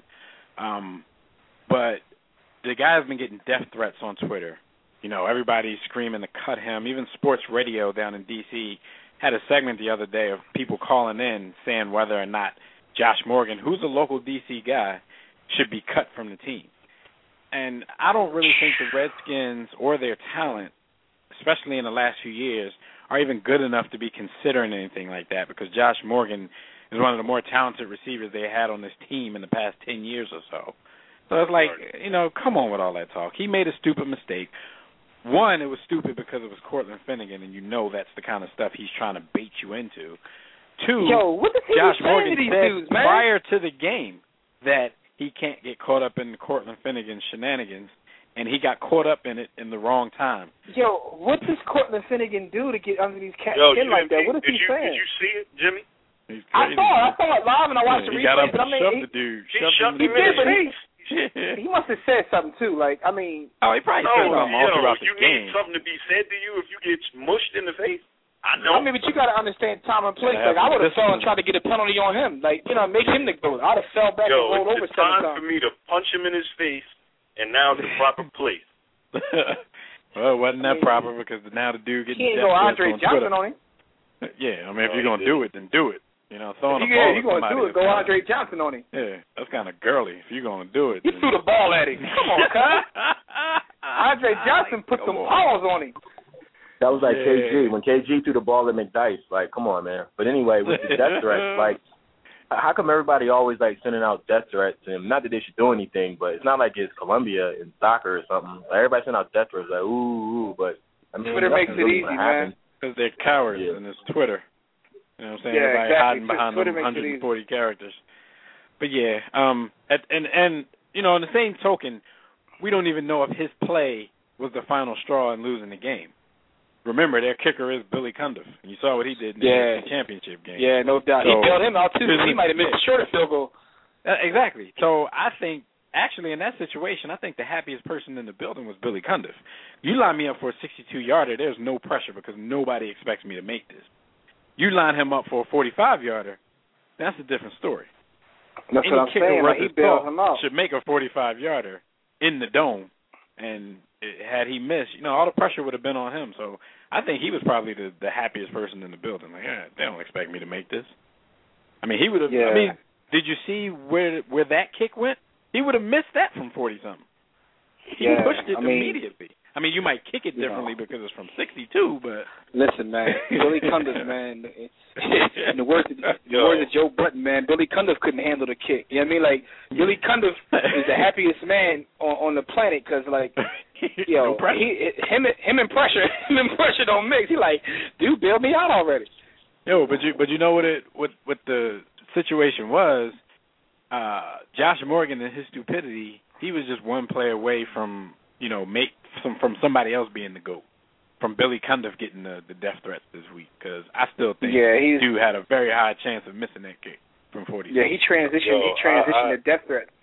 But the guy's been getting death threats on Twitter. Everybody's screaming to cut him. Even sports radio down in D.C. had a segment the other day of people calling in saying whether or not Josh Morgan, who's a local D.C. guy, should be cut from the team. And I don't really think the Redskins or their talent, especially in the last few years, are even good enough to be considering anything like that because Josh Morgan is one of the more talented receivers they had on this team in the past 10 years or so. So it's like, come on with all that talk. He made a stupid mistake. One, it was stupid because it was Cortland Finnegan, and that's the kind of stuff he's trying to bait you into. 2, what Josh Morgan to these said dudes, man? prior to the game that he can't get caught up in Cortland Finnegan's shenanigans, and he got caught up in it in the wrong time. What does Cortland Finnegan do to get under these cats' skin like that? What is he saying? Did you see it, Jimmy? I saw it live and I watched the replay. He got up and shoved the dude. He shoved him in his face. He must have said something too. He probably said something all throughout the game. You need something to be said to you if you get mushed in the face. I know. But you got to understand time and place. I would have fell and tried to get a penalty on him. Make him the goat. I'd have fell back and rolled over 7 times. It's time for me to punch him in his face, and now it's the proper place. Well, it wasn't that proper because now the dude gets. He ain't go Andre Johnson on him. Yeah, if you're gonna do it, then do it. Throwing if a ball. You're gonna do it, go Andre Johnson on him. Yeah, that's kind of girly. If you're gonna do it, he threw the ball at him. Come on, cuz. Andre Johnson put some paws on him. That was like KG when KG threw the ball at McDice. Like, come on, man. But anyway, with the death threats, how come everybody always sending out death threats? And not that they should do anything, but it's not like it's Columbia in soccer or something. Everybody sending out death threats ooh. But Twitter makes it easy, man. Because they're cowards and it's Twitter. You know what I'm saying? Yeah, everybody exactly. hiding behind them 140 characters. But and in the same token, we don't even know if his play was the final straw in losing the game. Remember, their kicker is Billy Cundiff, and you saw what he did in the championship game. Yeah, no doubt. He bailed him out, too. He might have missed a shorter field goal. Exactly. So I think, actually, in that situation, I think the happiest person in the building was Billy Cundiff. You line me up for a 62-yarder, there's no pressure because nobody expects me to make this. You line him up for a 45-yarder, that's a different story. That's what I'm saying. He bailed him out. Should make a 45-yarder in the dome, and had he missed, all the pressure would have been on him. So I think he was probably the happiest person in the building. They don't expect me to make this. I mean, he would have. Yeah. I mean, did you see where that kick went? He would have missed that from 40-something. He pushed it immediately. I mean, you might kick it differently because it's from 62, but listen, man, Billy Cundiff, man. In the words of Joe Button, man, Billy Cundiff couldn't handle the kick. You know what I mean? Billy Cundiff is the happiest man on the planet because, no him and pressure don't mix. He dude, bail me out already. But you know what the situation was? Josh Morgan and his stupidity, he was just one play away from from somebody else being the GOAT, from Billy Cundiff getting the death threats this week, because I still think dude had a very high chance of missing that kick from 40. Yeah, he transitioned to death threats.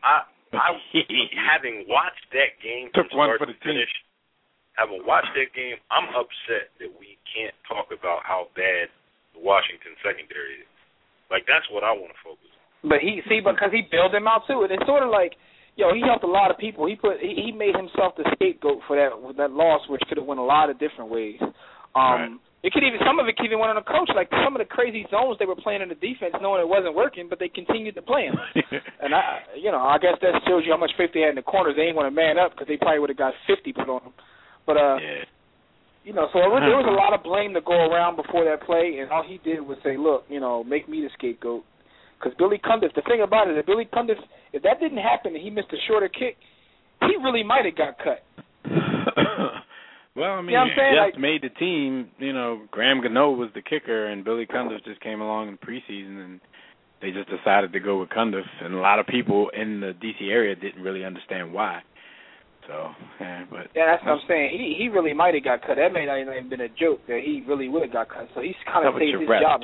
Having watched that game took from one start for the to finish, having watched that game, I'm upset that we can't talk about how bad the Washington secondary is. Like, that's what I want to focus on. But because he bailed them out too, and it's sort of like, he helped a lot of people. He made himself the scapegoat for that loss, which could have went a lot of different ways. Right. Some of it could even went on the coach. Like some of the crazy zones they were playing in the defense, knowing it wasn't working, but they continued to play them. And I guess that shows you how much faith they had in the corners. They ain't want to man up because they probably would have got 50 put on them. But so there was a lot of blame to go around before that play, and all he did was say, "Look, make me the scapegoat." Because Billy Cundiff, the thing about it is, Billy Cundiff, if that didn't happen and he missed a shorter kick, he really might have got cut. Well, I mean, he just made the team. Graham Gano was the kicker, and Billy Cundiff just came along in preseason, and they just decided to go with Cundiff. And a lot of people in the D.C. area didn't really understand why. So, but that's what I'm saying. He really might have got cut. That may not even been a joke that he really would have got cut. So he's kind of saved his job.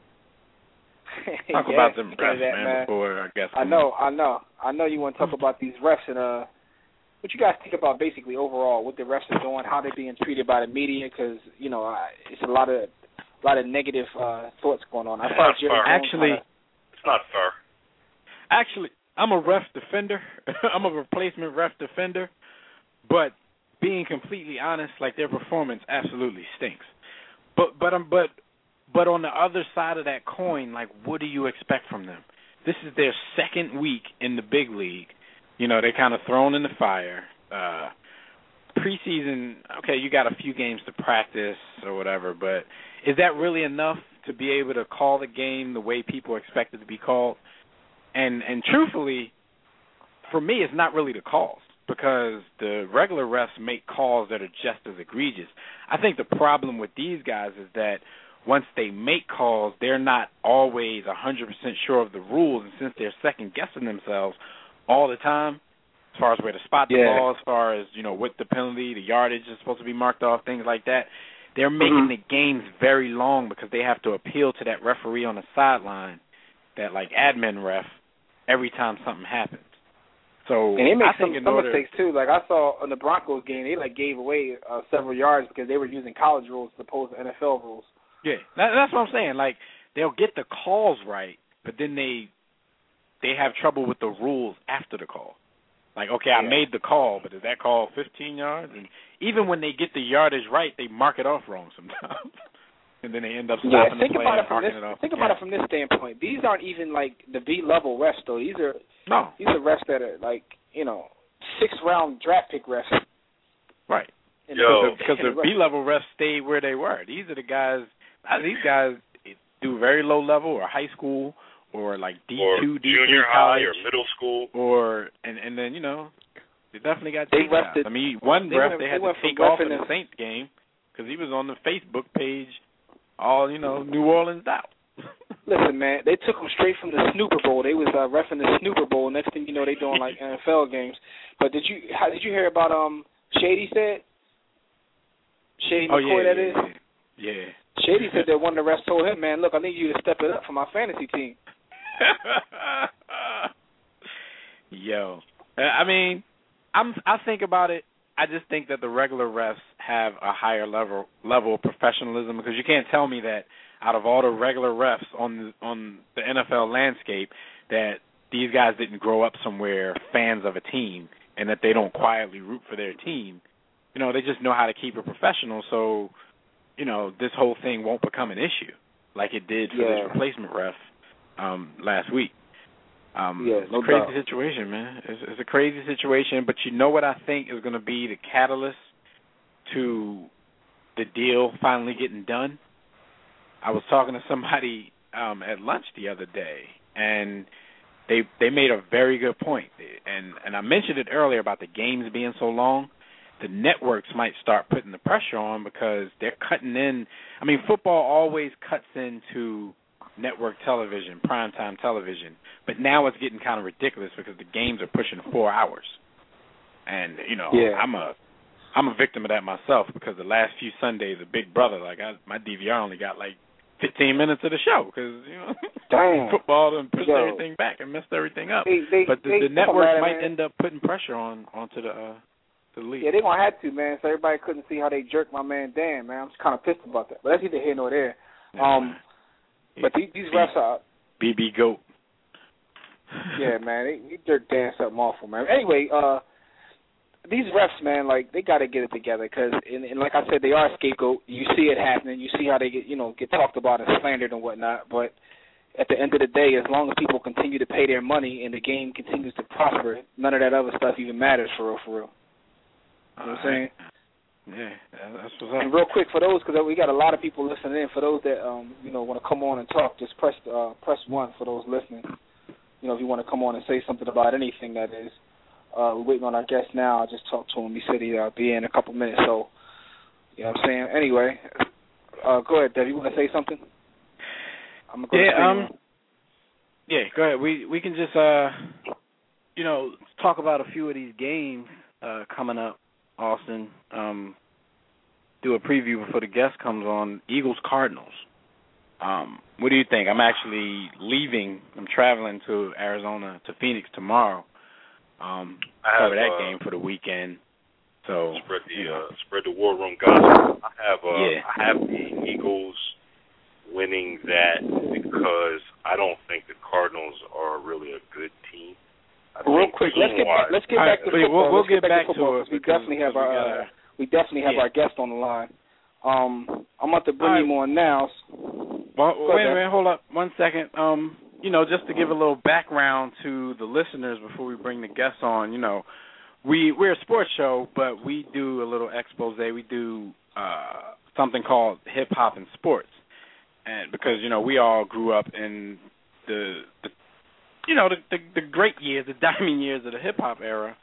Talk about them refs, man, before I guess. I know you want to talk about these refs and what you guys think about basically overall what the refs are doing, how they're being treated by the media, because it's a lot of negative thoughts going on. It's not fair. Actually, I'm a ref defender. I'm a replacement ref defender, but being completely honest, like their performance absolutely stinks. But on the other side of that coin, like, what do you expect from them? This is their second week in the big league. They're kind of thrown in the fire. Preseason, okay, you got a few games to practice or whatever, but is that really enough to be able to call the game the way people expect it to be called? And truthfully, for me, it's not really the calls, because the regular refs make calls that are just as egregious. I think the problem with these guys is that once they make calls, they're not always 100% sure of the rules, and since they're second-guessing themselves all the time, as far as where to spot the ball, as far as, what the penalty, the yardage is supposed to be marked off, things like that, they're making the games very long because they have to appeal to that referee on the sideline, that, like, admin ref, every time something happens. So and they make some mistakes, too. Like, I saw in the Broncos game, they, gave away several yards because they were using college rules as opposed to NFL rules. Yeah, that's what I'm saying. Like, they'll get the calls right, but then they have trouble with the rules after the call. Like, okay, I made the call, but is that call 15 yards? And even when they get the yardage right, they mark it off wrong sometimes. And then they end up stopping the play and marking it off. Think about it from this standpoint. These aren't even, the B-level refs, though. These are refs that are, 6th-round draft pick refs. Right. Because the B-level refs stayed where they were. These are the guys. These guys do very low level or high school or D2, or D3 junior high or middle school. And then they definitely got tape guys. I mean, one ref they had to take off in the Saints game because he was on the Facebook page, all New Orleans out. Listen, man, they took him straight from the Snooper Bowl. They was reffing the Snooper Bowl. Next thing you know, they doing NFL games. But did you hear about Shady said? Shady McCoy, that is. Yeah. Shady said that one of the refs told him, "Man, look, I need you to step it up for my fantasy team." Yo, I mean, I think about it. I just think that the regular refs have a higher level of professionalism, because you can't tell me that out of all the regular refs on the NFL landscape that these guys didn't grow up somewhere fans of a team and that they don't quietly root for their team. They just know how to keep it professional, so this whole thing won't become an issue like it did for this replacement ref last week. It's a crazy situation, man. It's a crazy situation, but you know what I think is going to be the catalyst to the deal finally getting done? I was talking to somebody at lunch the other day, and they made a very good point. And I mentioned it earlier about the games being so long. The networks might start putting the pressure on because they're cutting in. I mean, football always cuts into network television, primetime television, but now it's getting kind of ridiculous because the games are pushing 4 hours. And, I'm a victim of that myself, because the last few Sundays of Big Brother, my DVR only got 15 minutes of the show because, football and pushed everything back and messed everything up. But the network might end up putting pressure onto the league. Yeah, they're going to have to, man, so everybody couldn't see how they jerked my man Dan, man. I'm just kind of pissed about that. But that's neither here nor there. But these refs are... BB Goat. Yeah, man, they jerked Dan something awful, man. Anyway, these refs, man, like, they got to get it together because, and like I said, they are a scapegoat. You see it happening. You see how they get talked about and slandered and whatnot. But at the end of the day, as long as people continue to pay their money and the game continues to prosper, none of that other stuff even matters for real. You know what I'm saying? Yeah, that's what's up. And real quick, for those, because we got a lot of people listening in, for those that want to come on and talk, just press 1 for those listening. If you want to come on and say something about anything, that is. We're waiting on our guest now. I just talked to him. He said he'll be in a couple minutes. So, you know what I'm saying? Anyway, go ahead, Dev. You want to say something? I'm going to Yeah, go ahead. We can just, talk about a few of these games coming up, Austin. Do a preview before the guest comes on. Eagles-Cardinals. What do you think? I'm actually leaving. I'm traveling to Arizona, to Phoenix tomorrow. Cover that game for the weekend. So spread the War Room gospel. I have the Eagles winning that because I don't think the Cardinals are really a good team. Real quick, let's get back to football. We'll get back to it. We definitely have our guest on the line. I'm about to bring him on now. Well, wait a minute, hold up 1 second. Just to give a little background to the listeners before we bring the guests on, we're a sports show, but we do a little expose. We do something called hip hop and sports, and because we all grew up in the great years, the diamond years of the hip hop era.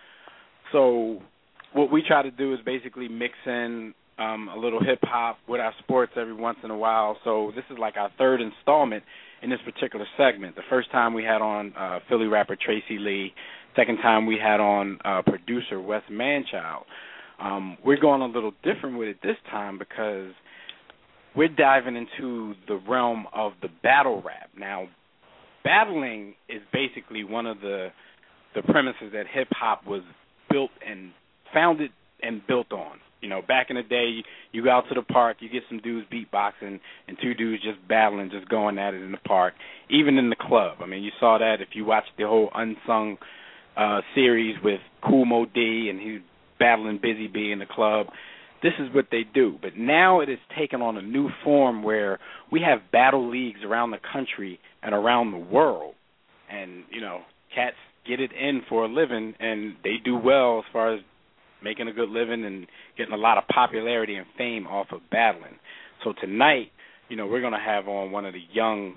So what we try to do is basically mix in a little hip hop with our sports every once in a while. So this is like our third installment in this particular segment. The first time we had on Philly rapper Tracy Lee. Second time we had on producer Wes Manchild. We're going a little different with it this time because we're diving into the realm of the battle rap. Now, battling is basically one of the premises that hip-hop was built and founded and built on. Back in the day, you go out to the park, you get some dudes beatboxing, and two dudes just battling, just going at it in the park, even in the club. I mean, you saw that if you watched the whole Unsung series with Kool Moe Dee, and he was battling Busy Bee in the club. This is what they do. But now it has taken on a new form where we have battle leagues around the country and around the world. And, cats get it in for a living, and they do well as far as making a good living and getting a lot of popularity and fame off of battling. So tonight, we're going to have on one of the young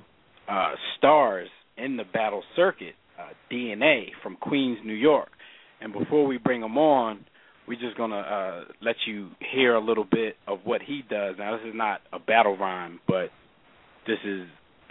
stars in the battle circuit, DNA from Queens, New York. And before we bring him on, we're just going to let you hear a little bit of what he does. Now, this is not a battle rhyme, but this is,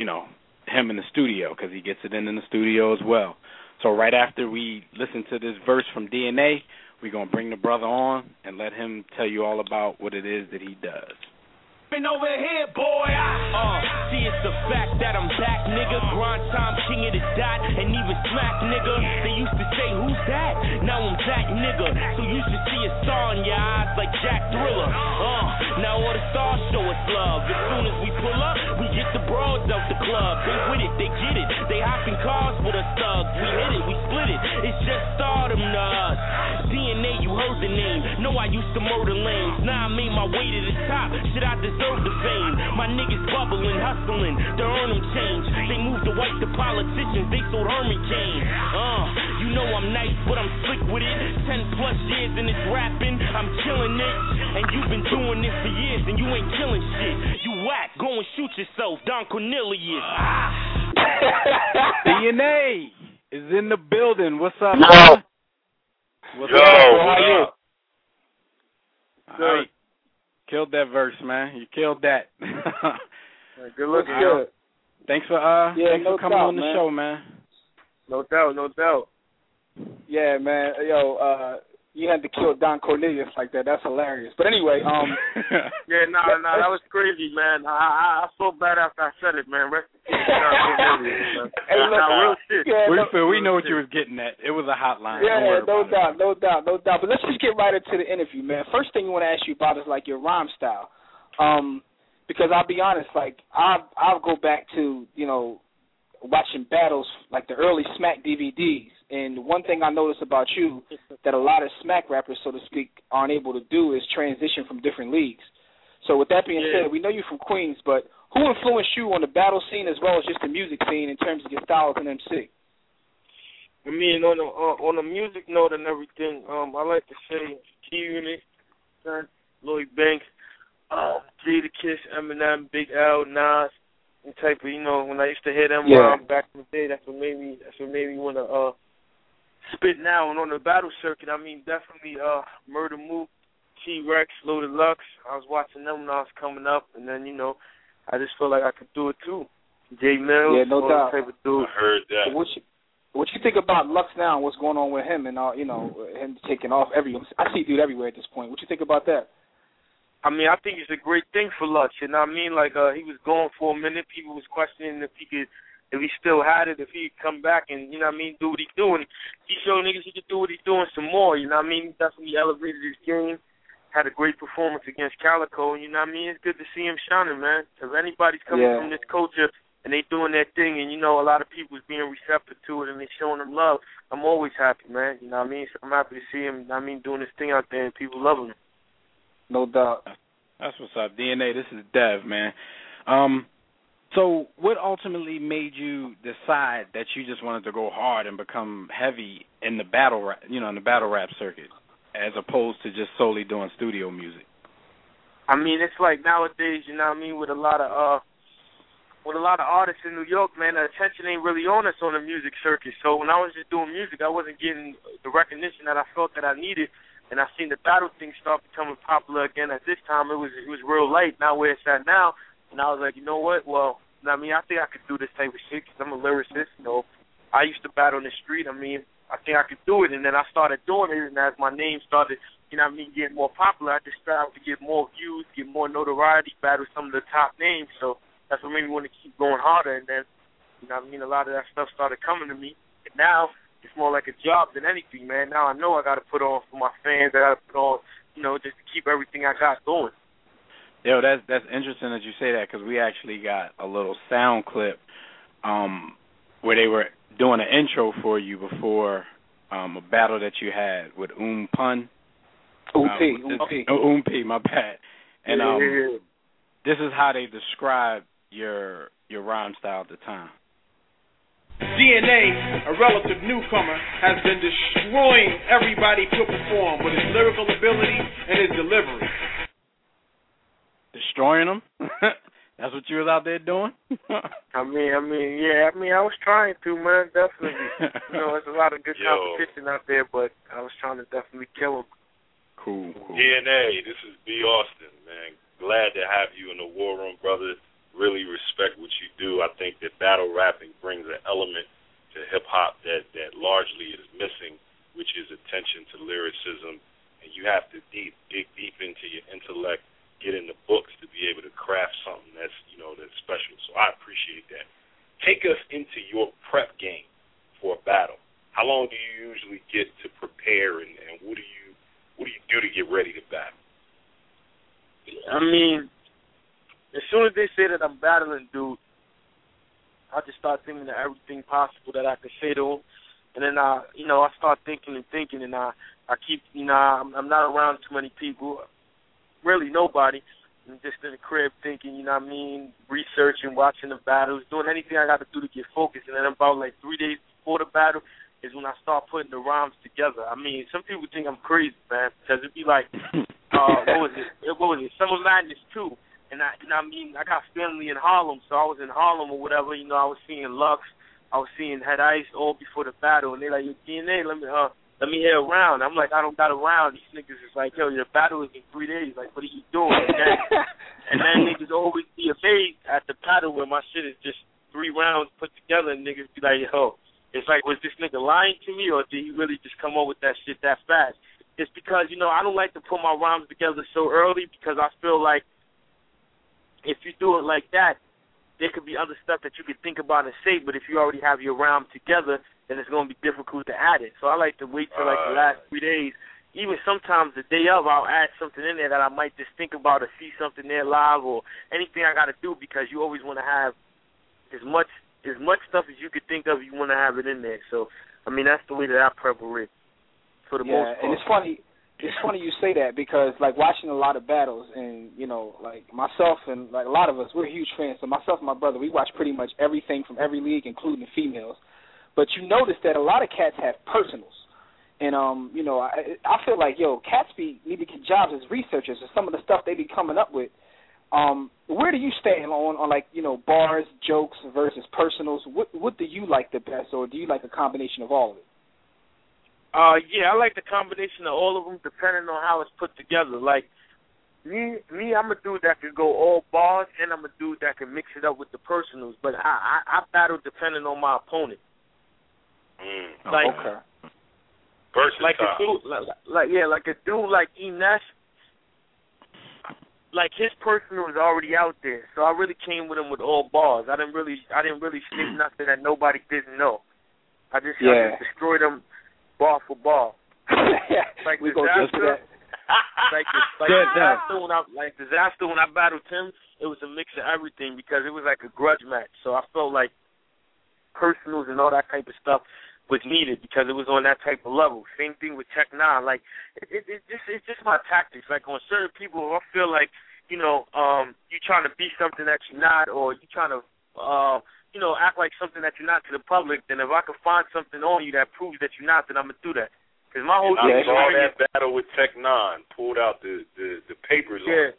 him in the studio because he gets it in the studio as well. So right after we listen to this verse from DNA, we're going to bring the brother on and let him tell you all about what it is that he does. Over here, boy, see it's the fact that I'm back, nigga. Grind time, king of the dot, and even smack, nigga. They used to say, who's that? Now I'm that nigga. So you should see a star in your eyes like Jack Thriller. Now all the stars show us love. As soon as we pull up, we get the broads out the club. They with it, they get it. They hop in cars with us thugs. We hit it, we split it. It's just stardom to us. DNA, you heard the name. Know I used to murder lanes. Now I made my way to the top. Shit, I deserve the fame. My niggas bubbling, hustling to earn them change. They moved the white to politicians. They sold Herman Cain. You know I'm nice, but I'm slick with it. 10 plus years in this rapping, I'm killing it. And you've been doing this for years, and you ain't killing shit. You whack, go and shoot yourself, Don Cornelius. DNA is in the building. What's up? What's up? How are you? All right. Killed that verse, man. You killed that. Good looking. Good. Thanks for coming on the show, man. No doubt. Yeah, man. Yo, You had to kill Don Cornelius like that. That's hilarious. But anyway, yeah, that was crazy, man. I felt bad after I said it, man. Rest in peace, Don Cornelius, man. Hey, look, real shit. Yeah, we know what you was getting at. It was a hotline. Yeah, no doubt. But let's just get right into the interview, man. First thing I want to ask you about is like your rhyme style, because I'll be honest, like I'll go back to watching battles like the early Smack DVDs. And one thing I noticed about you that a lot of Smack rappers, so to speak, aren't able to do is transition from different leagues. So with that being said, we know you're from Queens, but who influenced you on the battle scene as well as just the music scene in terms of your style as an MC? I mean, on the music note and everything, I like to say G-Unit, Lloyd Banks, Jadakiss, Eminem, Big L, Nas, and type of, when I used to hear them back in the day, that's what made me want to spit now. And on the battle circuit, I mean, definitely Murder Mook, T-Rex, Loaded Lux. I was watching them when I was coming up, and then, I just felt like I could do it too. J Mills, yeah, no doubt. Type of dude. I heard that. What you think about Lux now and what's going on with him and, him taking off I see dude everywhere at this point. What you think about that? I mean, I think it's a great thing for Lux. You know what I mean? Like, he was gone for a minute. People was questioning if he still had it, if he could come back and, do what he's doing. He showed niggas he could do what he's doing some more, you know what I mean? He definitely elevated his game, had a great performance against Calico, you know what I mean? It's good to see him shining, man. If anybody's coming from this culture and they doing their thing and, a lot of people's being receptive to it and they showing him love, I'm always happy, man. You know what I mean? So I'm happy to see him, doing his thing out there and people loving him. No doubt. That's what's up. DNA, this is Dev, man. So what ultimately made you decide that you just wanted to go hard and become heavy in the battle rap, in the battle rap circuit, as opposed to just solely doing studio music? I mean, it's like nowadays, with a lot of artists in New York, man, the attention ain't really on us on the music circuit. So when I was just doing music, I wasn't getting the recognition that I felt that I needed. And I seen the battle thing start becoming popular again. At this time, it was real light. Not where it's at now. And I was like, you know what? Well, I think I could do this type of shit because I'm a lyricist. I used to battle in the street. I think I could do it. And then I started doing it. And as my name started, getting more popular, I just started to get more views, get more notoriety, battle some of the top names. So that's what made me want to keep going harder. And then, a lot of that stuff started coming to me. And now it's more like a job than anything, man. Now I know I got to put on for my fans. I got to put on, just to keep everything I got going. Yo, that's interesting that you say that because we actually got a little sound clip where they were doing an intro for you before a battle that you had with Pun. P, my bad. And this is how they describe your rhyme style at the time. DNA, a relative newcomer, has been destroying everybody to perform with his lyrical ability and his delivery. Destroying them? That's what you was out there doing? I was trying to, man, definitely. There's a lot of good competition out there, but I was trying to definitely kill him. Cool. DNA, this is B. Austin, man. Glad to have you in the War Room, brother. Really respect what you do. I think that battle rapping brings an element to hip-hop that largely is missing, which is attention to lyricism. And you have to dig deep into your intellect, get in the books to be able to craft something that's special. So I appreciate that. Take us into your prep game for a battle. How long do you usually get to prepare, and what do you do to get ready to battle? As soon as they say that I'm battling, dude, I just start thinking of everything possible that I could say to them. And then, I start thinking, and I keep, I'm not around too many people, really nobody. I'm just in the crib thinking, researching, watching the battles, doing anything I got to do to get focused. And then about 3 days before the battle is when I start putting the rhymes together. Some people think I'm crazy, man, because it'd be like, what was it? Summer Madness 2. And I got family in Harlem, so I was in Harlem or whatever. I was seeing Lux, I was seeing Head Ice all before the battle, and they're like, "Yo, DNA, let me hear a round." I'm like, "I don't got a round." These niggas is like, "Yo, your battle is in 3 days. Like, what are you doing?" And then niggas always be amazed at the battle where my shit is just 3 rounds put together, and niggas be like, "Yo, it's like, was this nigga lying to me, or did he really just come up with that shit that fast?" just because, you know, I don't like to put my rhymes together so early because I feel like if you do it like that, there could be other stuff that you could think about and say, but if you already have your rhyme together, then it's going to be difficult to add it. So I like to wait till like the last 3 days. Even sometimes the day of, I'll add something in there that I might just think about or see something there live or anything I got to do, because you always want to have as much stuff as you could think of. You want to have it in there. So, I mean, that's the way that I prepare it for the most part. And it's funny you say that, because like watching a lot of battles, and you know, like myself and like a lot of us, we're huge fans. So myself and my brother, we watch pretty much everything from every league, including the females. But you notice that a lot of cats have personals, and you know, I feel like cats need to get jobs as researchers, or some of the stuff they be coming up with. Where do you stand on like, you know, bars, jokes versus personals? What do you like the best, or do you like a combination of all of it? Yeah, I like the combination of all of them, depending on how it's put together. Like, me, I'm a dude that can go all bars, and I'm a dude that can mix it up with the personals. But I battle depending on my opponent. Like, okay. Versatile. Like a dude, like a dude like Enes. Like, his personal is already out there, so I really came with him with all bars. I didn't really stick nothing that nobody didn't know. I just destroyed him bar for bar. Like we Disaster. Like Disaster when I battled him, it was a mix of everything, because it was like a grudge match. So I felt like personals and all that type of stuff was needed, because it was on that type of level. Same thing with Tech 9. Like, it's just my tactics. Like, on certain people, I feel like, you know, you trying to be something that you're not, or you trying to you know, act like something that you're not to the public, then if I can find something on you that proves that you're not, then I'm going to do that. Because my whole thing is... I saw that battle with Tech 9, pulled out the papers on it.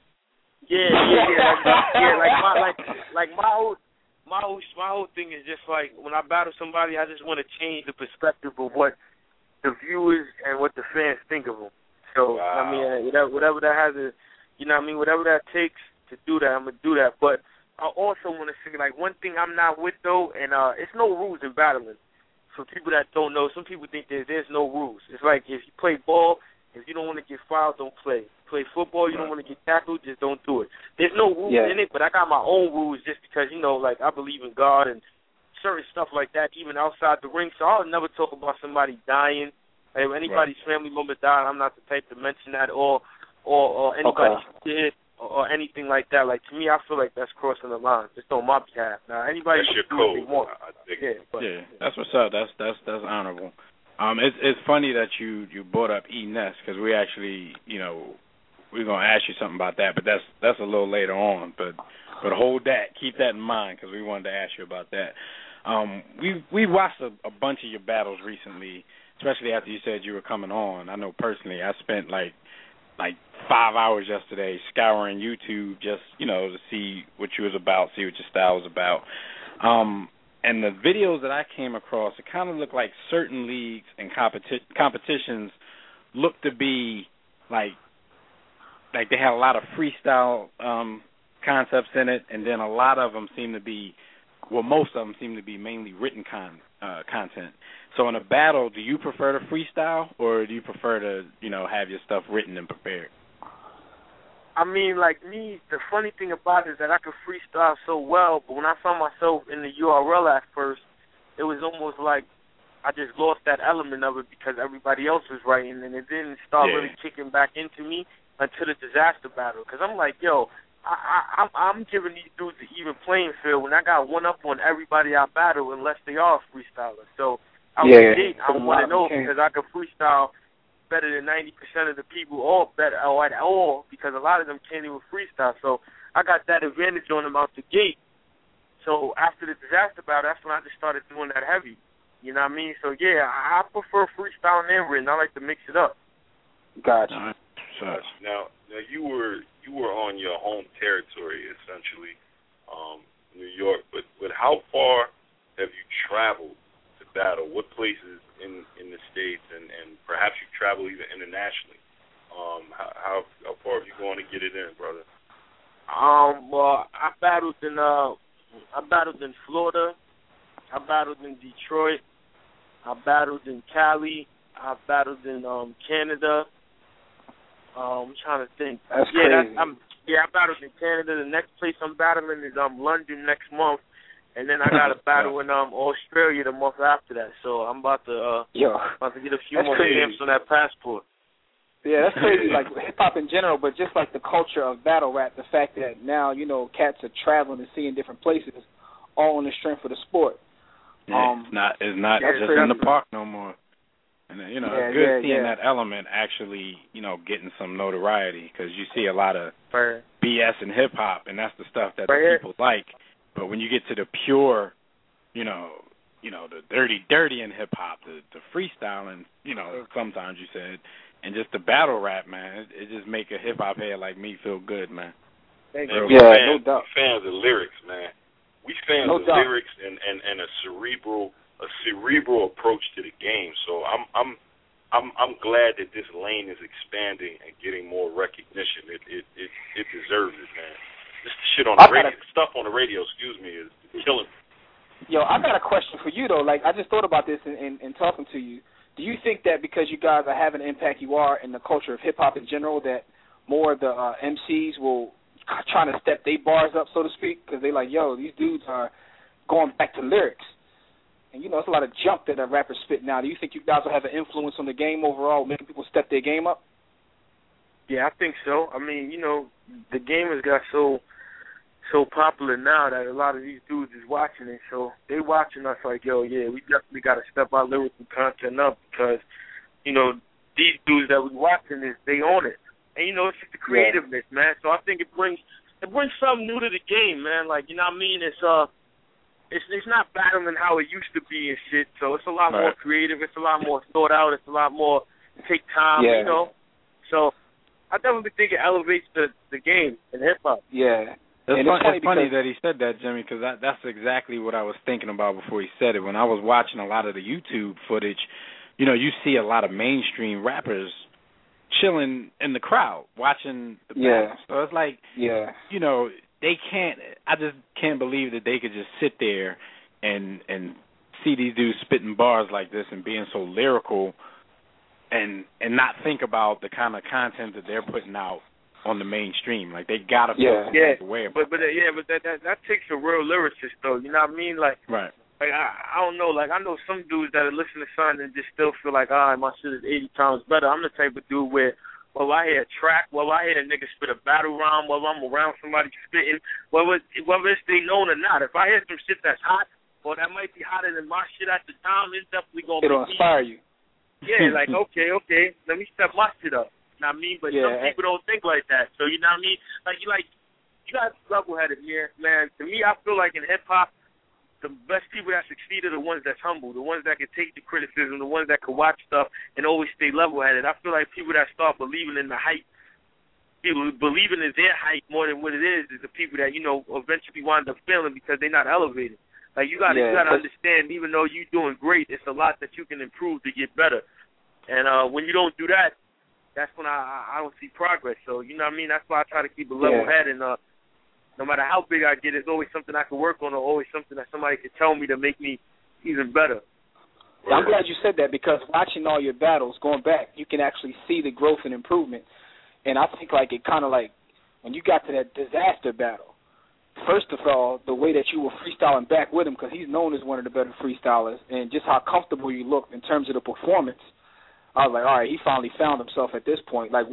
Like my whole thing is just like, when I battle somebody, I just want to change the perspective of what the viewers and what the fans think of them. So, I mean, whatever that has to, you know what I mean, whatever that takes to do that, I'm going to do that. But I also want to say, like, one thing I'm not with, though, and it's no rules in battling. For people that don't know, some people think there's no rules. It's like, if you play ball, if you don't want to get fouled, don't play. Play football, you don't want to get tackled, just don't do it. There's no rules in it, but I got my own rules just because, you know, like, I believe in God and certain stuff like that, even outside the ring. So I'll never talk about somebody dying. Like, if anybody's family member died, I'm not the type to mention that, or anybody's kid, or anything like that. Like, to me, I feel like that's crossing the line, just on my behalf. Now, anybody that's your can do what they code. want. That's what's up. That's honorable. It's funny that you brought up Enes, because we actually, you know, we're gonna ask you something about that, but that's a little later on. But hold that, keep that in mind, because we wanted to ask you about that. We watched a bunch of your battles recently, especially after you said you were coming on. I know personally, I spent like 5 hours yesterday scouring YouTube just, you know, to see what you was about, see what your style was about. And the videos that I came across, it kind of looked like certain leagues and competitions look to be like they had a lot of freestyle concepts in it, and then a lot of them seem to be, well, most of them seem to be mainly written content. So in a battle, do you prefer to freestyle, or do you prefer to, you know, have your stuff written and prepared? I mean, like me, the funny thing about it is that I could freestyle so well, but when I found myself in the URL at first, it was almost like I just lost that element of it because everybody else was writing, and it didn't start really kicking back into me until the Disaster battle. Because I'm like, yo, I'm giving these dudes an even playing field when I got one up on everybody I battle unless they are freestylers. So I want to know because I can freestyle better than 90% of the people, or better, or at all, because a lot of them can't even freestyle. So I got that advantage on them out the gate. So after the Disaster battle, that's when I just started doing that heavy. You know what I mean? So yeah, I prefer freestyle and written. I like to mix it up. Gotcha. Now you were on your home territory essentially, New York. But how far have you traveled to battle? What places in the States, and perhaps you travel even internationally? How far have you going to get it in, brother? Well, I battled in Florida. I battled in Detroit. I battled in Cali. I battled in Canada. I'm trying to think. That's crazy. I battled in Canada. The next place I'm battling is London next month, and then I got a battle in Australia the month after that. So I'm about to get a few more stamps on that passport. Yeah, that's crazy. Like hip hop in general, but just like the culture of battle rap, the fact that now cats are traveling and seeing different places, all on the strength of the sport. Yeah, it's not just crazy. in the park no more. And it's good seeing that element actually, getting some notoriety, because you see a lot of BS in hip hop, and that's the stuff that the people like. But when you get to the pure, the dirty in hip hop, the freestyling, sometimes you said, and just the battle rap, man, it just make a hip hop head like me feel good, man. No doubt. Fans of lyrics, man. We fans of lyrics and a cerebral approach to the game. So I'm glad that this lane is expanding and getting more recognition. It deserves it, man. This shit on the radio, stuff on the radio, is killing me. Yo, I got a question for you though. Like, I just thought about this in talking to you. Do you think that because you guys are having the impact you are in the culture of hip hop in general, that more of the MCs will trying to step their bars up, so to speak, because they like, yo, these dudes are going back to lyrics. And, it's a lot of junk that a rapper's spit now. Do you think you guys will have an influence on the game overall, making people step their game up? Yeah, I think so. I mean, the game has got so popular now that a lot of these dudes is watching it. So they watching us like, yo, yeah, we definitely got to step our lyrical content up because, these dudes that we watching, they own it. And, it's just the creativeness, man. So I think it brings something new to the game, man. Like, you know what I mean? It's not battling how it used to be and shit. So it's a lot more creative. It's a lot more thought out. It's a lot more take time, So I definitely think it elevates the game in hip-hop. Yeah. It's funny that he said that, Jimmy, because that's exactly what I was thinking about before he said it. When I was watching a lot of the YouTube footage, you see a lot of mainstream rappers chilling in the crowd watching the battles. So it's like, they can't. I just can't believe that they could just sit there and see these dudes spitting bars like this and being so lyrical, and not think about the kind of content that they're putting out on the mainstream. Like, they gotta feel some type of way about it. But that takes a real lyricist though. You know what I mean? Like, right. Like, I don't know. Like, I know some dudes that are listening to something and just still feel like, my shit is 80 times better. I'm the type of dude where, I hear a track, I hear a nigga spit a battle rhyme, I'm around somebody spitting, whether it's they known or not. If I hear some shit that's hot, or that might be hotter than my shit at the time, it's definitely going to It'll inspire you. Yeah, like, okay, let me step my shit up. You know what I mean? But some people don't think like that. So, you know what I mean? Like, you got level-headed here, man. To me, I feel like in hip-hop, the best people that succeed are the ones that's humble, the ones that can take the criticism, the ones that can watch stuff and always stay level-headed. I feel like people that start believing in the hype, people believing in their hype more than what it is the people that, eventually wind up failing because they're not elevated. Like, you gotta understand, even though you're doing great, it's a lot that you can improve to get better. And when you don't do that, that's when I don't see progress. So, you know what I mean? That's why I try to keep a level head and no matter how big I get, there's always something I can work on or always something that somebody can tell me to make me even better. Yeah, I'm glad you said that because watching all your battles, going back, you can actually see the growth and improvement. And I think, like, it kind of like when you got to that disaster battle, first of all, the way that you were freestyling back with him, because he's known as one of the better freestylers, and just how comfortable you looked in terms of the performance, I was like, all right, he finally found himself at this point. Like,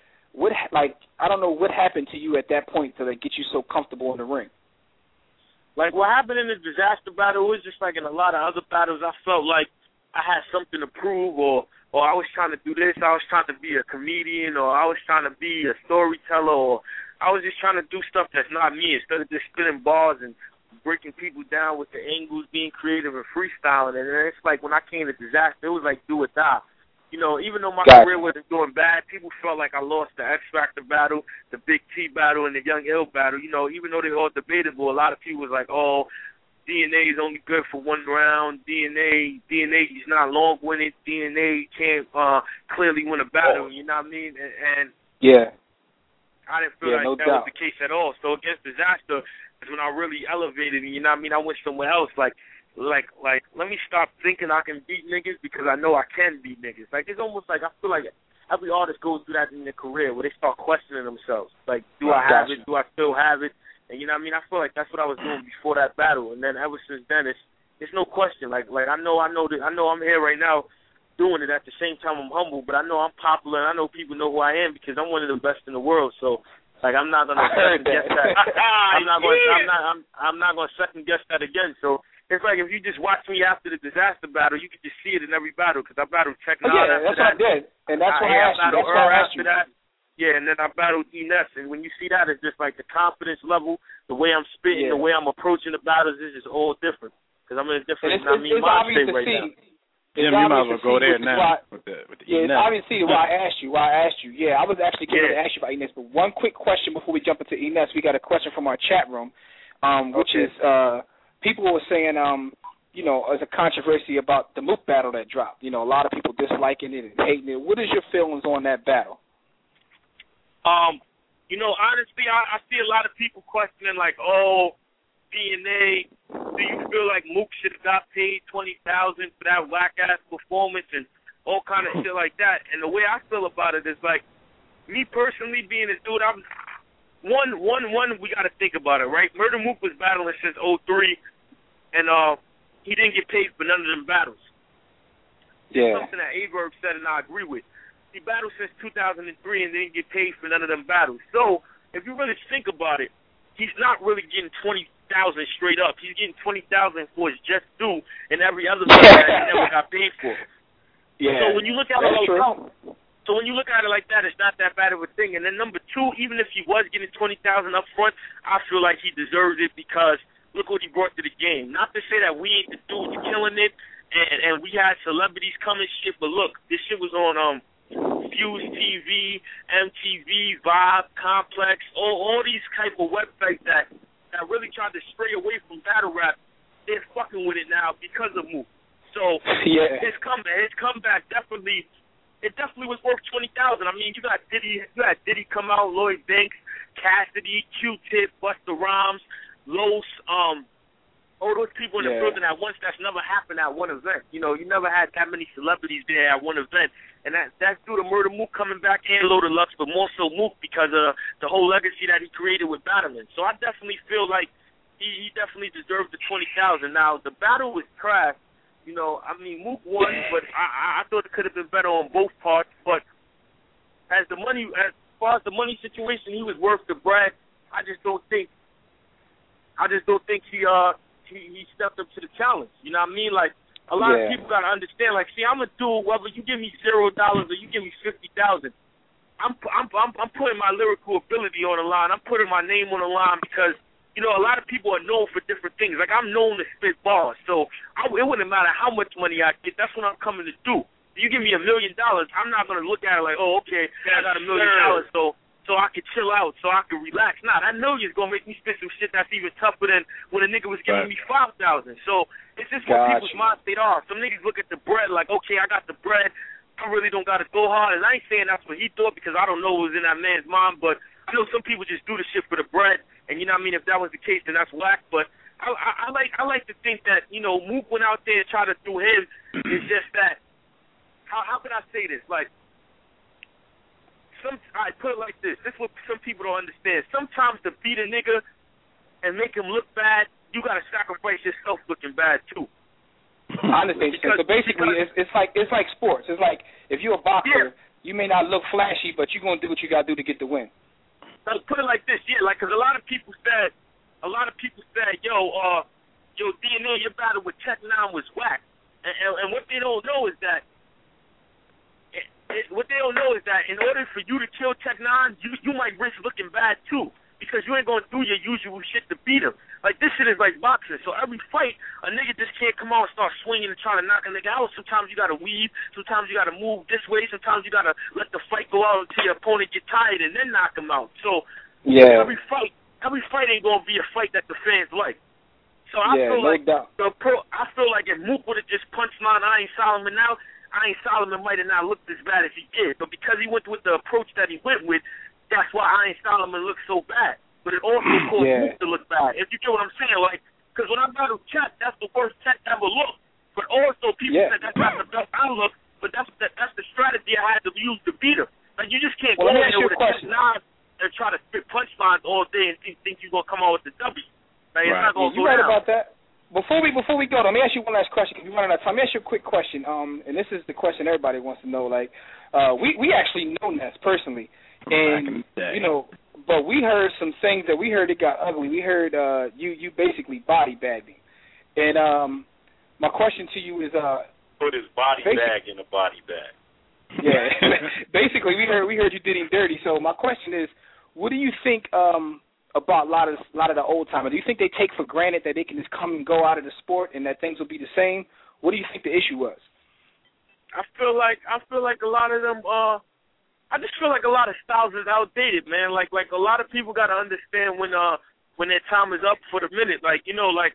I don't know what happened to you at that point to get you so comfortable in the ring. Like, what happened in the disaster battle was just like in a lot of other battles, I felt like I had something to prove or I was trying to do this, I was trying to be a comedian, or I was trying to be a storyteller, or I was just trying to do stuff that's not me instead of just spitting bars and breaking people down with the angles, being creative and freestyling. And it's like when I came to disaster, it was like do or die. Even though my career wasn't doing bad, people felt like I lost the X Factor battle, the Big T battle, and the Young Ill battle. Even though they all debatable, a lot of people was like, oh, DNA is only good for one round. DNA is not long-winded. DNA can't clearly win a battle. You know what I mean? And I didn't feel like that was the case at all. So against disaster is when I really elevated. And you know what I mean? I went somewhere else. Like, let me stop thinking I can beat niggas because I know I can beat niggas. Like, it's almost like I feel like every artist goes through that in their career where they start questioning themselves. Like, do I have it? Do I still have it? And you know what I mean? I feel like that's what I was doing before that battle. And then ever since then, it's no question. Like I know I'm here right now doing it. At the same time, I'm humble, but I know I'm popular, and I know people know who I am because I'm one of the best in the world. So, like, I'm not gonna second guess that. I'm not gonna second guess that again. So it's like if you just watch me after the disaster battle, you can just see it in every battle because I battled Tech Nine after that. What I did, and that's why I asked you. That's why I asked you. That. Yeah, and then I battled Ines, and when you see that, it's just like the confidence level, the way I'm spitting, the way I'm approaching the battles is just all different because I'm in a different mind state right now. Yeah, you might as well go there now with the Ines. Obviously, why I asked you. Yeah, I was actually going to ask you about Ines, but one quick question before we jump into Ines. We got a question from our chat room, which is people were saying, there's a controversy about the Mook battle that dropped. You know, a lot of people disliking it and hating it. What is your feelings on that battle? Honestly, I see a lot of people questioning, like, DNA, do you feel like Mook should have got paid $20,000 for that whack-ass performance and all kind of shit like that? And the way I feel about it is, like, me personally being a dude, one, we got to think about it, right? Murder Mook was battling since 2003, and he didn't get paid for none of them battles. Yeah. Something that Averb said, and I agree with. He battled since 2003 and didn't get paid for none of them battles. So, if you really think about it, he's not really getting $20,000 straight up. He's getting $20,000 for his just due, and every other battle that he never got paid for. Yeah. So when you look at it like that, it's not that bad of a thing. And then number two, even if he was getting $20,000 up front, I feel like he deserves it because look what he brought to the game. Not to say that we ain't the dudes killing it, and we had celebrities come and shit, but look, this shit was on Fuse TV, MTV, Vibe, Complex, all these type of websites that really tried to stray away from battle rap. They're fucking with it now because of Mook. So his comeback definitely was worth $20,000. I mean, you got Diddy come out, Lloyd Banks, Cassidy, Q-Tip, Busta Rhymes, Los, all those people in the building at once. That's never happened at one event. You know, you never had that many celebrities there at one event. And that's due to Murder Mook coming back and Loaded Lux, but more so Mook because of the whole legacy that he created with Battleman. So I definitely feel like he definitely deserved the $20,000. Now, the battle was trash. You know, I mean, Mook won, but I thought it could have been better on both parts. But as far as the money situation, he was worth the bread. I just don't think he stepped up to the challenge. You know what I mean? Like, a lot of people got to understand, like, see, I'm a dude, whether you give me $0 or you give me $50,000, I'm putting my lyrical ability on the line. I'm putting my name on the line because, you know, a lot of people are known for different things. Like, I'm known to spit bars, so it wouldn't matter how much money I get. That's what I'm coming to do. If you give me $1 million, I'm not going to look at it like, oh, okay, I got $1 million, so I could chill out, so I could relax. Nah, that million's gonna make me spit some shit that's even tougher than when a nigga was giving me $5,000. So it's just what people's mind state are. Some niggas look at the bread like, okay, I got the bread, I really don't gotta go hard. And I ain't saying that's what he thought because I don't know what was in that man's mind, but I know some people just do the shit for the bread. And you know what I mean? If that was the case, then that's whack. But I like to think that, you know, Mook went out there and tried to do him. It's just that, how can I say this? Like, I put it like this. This is what some people don't understand. Sometimes to beat a nigga and make him look bad, you got to sacrifice yourself looking bad too. I understand. So basically, it's like sports. It's like if you're a boxer, you may not look flashy, but you're gonna do what you gotta do to get the win. Let's put it like this, like, because a lot of people said, yo, DNA, your battle with Tech Nine was whack, and what they don't know is that. What they don't know is that in order for you to kill Tech Nine, you might risk looking bad too, because you ain't going to do your usual shit to beat him. Like, this shit is like boxing. So every fight, a nigga just can't come out and start swinging and trying to knock a nigga out. Sometimes you got to weave. Sometimes you got to move this way. Sometimes you got to let the fight go out until your opponent get tired and then knock him out. So every fight ain't going to be a fight that the fans like. So I feel like if Mook would have just punched my Iron Solomon out, Iron Solomon might have not looked as bad as he did, but because he went with the approach that he went with, that's why Iron Solomon looked so bad. But it also caused Mook to look bad. If you get what I'm saying, like, because when I battled Chet, that's the worst Chet ever looked. But also people said that's not the best I look, but that's the strategy I had to use to beat him. Like, you just can't Well, go let me in ask there you with a a question. 10-9 and try to spit punchlines all day and think you're going to come out with the W. Like, it's not going to go You're right down. about that. Before we go, let me ask you one last question because we're running out of time. Let me ask you a quick question. And this is the question everybody wants to know. Like, we actually know Ness personally, and but we heard some things that we heard it got ugly. We heard you basically body bagged him, and my question to you is put his body bag in a body bag. Yeah, basically we heard you did him dirty. So my question is, what do you think about a lot of the old timers? Do you think they take for granted that they can just come and go out of the sport and that things will be the same? What do you think the issue was? I feel like a lot of them. I just feel like a lot of styles is outdated, man. Like a lot of people got to understand when their time is up for the minute. Like,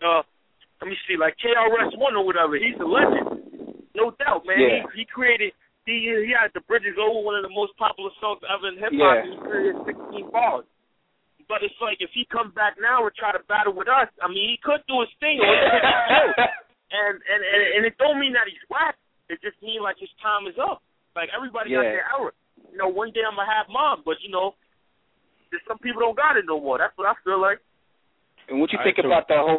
let me see, like KRS-One or whatever. He's a legend, no doubt, man. Yeah. He created. He had The Bridges Over, one of the most popular songs ever in hip hop. Yeah. He created 16 bars. But it's like if he comes back now and try to battle with us, I mean, he could do his thing or he could be killed. And it don't mean that he's whack. It just means like his time is up. Like everybody got their hour. One day I'm gonna have mine, but there's some people don't got it no more. That's what I feel like. And what you think about the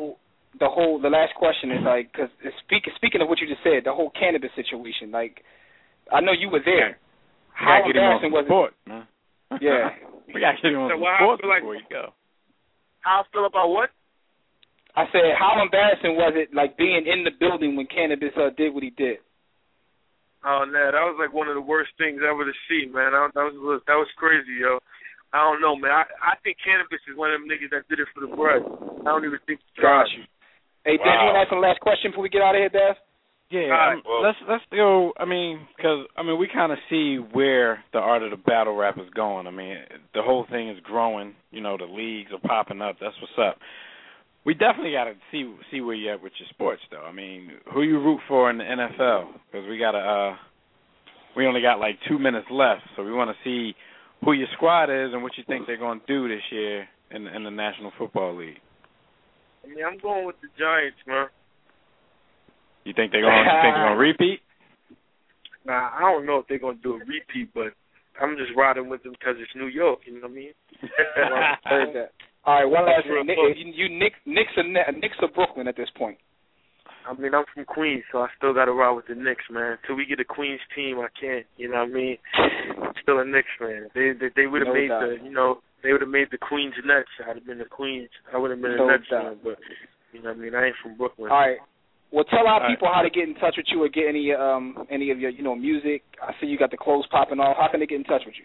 last question is like, because speaking of what you just said, the whole cannabis situation. Like, I know you were there. How embarrassing was it? Man. Yeah. We got to get him on some sports before you go. How I feel about what? I said, how embarrassing was it, like, being in the building when cannabis did what he did? Oh, no, that was like one of the worst things ever to see, man. That was crazy, yo. I don't know, man. I think cannabis is one of them niggas that did it for the bread. I don't even think it's Got you. Hey, Dave, you want to ask one last question before we get out of here, Dave? Yeah, let's go. I mean, because we kind of see where the art of the battle rap is going. I mean, the whole thing is growing. The leagues are popping up. That's what's up. We definitely got to see where you at with your sports, though. I mean, who you root for in the NFL? Because we only got like 2 minutes left, so we want to see who your squad is and what you think they're going to do this year in the National Football League. I mean, I'm going with the Giants, man. You think they're gonna repeat? Nah, I don't know if they're gonna do a repeat, but I'm just riding with them because it's New York. You know what I mean? Heard that. All right, one last thing. You Knicks or Brooklyn at this point? I mean, I'm from Queens, so I still got to ride with the Knicks, man. Until we get a Queens team, I can't. You know what I mean? I'm still a Knicks fan. They would have made they would have made the Queens Nets. I'd have been the Queens. I would have been a Nets fan, but you know what I mean? I ain't from Brooklyn. All right. Well, tell our people how to get in touch with you or get any of your music. I see you got the clothes popping off. How can they get in touch with you?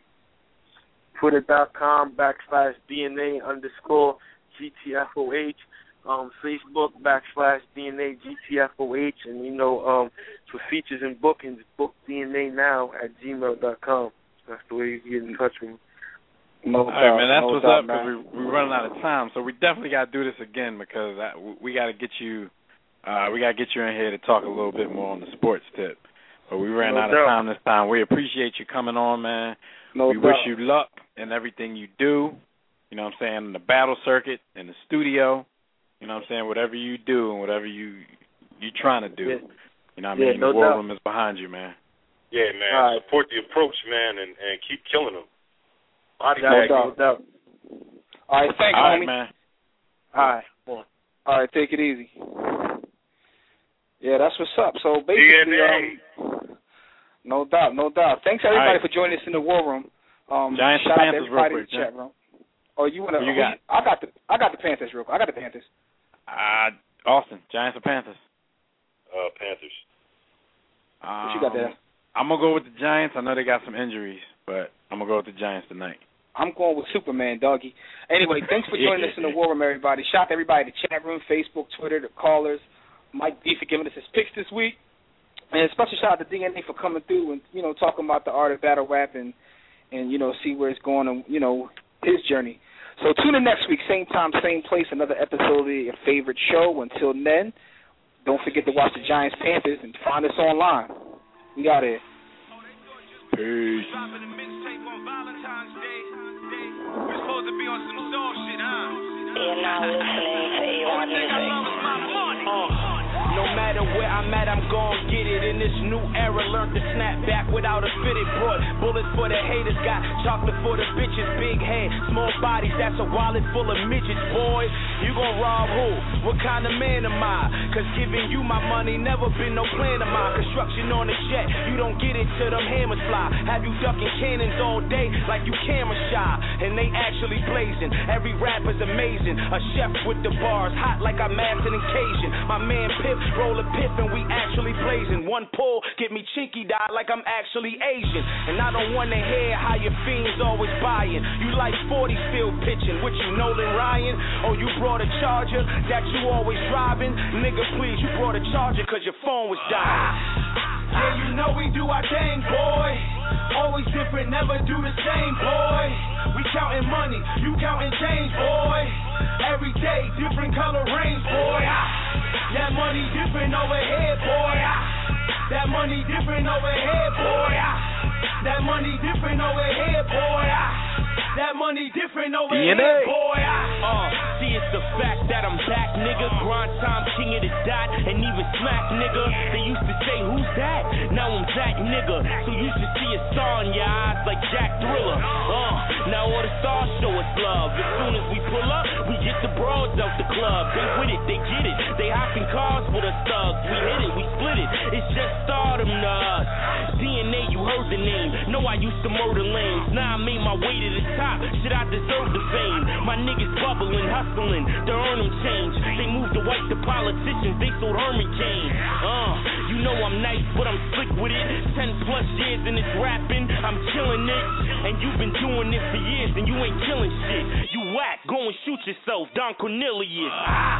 Twitter.com/DNA_GTFOH. Facebook /DNA GTFOH, and for features and bookings, bookdnanow@gmail.com. That's the way you can get in touch with me. All right, man. That's what's up. Because we're running out of time, so we definitely got to do this again because we got to get you. We got to get you in here to talk a little bit more on the sports tip. But we ran out of time this time. We appreciate you coming on, man. We wish you luck in everything you do. You know what I'm saying? In the battle circuit, in the studio. You know what I'm saying? Whatever you do and whatever you trying to do. You know what I mean? The War Room is behind you, man. Yeah, man. Support the approach, man, and keep killing them. No doubt. All right, thanks, All right, homie. man. All right. All right, take it easy. Yeah, that's what's up. So basically, no doubt. Thanks everybody for joining us in the War Room. Giants shout Panthers out to everybody real quick, in the chat room. Oh, you wanna? Who you got? I got the Panthers real quick. I got the Panthers. Austin, Giants or Panthers? Panthers. What you got there? I'm gonna go with the Giants. I know they got some injuries, but I'm gonna go with the Giants tonight. I'm going with Superman, doggy. Anyway, thanks for joining us in the War Room, everybody. Shout out to everybody in the chat room, Facebook, Twitter, the callers. Mike D for giving us his picks this week. And special shout out to DNA for coming through and, talking about the art of battle rap and see where it's going and, his journey. So tune in next week, same time, same place, another episode of your favorite show. Until then, don't forget to watch the Giants Panthers and find us online. We out here. Peace. We're supposed to be on some soul shit, huh? You're now listening to A1 Music. No matter matter where I'm at, I'm gon' get it. In this new era, learned to snap back without a fitted. Brought bullets for the haters, got chocolate for the bitches. Big head, small bodies, that's a wallet full of midgets, boy. You gon' rob who? What kind of man am I? Cause giving you my money never been no plan of mine. Construction on the jet, you don't get it till them hammers fly. Have you ducking cannons all day like you camera shy? And they actually blazing, every rapper's amazing. A chef with the bars, hot like I'm Master and Cajun. My man Pip, roll a pip and we actually blazing. One pull, get me chinky died like I'm actually Asian. And I don't wanna hear how your fiends always buying. You like 40 still pitching, what you Nolan Ryan? Oh, you brought a charger that you always driving? Nigga, please, you brought a charger cause your phone was dying. Yeah, you know we do our thing, boy. Always different, never do the same, boy. We counting money, you counting change, boy. Every day, different color range, boy. That money different over here, boy. That money different over here, boy. That money different over here, boy. That money different over here, boy. See, it's the fact that I'm back, nigga. Grind time, king of the dot, and even smack, nigga. They used to say, who's that? Now I'm that nigga. So you should see a star in your eyes like Jack Thriller. Now all the stars show us love. As soon as we pull up, we get the broads out the club. They with it, they get it. They hop in cars with us thugs. We hit it, we split it. It's just stardom to us. DNA, you heard the name. Know I used to murder lanes. Now I made my way to the top. Shit, I deserve the fame. My niggas bubbling, hustling to earn them change. They moved the white to politicians. They sold Herman Cain. You know I'm nice, but I'm slick with it. 10 plus years in this rapping, I'm killing it. And you've been doing this for years, and you ain't killing shit. You whack, go and shoot yourself, Don Cornelius.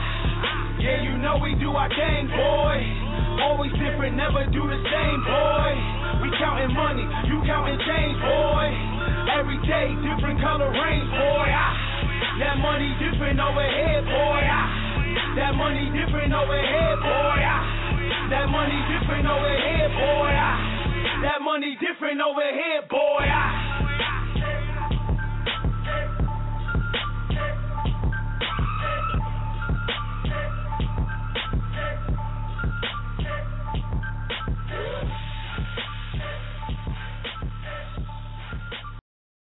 Yeah, you know we do our thing, boy. Always different, never do the same, boy. We counting money, you counting change, boy. Every day, different color range, boy. That money different over here, boy. That money different over here, boy. That money different over here, boy. That money different over here, boy.